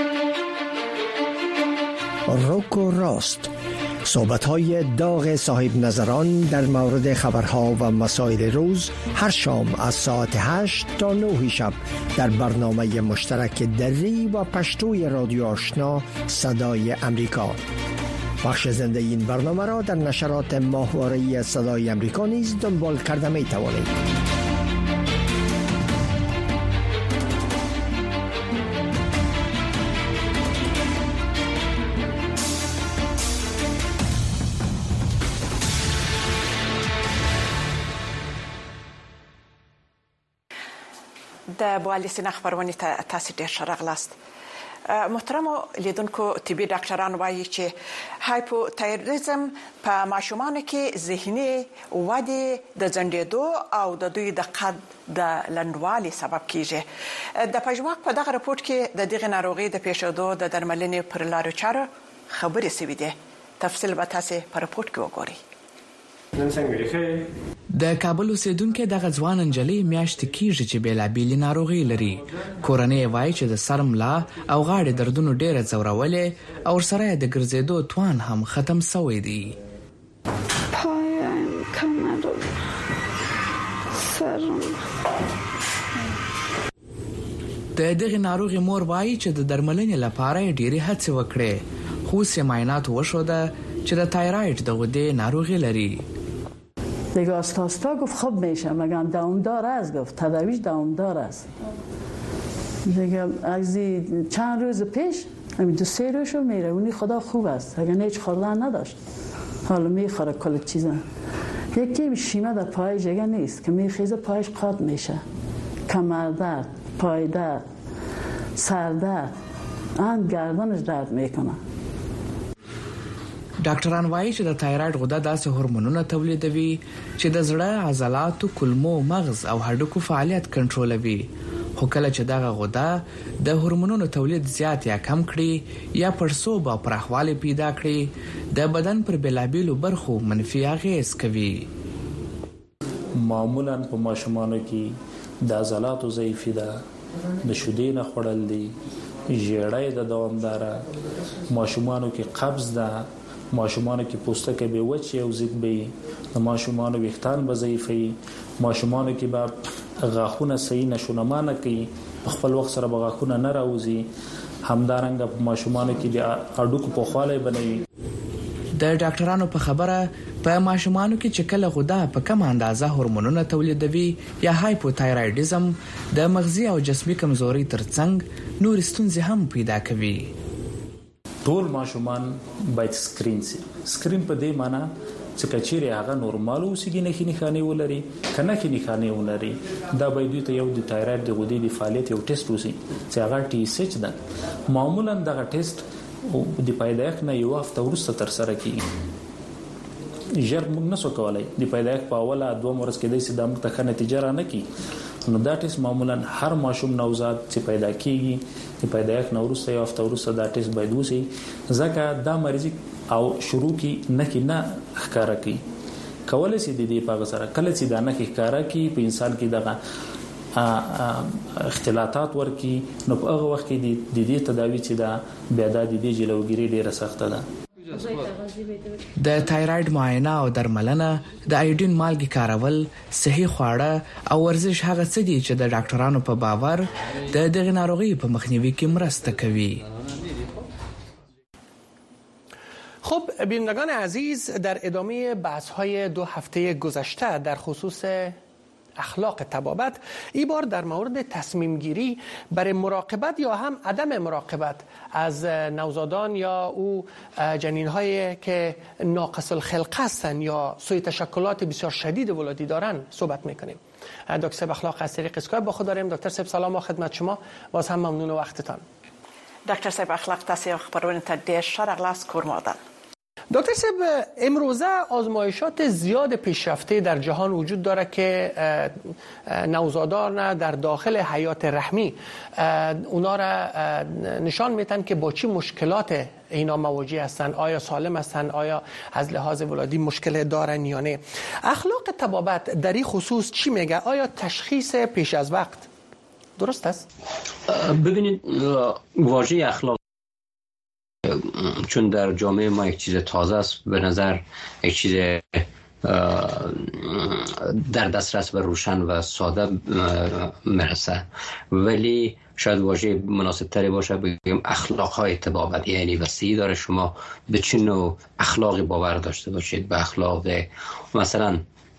روک و راست، صحبت‌های داغ صاحب نظران در مورد خبرها و مسائل روز هر شام از ساعت 8 تا 9 شب در برنامه مشترک دری و پشتوی رادیو آشنا صدای امریکا. بخش زنده این برنامه را در نشرات ماهواره‌ای صدای امریکا نیز دنبال کرده می توانید. د بوالسین خبرونه تاسو ډیر شرغلاست. محترم لیدونکو، طبي ډاکټران وایي چې هایپوتایرویدزم په ماشومانو کې ذهني ودې د ځنډېدو او د دوی د قد د لنډوالي سبب کیږي. د پژواک په دغه رپورت کې د دغه ناروغي د پیښېدو د درملنې پر لارو چارو خبرې شوې دي. تفصیل به تاسو په رپورت کې وګورئ. د کابل اوسیدونکو د غزوان انجلي میاشت کیږي چې بیلابېلې ناروغي لري. کورنۍ وایي چې د سر ملا او غاړې دردونو ډېره ځورولې او سره د ګرځېدو توان هم ختم شوی دی. د دغه ناروغي مور وایي چې د درملنې لپاره ډېری هڅې وکړې، خو سماینات وشوده چې د تایراید د غدې ناروغي لري. دیگه آستا گفت خوب میشه، مگم دوامدار است، گفت تداویش دوامدار است. دیگه از چند روز پیش همین 2-3 روزشو میره، اونی خدا خوب است، اگر هیچ خوردن نداشت حالا میخوره کل چیزا. یکی شیمه در پایش دیگه نیست که میخیزه پایش قاط میشه، کمر درد، پای درد، سر درد، گردنش درد میکنه. ډاکټران وایي چې د تایراید غده داسې هورمونونه تولیدوي چې د زړه، عضلاتو، کولمو، مغز او هډوکو فعالیت کنټرولوي. خو کله چې دغه غده د هورمونونو تولید زیات یا کم کړي یا پړسوب او پراخوالی پیدا کړي، د بدن پر بیلابیلو برخو منفي اغیز کوي. معمولا په ماشومانو کې د عضلاتو ضعیفي ده، د شیدې نه خوړل دي، ژیړی د دوامداره، ماشومانو کې قبض ده، ماشومانو کې پوستکی به وچ او زیږ به، د ماشومانو ویښتان به ضعیفي، ماشومانو کې به غاښونه صحیح نشونما نه کوي، په خپل وخت سره به غاښونه نه راوځي، همدارنګه په ماشومانو کې د هډوکو پوخوالی بنوي. د ډاکټرانو په خبره په ماشومانو کې چې کله غده په کم اندازه هورمونونه تولیدوي یا هایپوتایرایډیزم د مغزي او جسمي کمزوري ترڅنګ نور ستونزې هم پیدا کوي. ټول ماشومان باید سکرین سي. سکرین په دې معنی چې کچېره هغه نورمال اوسېږي، نه خني ولري، کنه خني ولري، دا به دوی ته یو د تایراید د غدې د فعالیت یو ټیسټ وسی چې هغه TSH ده. معمولا دغه ټیسټ او د پیدایښت نه یو هفته وروسته تر سره کیږي ژر موږ نسو کولای د پیدایښت په اوله 2 ورځ کې د سیده موږ ته ښه نتیجه را نه کی نو دا ټیسټ معمولا هر ماشوم نوزاد چې پیدا کیږي د پیدایښت نه وروسته یو هفته وروسته دا ټیسټ باید وسی ځکه دا مریض او شروع کی نه ښکارا کی کولای شي د دې په سره کله چې دا نه ښکارا کی په انسان کې دغه اختلاطات ورکی نو په هغه وخت کې د دې تداوی چې دا بیا د دې جلوګیری ډیره سخته ده د تایراید معاینه او درملنه د ایوډین مالګي کارول صحي خواړه او ورزش هغه څه دي چې د ډاکټرانو په باور د دغه ناروغي په مخنیوي کې مرسته کوي. خب بینندگان عزیز، در ادامه بحث‌های 2 هفته گذشته در خصوص اخلاق طبابت، این بار در مورد تصمیم گیری برای مراقبت یا هم عدم مراقبت از نوزادان یا او جنین هایی که ناقص الخلقه هستند یا سوء تشکلات بسیار شدید ولادی دارن صحبت میکنیم. دکتر صاحب اخلاق از طریق اسکایپ با خود داریم. دکتر صاحب سلام و خدمت شما، باز هم ممنون وقتتان. دکتر صاحب اخلاق تاسو خبرونه ته ډیر شرغلاس کورمادن. دکتر صاحب، امروزه آزمایشات زیاد پیشرفته در جهان وجود داره که نوزادان در داخل حیات رحمی اونا را نشان میتن که با چی مشکلات اینا مواجه هستن، آیا سالم هستن، آیا از لحاظ ولادی مشکل دارن یا نه. اخلاق طبابت در این خصوص چی میگه؟ آیا تشخیص پیش از وقت درست است؟ ببینید، واژه اخلاق چون در جامعه ما یک چیز تازه است، به نظر یک چیز در دسترس و روشن و ساده مرسه، ولی شاید واژه مناسب تری باشه بگیم اخلاق های طبابت، یعنی وسیع داره شما به چه نوع اخلاقی باور داشته باشید. به اخلاق مثلا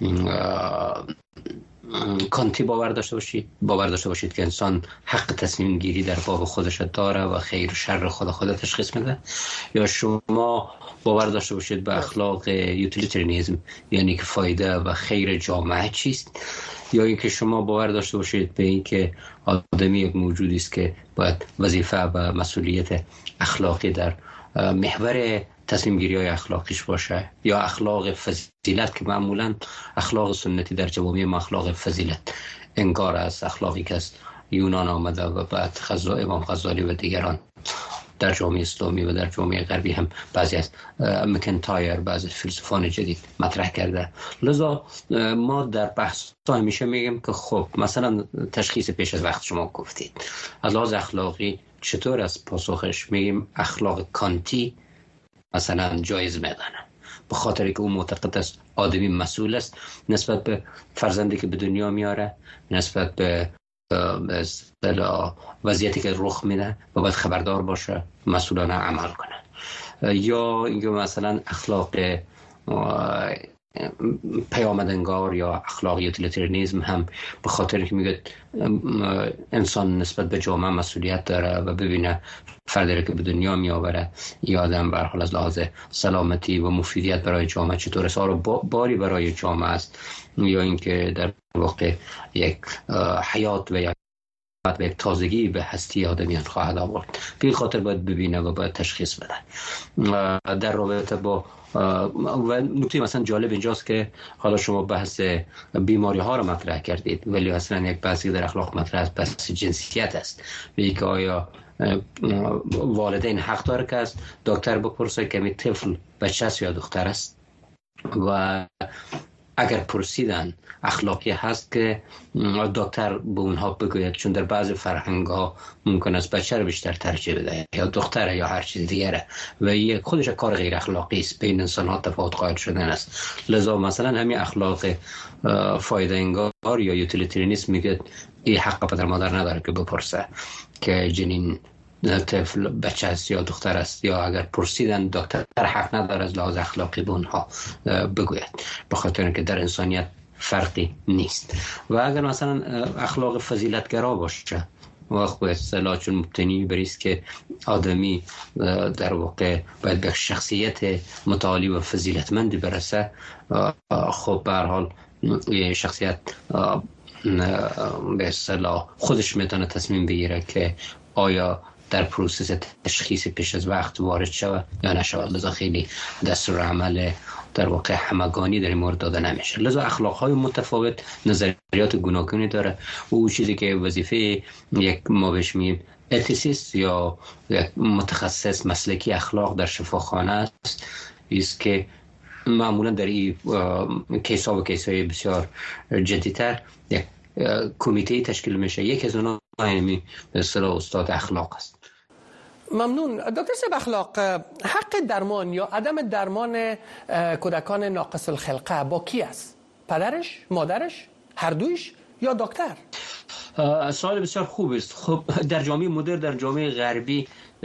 کانتی باور داشته باشید که انسان حق تصمیم گیری در باب خودش داره و خیر و شر خود تشخیص میده، یا شما باور داشته باشید به اخلاق یوتیلیتریانیسم، یعنی که فایده و خیر جامعه چیست، یا اینکه شما باور داشته باشید به اینکه آدمی یک موجودی است که باید وظیفه و مسئولیت اخلاقی در محور تصمیم گیری های اخلاقیش باشه، یا اخلاق فضیلت که معمولا اخلاق سنتی در جوامع ما اخلاق فضیلت انگار از اخلاقی که از یونان آمده و بعد امام غزالی و دیگران در جامعه اسلامی و در جامعه غربی هم بعضی از مکنتایر، بعضی فیلسوفان جدید مطرح کرده. لذا ما در بحث همیشه میگیم که خب مثلا تشخیص پیش از وقت شما گفتید، از لحاظ اخلاقی چطور از پاسخش میگیم اخلاق کانتی مثلا جایز میدانه، به خاطر که اون معتقد است آدمی مسئول است نسبت به فرزندی که به دنیا میاره، نسبت به وضعیتی که رخ میده و باید خبردار باشه، مسئولانه عمل کنه. یا اینکه مثلا اخلاق پیامدنگار یا اخلاق یوتیلیتریانیسم هم به خاطر که میگه انسان نسبت به جامعه مسئولیت داره و ببینه فردی که به دنیا میآوره یا آدم به هر حال از لحاظ سلامتی و مفیدیت برای جامعه چطور است، باری برای جامعه است، یا اینکه در واقع یک حیات و یک تازگی به هستی آدمیان خواهد آورد. به این خاطر باید ببینه و باید تشخیص بده. در رابطه با و نکته مثلا جالب اینجاست که حالا شما بحث بیماری ها رو مطرح کردید، ولی اصلا یک بحثی در اخلاق مطرح است، بحث جنسیت است. به که آیا والدین حق داره که از دکتر بپرسه که می طفل بچه است یا دختر است، و اگر پرسیدن اخلاقی هست که دکتر به اونها بگوید، چون در بعض فرهنگ ها ممکن است بچه رو بیشتر ترجیح بده یا دختر یا هر چیز دیگره و یک خودش کار غیر اخلاقی است، بین انسان ها تفاوت قائل شدن است. لذا مثلا همین اخلاق فایده انگار یا یوتیلیتریانیسم میگه این حق پدر مادر نداره که بپرسه که جنین طفل بچه است یا دختر است، یا اگر پرسیدن دکتر حق نداره از لحاظ اخلاقی به اونها بگوید، به خاطر اینکه در انسانیت فرقی نیست. و اگر مثلا اخلاق فضیلتگرا باشه و خب اصطلاح چون مبتنی بر است که آدمی در واقع باید به شخصیت متعالی و فضیلتمندی برسه، خب به هر حال شخصیت به اصطلاح خودش میتونه تصمیم بگیره که آیا در پروسس تشخیص پیش از وقت وارد شود یا نشود. لذا خیلی دستورالعمل در واقع همگانی در این مورد داده نمیشه. لذا اخلاق‌های متفاوت، نظریات گوناگونی داره و اون چیزی که وظیفه یک ما بهش میگیم اتیسیست یا یک متخصص مسلکی اخلاق در شفاخانه است که معمولا در این کیس‌ها و کیس‌های بسیار جدی‌تر یک کمیته تشکیل میشه. یک از اونها به اصطلاح استاد اخلاق است. ممنون. دکتر صاحب اخلاق، حق درمان یا عدم درمان کودکان ناقص الخلقه با کی است؟ پدرش، مادرش، هر دویش یا دکتر؟ سوال بسیار خوب است. خب در جامعه مدرن، در جامعه غربی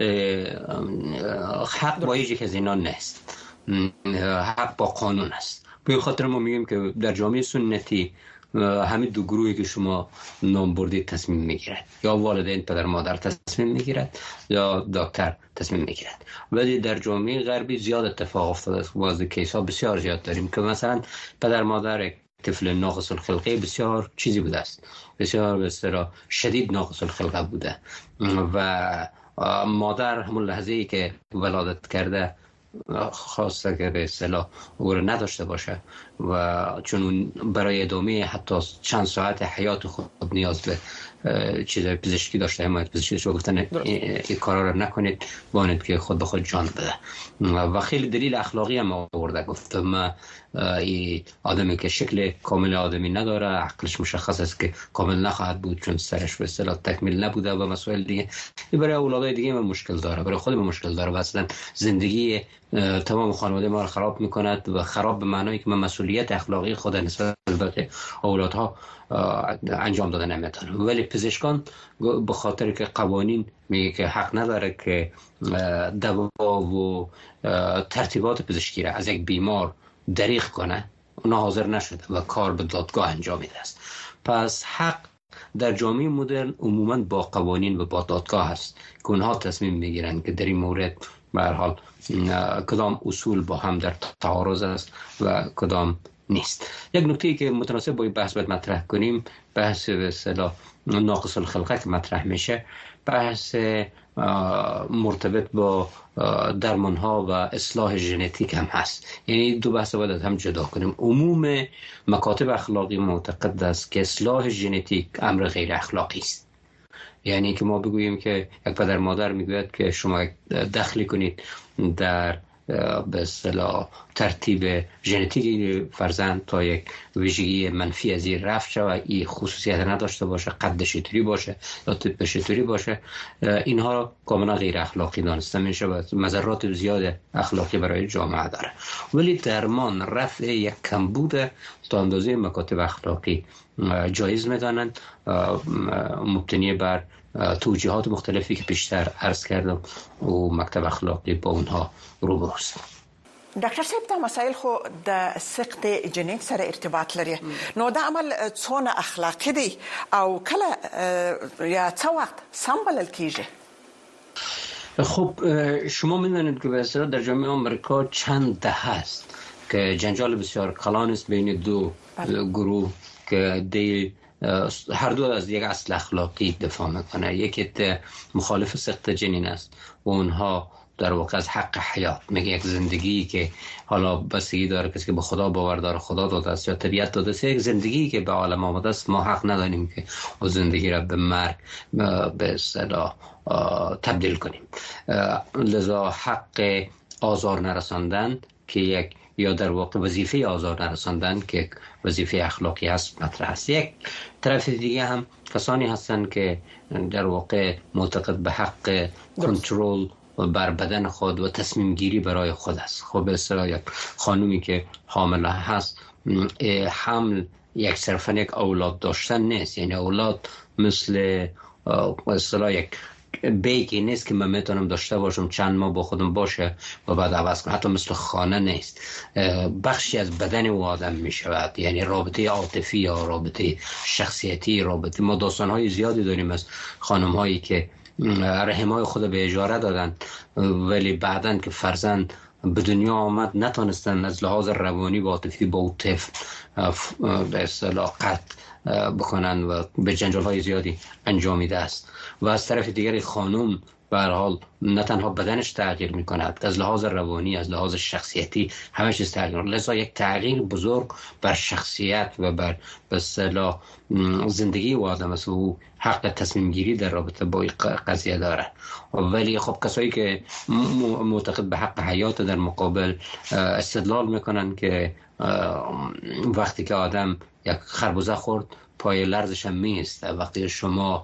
حق با هیچ یک از اینا نیست. حق با قانون است. به خاطر ما میگیم که در جامعه سنتی همین دو گروهی که شما نام بردید تصمیم میگیرد، یا والدین پدر مادر تصمیم میگیرد یا دکتر تصمیم میگیرد. ولی در جامعه غربی زیاد اتفاق افتاده است. بعضی کیس‌ها بسیار زیاد داریم که مثلا پدر مادر طفل ناقص الخلقه بسیار چیزی بوده است، بسیار به اصطلاح شدید ناقص الخلقه بوده و مادر همون لحظه‌ای که ولادت کرده خواسته که به اصطلاح او رو نداشته باشه و چون برای ادامه حتی چند ساعت حیات خود نیاز به چیز پزشکی داشته، حمایت پزشکی داشته، گفتن این کارا رو نکنید، بانید که خود به خود جان بده. و خیلی دلیل اخلاقی هم آورده، گفت ما این آدمی که شکل کامل آدمی نداره، عقلش مشخص است که کامل نخواهد بود چون سرش به اصطلاح تکمیل نبوده و مسائل دیگه. این برای اولادای دیگه من مشکل داره، برای خود من مشکل داره و اصلا زندگی تمام خانواده ما رو خراب میکند و خراب به معنایی که من مسئولیت اخلاقی خود نسبت به اولادها انجام داده نمیتونه. ولی پزشکان به خاطر که قوانین میگه که حق نداره که دوا و ترتیبات پزشکی را از یک بیمار دریغ کنه، اونا حاضر نشده و کار به دادگاه انجام میده است. پس حق در جامعه مدرن عموما با قوانین و با دادگاه است که اونها تصمیم میگیرن که در این مورد به هر حال کدام اصول با هم در تعارض است و کدام نیست. یک نکته که متناسب با این بحث باید مطرح کنیم، بحث به اصطلاح ناقص الخلقه که مطرح میشه، بحث مرتبط با درمان ها و اصلاح ژنتیک هم هست. یعنی دو بحث باید هم جدا کنیم. عموم مکاتب اخلاقی معتقد است که اصلاح ژنتیک امر غیر اخلاقی است. یعنی که ما بگوییم که یک پدر مادر میگوید که شما دخلی کنید در به اصطلاح ترتیب ژنتیکی فرزند تا یک ویژگی منفی از این رفع شود، این خصوصیت نداشته باشه، قدش اینطوری باشه یا تیپش اینطوری باشه، اینها کاملا غیر اخلاقی دانسته میشه و مضرات زیاد اخلاقی برای جامعه داره. ولی درمان رفع یک کمبود تا اندازه مکاتب اخلاقی جایز میدانند، مبتنی بر توجیهات مختلفی که پیشتر عرض کردم و مکتب اخلاقی با اونها روبروست. ډاکټر صاحب دا مسایل خو د سقط جنیټ سره ارتباط لري، نو دا عمل څونه اخلاقی دی او کله یا څه وخت سم بلل کیږي؟ خب شما میدونید که به اصطلاح در جامعه آمریکا چند دهه است که جنجال بسیار کلان است بین دو گروه که هر دو از یک اصل اخلاقی دفاع میکنه. یکی مخالف سقط جنین است و اونها در واقع از حق حیات میگه، یک زندگی که حالا بستگی داره کسی که به خدا باور داره خدا داده است یا طبیعت داده است، یک زندگی که به عالم آمده است، ما حق نداریم که اون زندگی را به مرگ به اصطلاح تبدیل کنیم. لذا حق آزار نرساندن که یک یا در واقع وظیفه آزار نرساندن که وظیفه اخلاقی هست مطرح است. یک طرف دیگه هم کسانی هستند که در واقع معتقد به حق کنترل بر بدن خود و تصمیم گیری برای خود است. خب به اصطلاح یک خانومی که حامله هست، حمل یک صرفا یک اولاد داشتن نیست، یعنی اولاد مثل به اصطلاح یک بیگی نیست که من میتونم داشته باشم چند ماه با خودم باشه و بعد عوض کنم، حتی مثل خانه نیست، بخشی از بدن او آدم میشود. یعنی رابطه عاطفی یا رابطه شخصیتی، رابطه، ما داستانهای زیادی داریم از خانم هایی که رحمای خود به اجاره دادن ولی بعدن که فرزند به دنیا آمد نتونستن از لحاظ روانی و عاطفی با او طفل به اصطلاح قطع بکنن و به جنجال های زیادی انجامیده است. و از طرف دیگری خانم به هر حال نه تنها بدنش تغییر میکند، از لحاظ روانی، از لحاظ شخصیتی همه چیز تغییر. لذا یک تغییر بزرگ بر شخصیت و بر به اصطلاح زندگی و آدم است و او حق تصمیم گیری در رابطه با این قضیه داره. ولی خب کسایی که معتقد به حق حیات در مقابل استدلال میکنن که وقتی که آدم یک خربزه خورد پای لرزش هم میسته، وقتی شما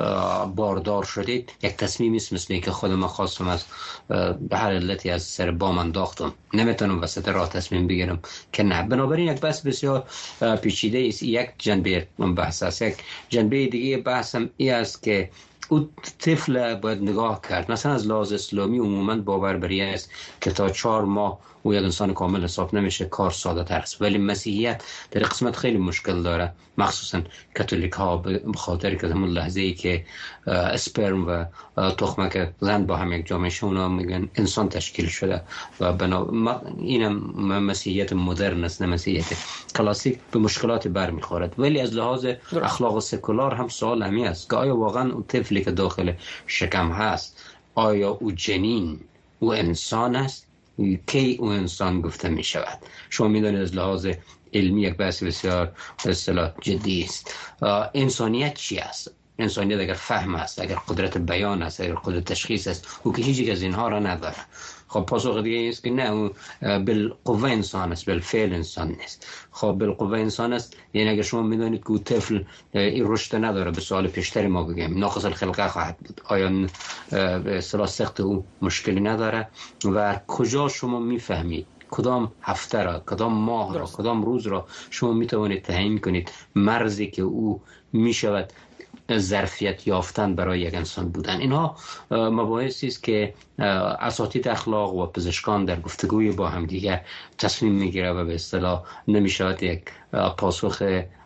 باردار شدید یک تصمیمی است مثل که خود من خواستم از به هر علتی از سر بام انداختم، نمیتونم وسط راه تصمیم بگیرم که نه. بنابراین یک بحث بسیار پیچیده است. یک جنبه بحث است. یک جنبه دیگه بحث هم این است که او طفل باید نگاه کرد. مثلا از لحاظ اسلامی عموما باور بر این است که تا 4 ماه او یک انسان کامل حساب نمیشه، کار ساده تر است. ولی مسیحیت در قسمت خیلی مشکل داره، مخصوصا کاتولیک ها، به خاطر که همون لحظه ای که اسپرم و تخمک زن با هم یک جامعه شون میگن انسان تشکیل شده و اینم مسیحیت مدرن است، نه مسیحیت کلاسیک، به مشکلات برمیخورد. ولی از لحاظ اخلاق سکولار هم سوال همی است که آیا واقعا اون طفلی که داخل شکم هست آیا او جنین او انسان است؟ کی او انسان گفته می شود؟ شما می دانید از لحاظ علمی یک بحث بسیار به اصطلاح جدی است. انسانیت چی است؟ انسانیت اگر فهم است، اگر قدرت بیان است، اگر قدرت تشخیص است، او که هیچ از اینها را نداره. خب پاسخ دیگه است که نه، او بالقوه انسان است، بالفعل انسان نیست. خب بالقوه انسان است یعنی اگر شما میدونید که طفل این رشد نداره، به سوال پیشتر ما بگیم ناقص الخلقه خواهد بود، آیا به اصطلاح سخت او مشکلی نداره؟ و کجا شما میفهمید کدام هفته را، کدام ماه را، کدام روز را شما میتوانید تعیین کنید مرزی که او میشود ظرفیت یافتن برای یک انسان بودن؟ اینها مباحثی است که اساتید اخلاق و پزشکان در گفتگوی با هم دیگر تصمیم میگیره و به اصطلاح نمیشود یک پاسخ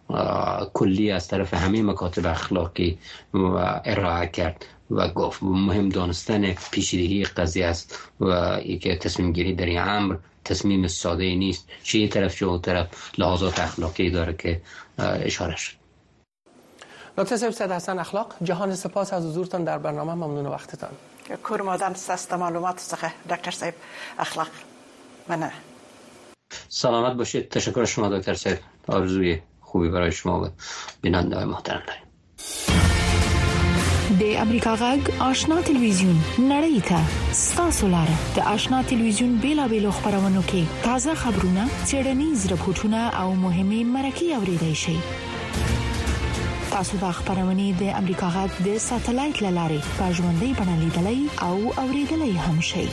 کلی از طرف همه مکاتب اخلاقی ارائه کرد و گفت. مهم دانستن پیچیدگی قضیه است و اینکه تصمیم گیری در این امر تصمیم ساده نیست، چه این طرف چه اون طرف لحاظات اخلاقی داره که اشاره شد. دکتر سید حسن اخلاق، جهان سپاس از حضورتان در برنامه، ممنون وقتتان. کورمادان است معلومات څخه دکتر صاحب اخلاق مننه. سلامت باشید. تشکر از شما دکتر صاحب. آرزوی خوبی برای شما و بیننده محترم داریم. د امریکا غږ آشنا تلویزیون نړۍ ته ستاسو لاره. د آشنا تلویزیون بیلابېلو خبرونو کې تازه خبرونه، څېړنیز راپورټونه او مهمه مرکې اورېدای شئ. تاسو د خبرونې د امریکا غږ د ساتلایت لارې په ژوندۍ بڼه لیدلای او اوریدلای هم شئ.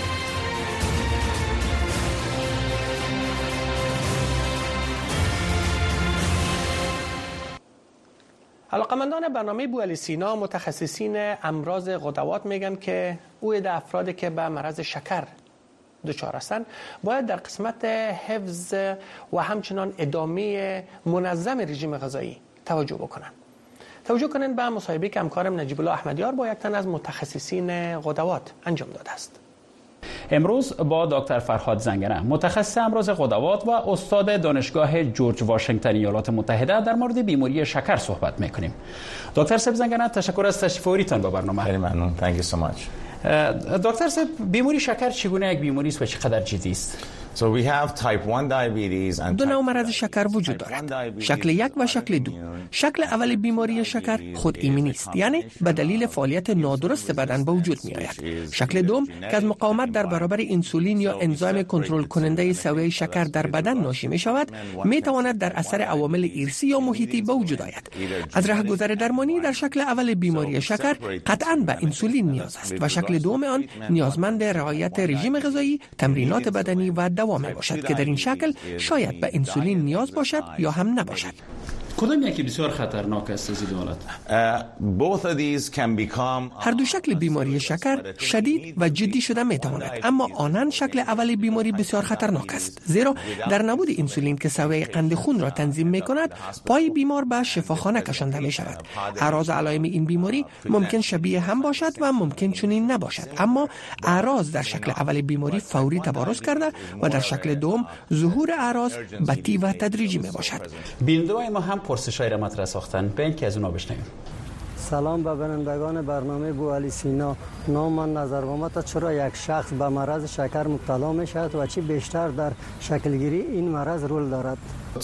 علاقمندان برنامه بوعلی سینا، متخصصین امراض غدوات میگن که عدد افرادی که به مرض شکر دچار هستند باید در قسمت حفظ و همچنان ادامه منظم رژیم غذایی توجه بکنن. توجه کنین به مصاحبه‌ای که همکارم نجیب الله احمدیار با یک تن از متخصصین غدوات انجام داده است. امروز با دکتر فرهاد زنگنه، متخصص امراض غدوات و استاد دانشگاه جورج واشنگتن ایالات متحده، در مورد بیماری شکر صحبت میکنیم. دکتر صاحب زنگنه، تشکر از تشریف آوریدتان به برنامه. خیلی ممنون. Thank you so much. دکتر صاحب، بیماری شکر چگونه یک بیماری است و چقدر جدی است؟ دو نوع مرض شکر وجود دارد، شکل 1 و شکل 2. شکل اول بیماری شکر خود ایمنی است، یعنی به دلیل فعالیت نادرست بدن به وجود می آید. شکل دوم که از مقاومت در برابر انسولین یا انزیم کنترل کننده سویه شکر در بدن ناشی می شود، می تواند در اثر عوامل ارثی یا محیطی به وجود آید. از راهگذر درمانی در شکل اول بیماری شکر قطعاً به انسولین نیاز است و شکل دوم آن نیازمند رعایت رژیم غذایی، تمرینات بدنی و دوام باشد که در این شکل شاید به انسولین نیاز باشد یا هم نباشد. کدام یکی بسیار خطرناک است از این حالت؟ هر دو شکل بیماری شکر شدید و جدی شده می تواند، اما آنن شکل اول بیماری بسیار خطرناک است، زیرا در نبود انسولین که سویه قند خون را تنظیم می کند، پای بیمار به شفاخانه کشانده می شود. اعراض و علائم این بیماری ممکن شبیه هم باشد و ممکن چنین نباشد، اما اعراض در شکل اول بیماری فوری تبارز کرده و در شکل دوم ظهور اعراض بطیء و تدریجی می باشد. بیننده‌های ما هم پرسش‌های را مطرح ساختن، به اینکه از اونها بشنویم. سلام به بینندگان برنامه بوعلی سینا. نام من نظربامت. چرا یک شخص به مرض شکر مبتلا می شود و چی بیشتر در شکلگیری این مرض رول دارد؟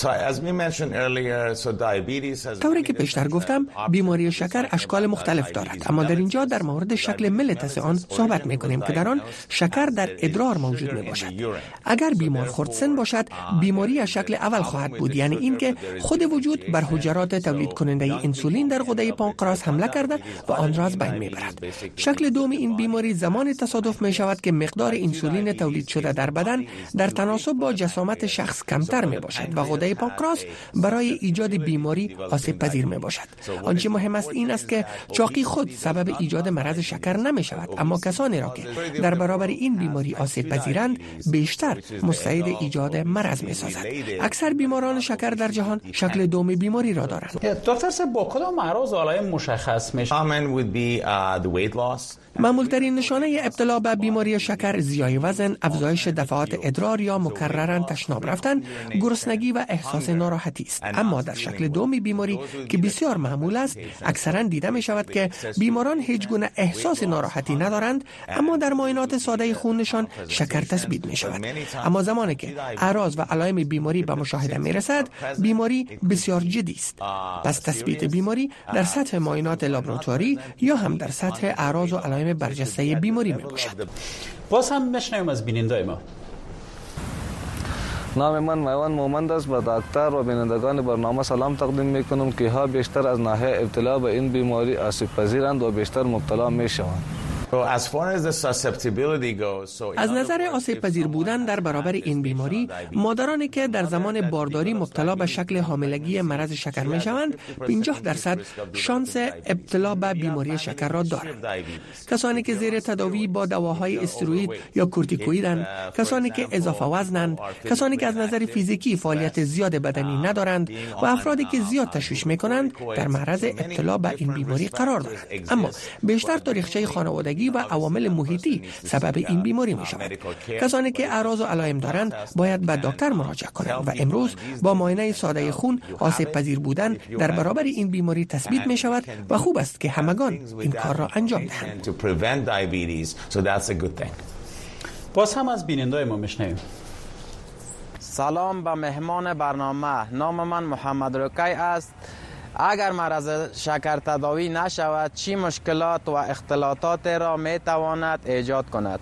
طوری که پیشتر گفتم بیماری شکر اشکال مختلف دارد، اما در اینجا در مورد شکل ملتس آن صحبت می کنیم که در آن شکر در ادرار موجود می باشد. اگر بیمار خردسن باشد بیماری از شکل اول خواهد بود، یعنی اینکه خود وجود بر حجرات تولید کننده انسولین در غده پانکراس حمله کرده و آن را از بین می برد. شکل دوم این بیماری زمان تصادف می شود که مقدار انسولین تولید شده در بدن در تناسب با جسامت شخص کمتر می باشد و غده پانکراس برای ایجاد بیماری آسیب پذیر می باشد. آنچه مهم است این است که چاقی خود سبب ایجاد مرض شکر نمی شود، اما کسانی را که در برابر این بیماری آسیب پذیرند بیشتر مستعد ایجاد مرض می سازد. اکثر بیماران شکر در جهان شکل دوم بیماری را دارند. دکتر صاحب با کدام اعراض علائم مشخص میشه؟ معمولترین نشانه ابتلا به بیماری شکر زیای وزن، افزایش دفعات ادرار یا مکرراً تشناب رفتن، گرسنگی و احساس ناراحتی است. اما در شکل دوم بیماری که بسیار معمول است، اکثراً دیده می شود که بیماران هیچ گونه احساس ناراحتی ندارند، اما در معاینات ساده خونشان شکر تثبیت می شود. اما زمانی که اعراض و علائم بیماری به مشاهده می رسد، بیماری بسیار جدی است. پس تثبیت بیماری در سطح معاینات لابراتواری یا هم در سطح اعراض و علائم برجسته بیماری می باشد. باز هم بشنویم از بینندگان ما. نام من میوان مومند است. به دکتر و بینندگان برنامه سلام تقدیم می کنم که ها بیشتر از ناحیه ابتلا به این بیماری آسیب پذیرند و بیشتر مبتلا می شوند. از نظر آسیب پذیر بودن در برابر این بیماری، مادرانی که در زمان بارداری مبتلا به شکل حاملگی مرض شکر می شوند 50% شانس ابتلا به بیماری شکر را دارند. کسانی که زیر تداوی با دواهای استروئید یا کورتیکوئیدند، کسانی که اضافه وزنند، کسانی که از نظر فیزیکی فعالیت زیاد بدنی ندارند و افرادی که زیاد تشویش می کنند در معرض ابتلا به این بیماری قرار دارند. اما بیشتر تاریخچه خانوادگی و عوامل محیطی سبب این بیماری می شود. کسانی که اعراض و علائم دارند باید به دکتر مراجعه کنند و امروز با معاینه ساده خون آسیب پذیر بودن در برابر این بیماری تثبیت می شود و خوب است که همگان این کار را انجام دهند. باز هم از بینندگان ما میشنویم. سلام به مهمان برنامه. نام من محمد رکی است. اگر مرض شکر تداوی نشود چی مشکلات و اختلالات را می تواند ایجاد کند؟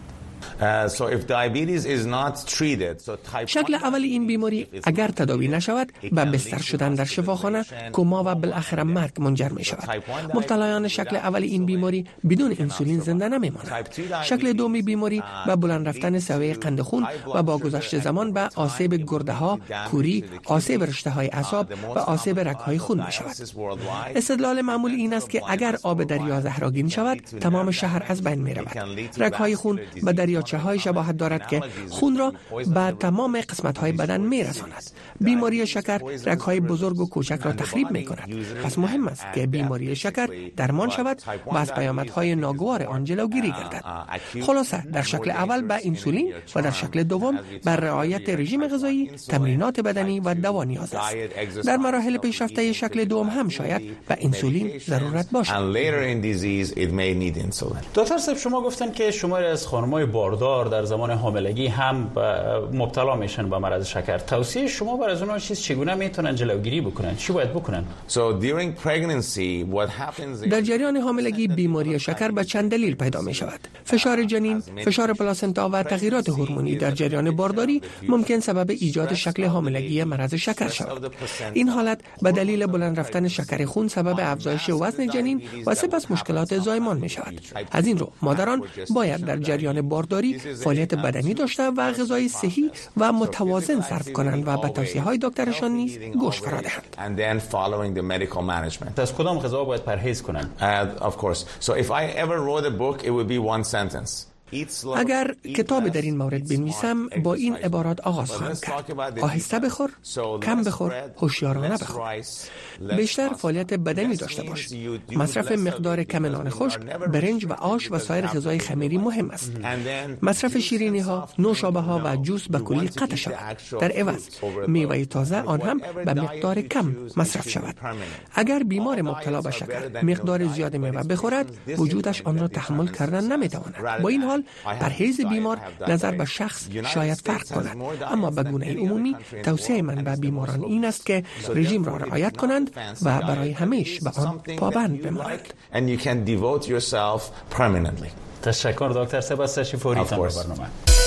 شکل اول این بیماری اگر تداوی نشود به بستر شدن در شفاخانه، کما و بالاخره مرگ منجر می شود. مبتلایان شکل اول این بیماری بدون انسولین زنده نمی مانند. شکل دومی بیماری به بلند رفتن سویه قند خون و با گذشت زمان به آسیب گرده ها، کوری، آسیب رشته های اعصاب و آسیب رگ های خون می شود. استدلال معمول این است که اگر آب دریا زهرآگین شود تمام شهر از بین می رود. رگ های خون به دریاچه های شباهت دارد که خون را به تمام قسمت های بدن می رساند. بیماری شکر رگ های بزرگ و کوچک را تخریب می کند. پس مهم است که بیماری شکر درمان شود و از پیامدهای ناگوار آن جلوگیری گردد. خلاصه در شکل اول به انسولین و در شکل دوم بر رعایت رژیم غذایی، تمرینات بدنی و دوا نیاز است. در مراحل پیشرفته شکل دوم هم شاید به انسولین ضرورت باشد. دکتر صاحب شما گفتن که شماری از خانم‌های باردار در زمان حاملگی هم مبتلا میشن به مرض شکر. توصیه شما برای از اونها چگونه میتونن جلوگیری بکنن؟ چی باید بکنن؟ در جریان حاملگی بیماری شکر به چند دلیل پیدا می شود. فشار جنین، فشار پلاسنتا و تغییرات هورمونی در جریان بارداری ممکن سبب ایجاد شکل حاملگی مرض شکر شود. این حالت به دلیل بلند رفتن شکر خون سبب افزایش وزن جنین و سپس مشکلات زایمان می شود. از این رو مادران باید در جریان بارداری فعالیت بدنی داشته و غذای صحی و متوازن صرف کنند و به توصیه‌های دکترشان نیز گوش فرا دهند. از کدام غذا باید پرهیز کنند؟ اگر کتاب در این مورد بنویسم با این عبارات آغاز خواهم کرد: آهسته بخور، کم بخور، هوشیارانه بخور. بیشتر فعالیت بدنی داشته باش. مصرف مقدار کم نان خشک، برنج و آش و سایر غذای خمیری مهم است. مصرف شیرینی ها، نوشابه ها و جوس به کلی قطع شود. در عوض میوه تازه آن هم به مقدار کم مصرف شود. اگر بیمار مبتلا به شکر مقدار زیاد میوه بخورد، وجودش آن را تحمل کردن نمیتواند. با این حال پرهیز بیمار نظر به شخص شاید فرق کند، اما به گونه عمومی توصیه من به بیماران این است که رژیم را رعایت کنند و برای همیشه به آن پابند بمانند. تشکر دکتر صاحب از تشریف آوریدتان به برنامه.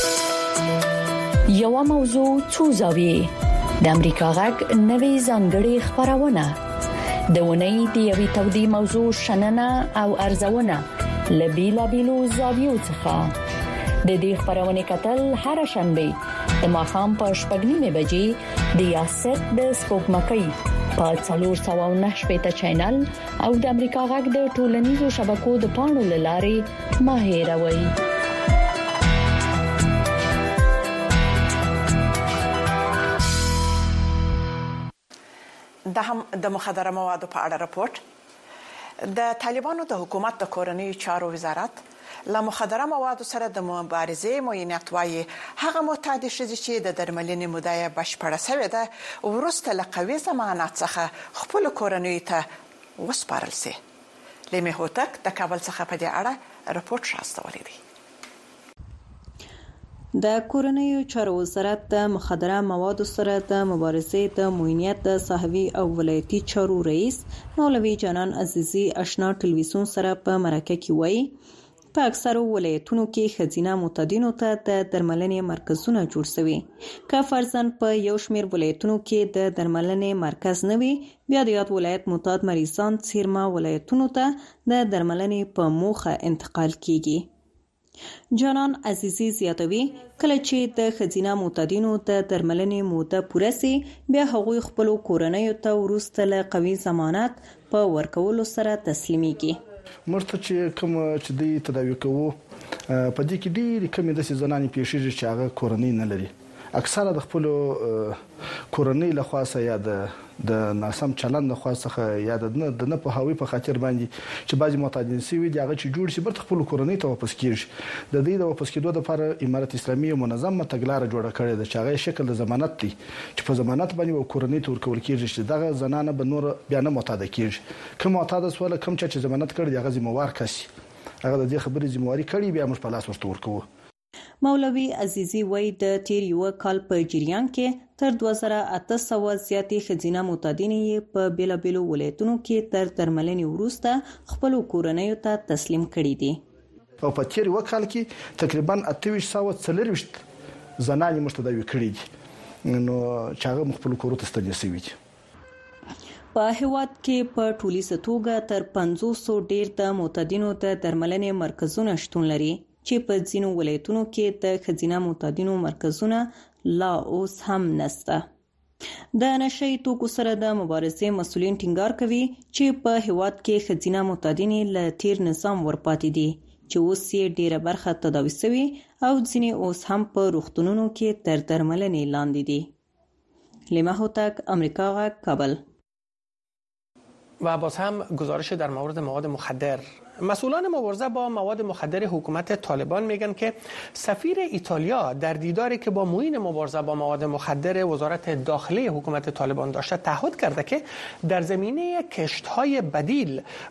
یو موضوع څو زاویې د امریکا غږ نوې ځانګړې خبرونه د ونې د یوې تودې موضوع شننه او ارزونه لبیلابیلو زاویو څخه د دې خبرونه کتل هر شنبه د ماښام په 8:30 بجې د یاست د سپوږمکۍ په 409 چینل او د امریکا غږ د ټولنیزو شبکو د پاڼو لارې مه هېروئ. د مخدره موادو په اړه راپورټ. د طالبانو د حکومت د کورنیو چارو وزارت له مخدره موادو سره د مبارزې معینات وايي هغه متحده شې چې د درملنې موده بشپړه شوې ده ورسته له قوي ضمانت څخه خپل کورنیو ته وسپارل سي. لیمه هوتک د کابل څخه په دې اړه راپورټ راستولی دی. د کورنیو چارو وزارت د مخدره موادو سره د مبارزې د معینات د صحوي او ولایتي چارو رئیس مولوي جانان عزیزي آشنا ټلویزیون سره په مرکه کې وایي په اکثرو ولایتونو کې ښځینه معتادینو ته د درملنې مرکزونه جوړ شوي. که فرضاً په یو شمېر ولایتونو کې د درملنې مرکز نه وي، بیا د یاد ولایت معتاد مریضان څیرمه ولایتونو ته د درملنې په موخه انتقال کیږي. جانان عزیزي زیاتوي کله چې د ښځینه معتادینو د درملنې موده پوره سي، بیا هغوی خپلو کورنیو ته وروسته له قوي ضمانت په ورکولو سره تسلیمیږي. مرته چې کوم چې دوی تداوی کوو په دې کې ډېری کمې داسې زنانې پیښیږي چې هغه کورنۍ نه لري. اکثره د خپل کورنۍ له خاصه یا د ناسم چلند له خاصه یا د نه په هوی په خاطر باندې چې بعضی معتادین سوي دي هغه چې جوړ شي برته خپل کورنۍ ته واپس کیږي. د دې د واپس کېدو لپاره امارت اسلامي منظمه تګلارې جوړه کړې ده چې هغه شکل د ضمانت دی چې په ضمانت باندې کورنۍ ته ورکول کیږي چې دغه زنانه به نور بیا نه معتاد کیږي. کوم معتاد سواله کوم چې ضمانت کړی هغه ذمہوار کسي هغه د دې خبرې ذمہواری کړي بیا موږ په لاس ورته ورکوو. مولوي عزیزي وای د تیر یو کال په جریان کې تر 2800 زیاتې ښځینه معتادینې په بیلابیلو ولایتونو کې تر درملنې وروسته خپل کورنیو ته تسلیم کړي دي. او په تیر یو کال کې تقریبا 2840 زنانې متداوي کړي دي نو چې هغه خپل کورو ته ستنې شوي دي. په هیواد کې په ټولیزه توګه تر 500 ډیر د معتادینو د درملنې مرکزونه شتون لري چې په ځینو ولایتونو کې د ښځینه معتادینو مرکزونه لا اوس هم نشته. د نشي توکو سره د مبارزې مسؤلین ټینګار کوي چې په هیواد کې ښځینه معتادینې له تیر نظام ورپاتې دي چې اوس یې ډیره برخه تداوي شوي او ځینې اوس هم په روغتونونو کې تر درملنې لاندې دي. لیمه هوتک، امریکا غږ، کابل. و باز هم گزارش در مورد مواد مخدر. مسئولان مبارزه با مواد مخدر حکومت طالبان میگن که سفیر ایتالیا در دیداری که با معین مبارزه با مواد مخدر وزارت داخلی حکومت طالبان داشته تعهد کرده که در زمینه کشت‌های بدیل